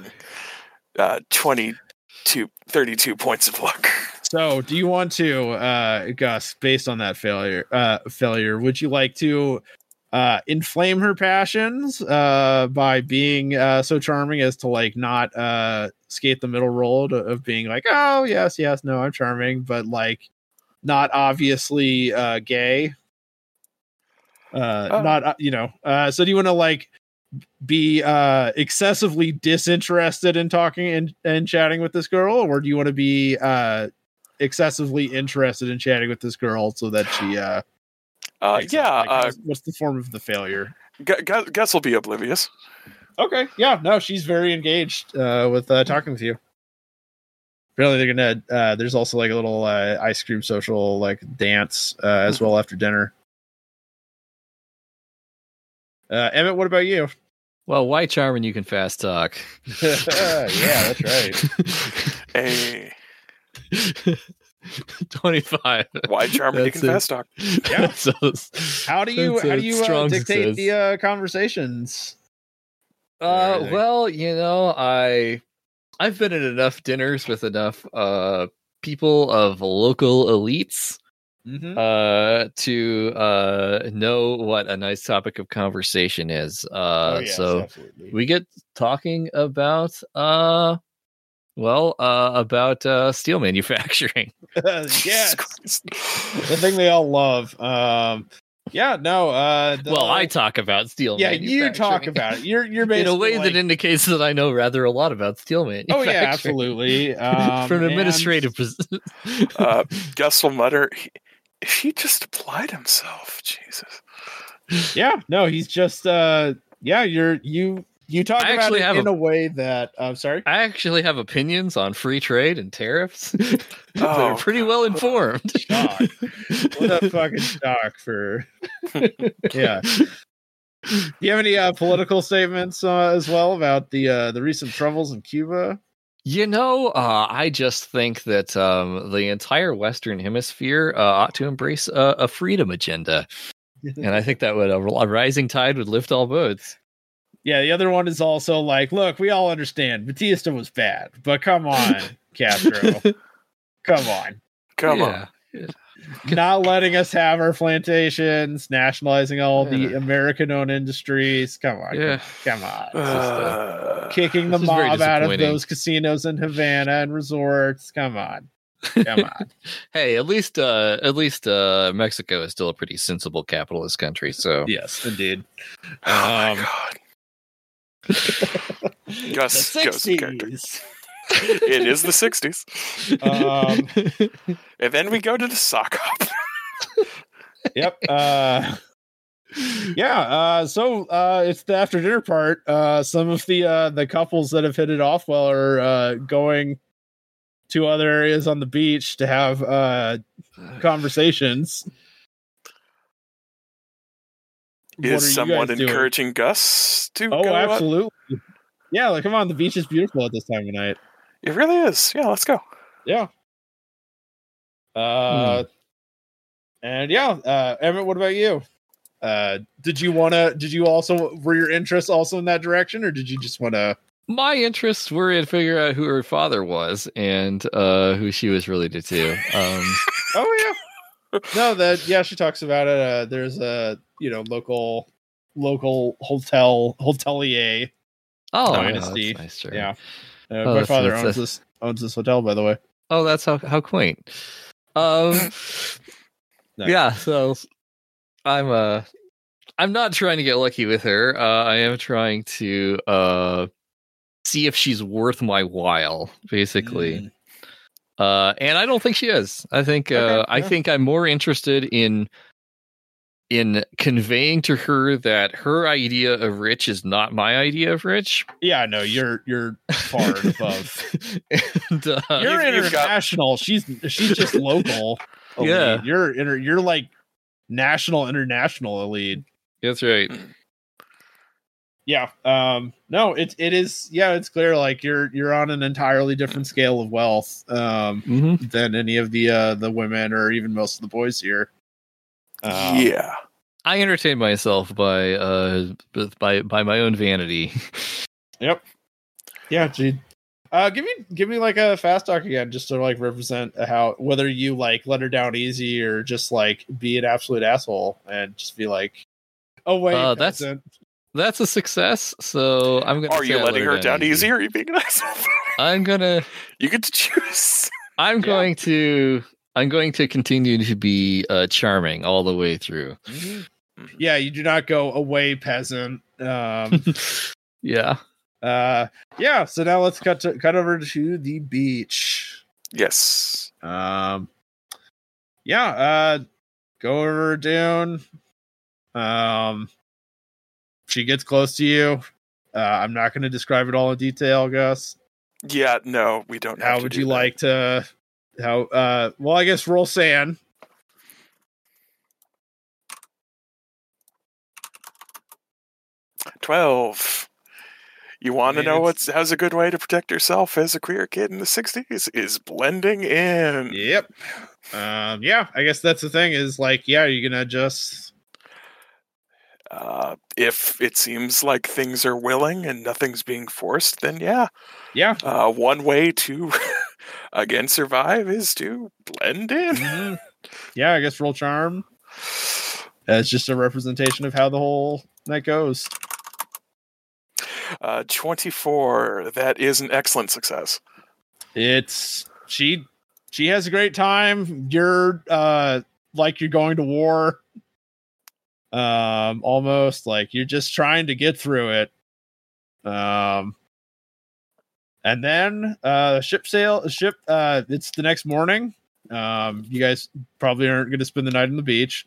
32 points of luck. So, do you want to, Gus, based on that failure, would you like to inflame her passions by being so charming as to like not skate the middle road of being like, oh yes, no, I'm charming, but like not obviously gay? So do you want to like be excessively disinterested in talking and chatting with this girl, or do you want to be excessively interested in chatting with this girl so that she what's the form of the failure? Gus will be oblivious. Okay, yeah, no, she's very engaged with talking with you. Apparently they're gonna there's also like a little ice cream social like dance as well after dinner. Emmett, what about you? Well, why charm when you can fast talk? Yeah, that's right. Hey, 25. why charm when you That's can it. fast talk? Yeah. So, How do you that's a strong dictate success. the conversations? Well, I've been at enough dinners with enough people of local elites Mm-hmm. to know what a nice topic of conversation is. So absolutely. we get talking about steel manufacturing. Yes, the thing they all love. I talk about steel Yeah, manufacturing. you talk about it. You're basically in a way like, that indicates that I know rather a lot about steel manufacturing. oh yeah, absolutely. From an administrative position. Gus will mutter, he just applied himself. Jesus. Yeah, no, he's just you talk I about actually it have in a way that I'm sorry. I actually have opinions on free trade and tariffs that are pretty well informed. Shock. What a fucking shock for yeah. Do you have any political statements as well about the recent troubles in Cuba? I just think that the entire Western Hemisphere ought to embrace a freedom agenda. And I think that would a rising tide would lift all boats. Yeah, the other one is also like, look, we all understand Batista was bad, but come on, Castro. Come on. Come on. Not letting us have our plantations, nationalizing all the American-owned industries. Come on. Come on. Kicking the mob out of those casinos in Havana and resorts. Come on. Come on. Hey, at least Mexico is still a pretty sensible capitalist country. So yes, indeed. Oh my God. Gus character. It is the 60s. And then we go to the sock hop. Yep. So it's the after dinner part. Some of the couples that have hit it off well are going to other areas on the beach to have conversations. Is someone encouraging Gus to go? Oh, absolutely. Yeah, like come on, the beach is beautiful at this time of night. It really is. Yeah, let's go. Yeah. And Emmett, what about you? Were your interests also in that direction, or did you just want to? My interests were to figure out who her father was and who she was related to. Oh yeah. No, she talks about it. There's a local hotelier. Oh, dynasty. that's nice, sure. Yeah. My father owns this hotel, by the way. Oh, that's how quaint. Yeah, so I'm not trying to get lucky with her. I am trying to see if she's worth my while, basically. And I don't think she is. I think I think I'm more interested in conveying to her that her idea of rich is not my idea of rich. Yeah, no, you're far above. And, you're international. She's just local. Yeah, you're like national, international elite. That's right. Yeah. No, it is. Yeah, it's clear. Like you're on an entirely different scale of wealth than any of the women or even most of the boys here. Yeah, I entertain myself by my own vanity. Yep. Yeah, gee. Give me like a fast talk again, just to like represent how whether you like let her down easy or just like be an absolute asshole and just be like, oh wait, that's a success. So I'm gonna. Are you letting her down easy, or are you being an asshole? I'm gonna. You get to choose. I'm going to continue to be charming all the way through. Yeah, you do not go away, peasant. Yeah. Yeah. So now let's cut over to the beach. Yes. Yeah. Go over Dune. She gets close to you. I'm not going to describe it all in detail, Gus. Yeah. No, we don't. How would you like to? Well, I guess roll sand. 12. You want to know how's a good way to protect yourself as a queer kid in the 60s? Is blending in. Yep. Yeah, I guess that's the thing is like, yeah, you're going to just... if it seems like things are willing and nothing's being forced, then yeah. Yeah. One way to, again, survive is to blend in. Mm-hmm. Yeah, I guess roll charm. It's just a representation of how the whole night goes. 24. That is an excellent success. She has a great time. You're like you're going to war. Almost like you're just trying to get through it. And then it's the next morning. You guys probably aren't going to spend the night on the beach.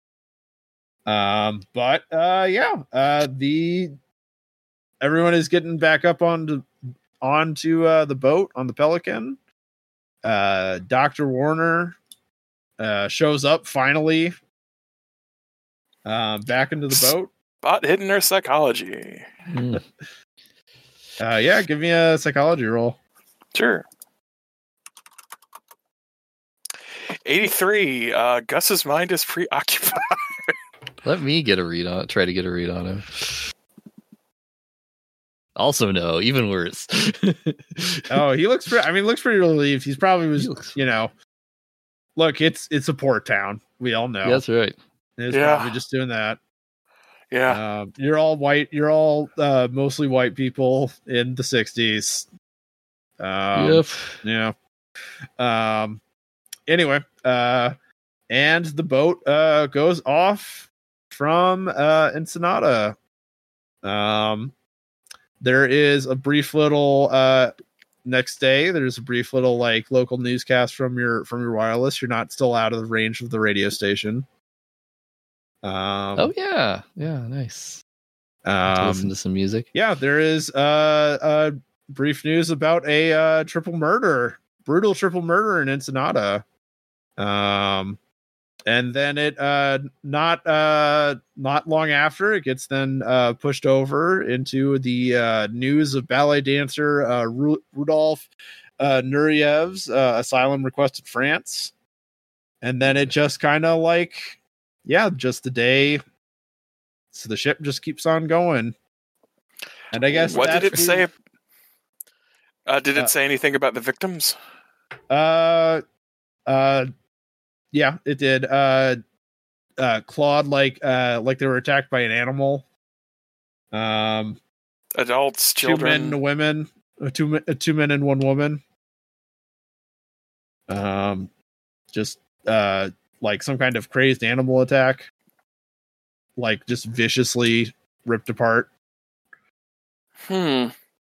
Everyone is getting back up onto the boat on the Pelican. Dr. Warner shows up finally. Back into the boat. Spot hidden her psychology. Yeah, give me a psychology roll. Sure. 83. Gus's mind is preoccupied. Let me try to get a read on him. Also, no, even worse. Oh, he looks pretty relieved. He's probably look, it's a port town. We all know. That's right. He's probably just doing that. Yeah. You're all white. You're all mostly white people in the 60s. Yep. Yeah. Anyway, and the boat goes off from Ensenada. There is a brief little next day. There's a brief little like local newscast from your wireless. You're not still out of the range of the radio station. Oh yeah, nice. Listen to some music. Yeah, there is brief news about a brutal triple murder in Ensenada. And then it not long after it gets then pushed over into the news of ballet dancer Rudolph Nuriev's asylum request in France. And then it just kind of like, yeah, just the day. So the ship just keeps on going. And I guess what did it say? Did it say anything about the victims? Yeah, it did. Clawed like they were attacked by an animal. Adults, children, women. two men and one woman. Just like some kind of crazed animal attack, like just viciously ripped apart. Hmm.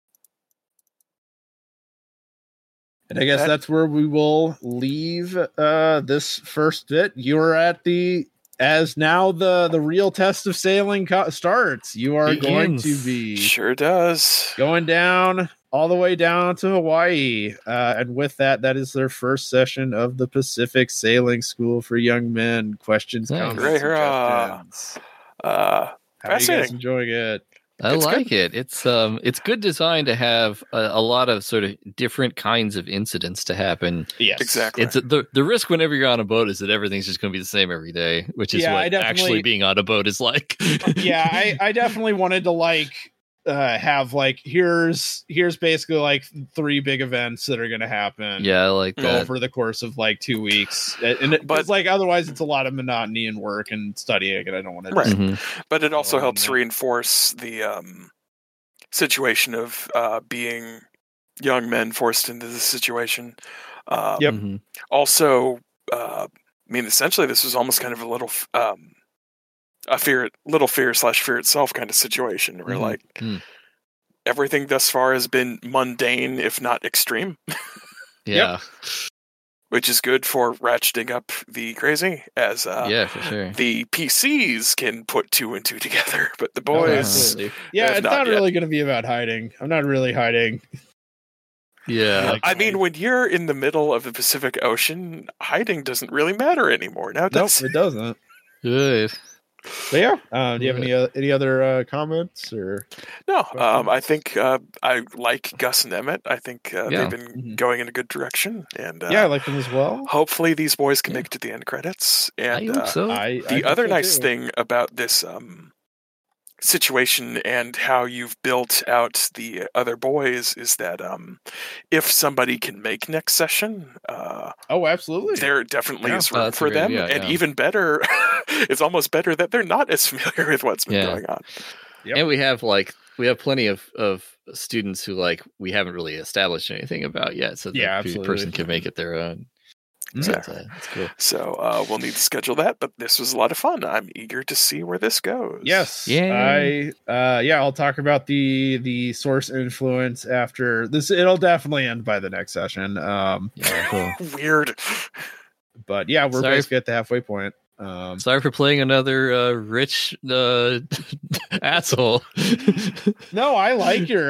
And I guess that's where we will leave this first bit. You're at as now the real test of sailing starts. You are going to be sure does going down all the way down to Hawaii. And with that is their first session of the Pacific Sailing School for Young Men. Questions, comments, suggestions. How are you guys enjoying it? I like it. It's good design to have a lot of sort of different kinds of incidents to happen. Yes, exactly. It's the risk whenever you're on a boat is that everything's just going to be the same every day, which is what actually being on a boat is like. Yeah, I definitely wanted to have here's basically like 3 big events that are going to happen. Yeah, I like that over the course of 2 weeks, but otherwise it's a lot of monotony and work and studying, and I don't want to. Right, but it also helps reinforce the situation of being young men forced into this situation. Also, I mean, essentially, this was almost kind of a little. Little fear / fear itself kind of situation where everything thus far has been mundane, if not extreme. Yeah. Which is good for ratcheting up the crazy as for sure. The PCs can put 2 and 2 together, but the boys it's not really going to be about hiding. I'm not really hiding. Yeah. I mean, when you're in the middle of the Pacific Ocean, hiding doesn't really matter anymore. Now, nope, it doesn't. Good. But yeah, do you have any other comments or? No, I think I like Gus and Emmett. I think they've been going in a good direction, and I like them as well. Hopefully, these boys can make it to the end credits. And I hope so. The other nice thing about this situation and how you've built out the other boys is that if somebody can make next session, absolutely, there definitely is room for them, even better. It's almost better that they're not as familiar with what's been going on. Yep. And we have plenty of students who we haven't really established anything about yet, so the person can make it their own. Exactly. That's cool. So we'll need to schedule that, but this was a lot of fun. I'm eager to see where this goes. Yes. Yeah. I'll talk about the source influence after this. It'll definitely end by the next session. Cool. Weird. But yeah, we're basically at the halfway point. Sorry for playing another rich asshole. No, I like your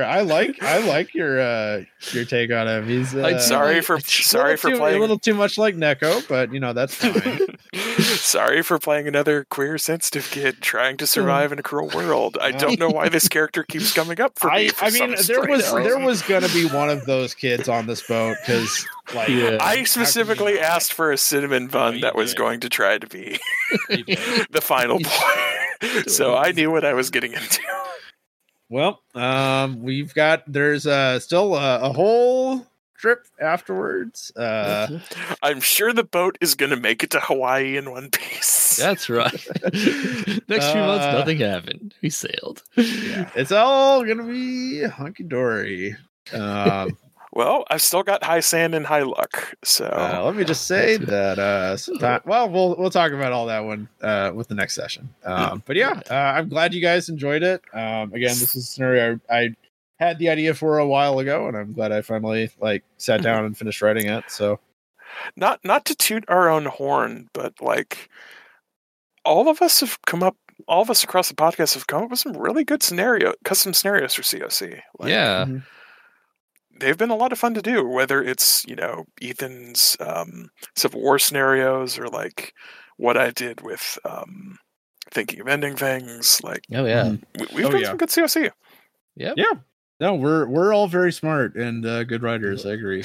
take on him. He's sorry for playing a little too much like Neko, but that's fine. Sorry for playing another queer sensitive kid trying to survive in a cruel world. I don't know why this character keeps coming up for me. I mean, there was gonna be one of those kids on this boat because I specifically asked for a cinnamon bun that was going to try to be the final point, so I knew what I was getting into. Well, there's still a whole trip afterwards. I'm sure the boat is going to make it to Hawaii in one piece. That's right. Next few months, nothing happened. We sailed. Yeah, it's all going to be hunky dory. Well, I've still got high sand and high luck. So let me just say that sometime. Well, we'll talk about all that one with the next session. But yeah, I'm glad you guys enjoyed it. Again, this is a scenario I had the idea for a while ago, and I'm glad I finally sat down and finished writing it. So, not to toot our own horn, but all of us across the podcast have come up with some really good custom scenarios for COC. They've been a lot of fun to do, whether it's, Ethan's Civil War scenarios or what I did with thinking of ending things. We've done some good COC. Yeah. No, we're all very smart and good writers. I agree.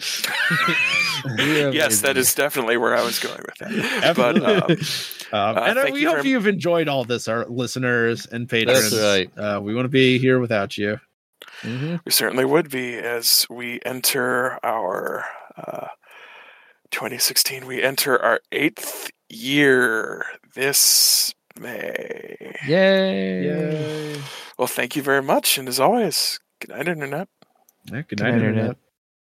Yes, that is definitely where I was going with that. But we hope you've enjoyed all this, our listeners and patrons. That's right. We want to be here without you. Mm-hmm. We certainly would be as we enter our 2016. We enter our 8th year this May. Yay! Well, thank you very much, and as always, good night, Internet. Yeah, good night, Internet.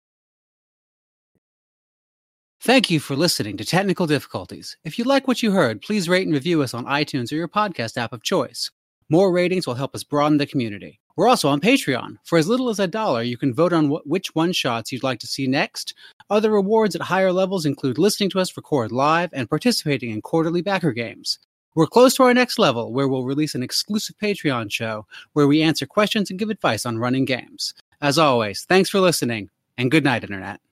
Thank you for listening to Technical Difficulties. If you like what you heard, please rate and review us on iTunes or your podcast app of choice. More ratings will help us broaden the community. We're also on Patreon. For as little as $1, you can vote on which one-shots you'd like to see next. Other rewards at higher levels include listening to us record live and participating in quarterly backer games. We're close to our next level, where we'll release an exclusive Patreon show where we answer questions and give advice on running games. As always, thanks for listening, and good night, Internet.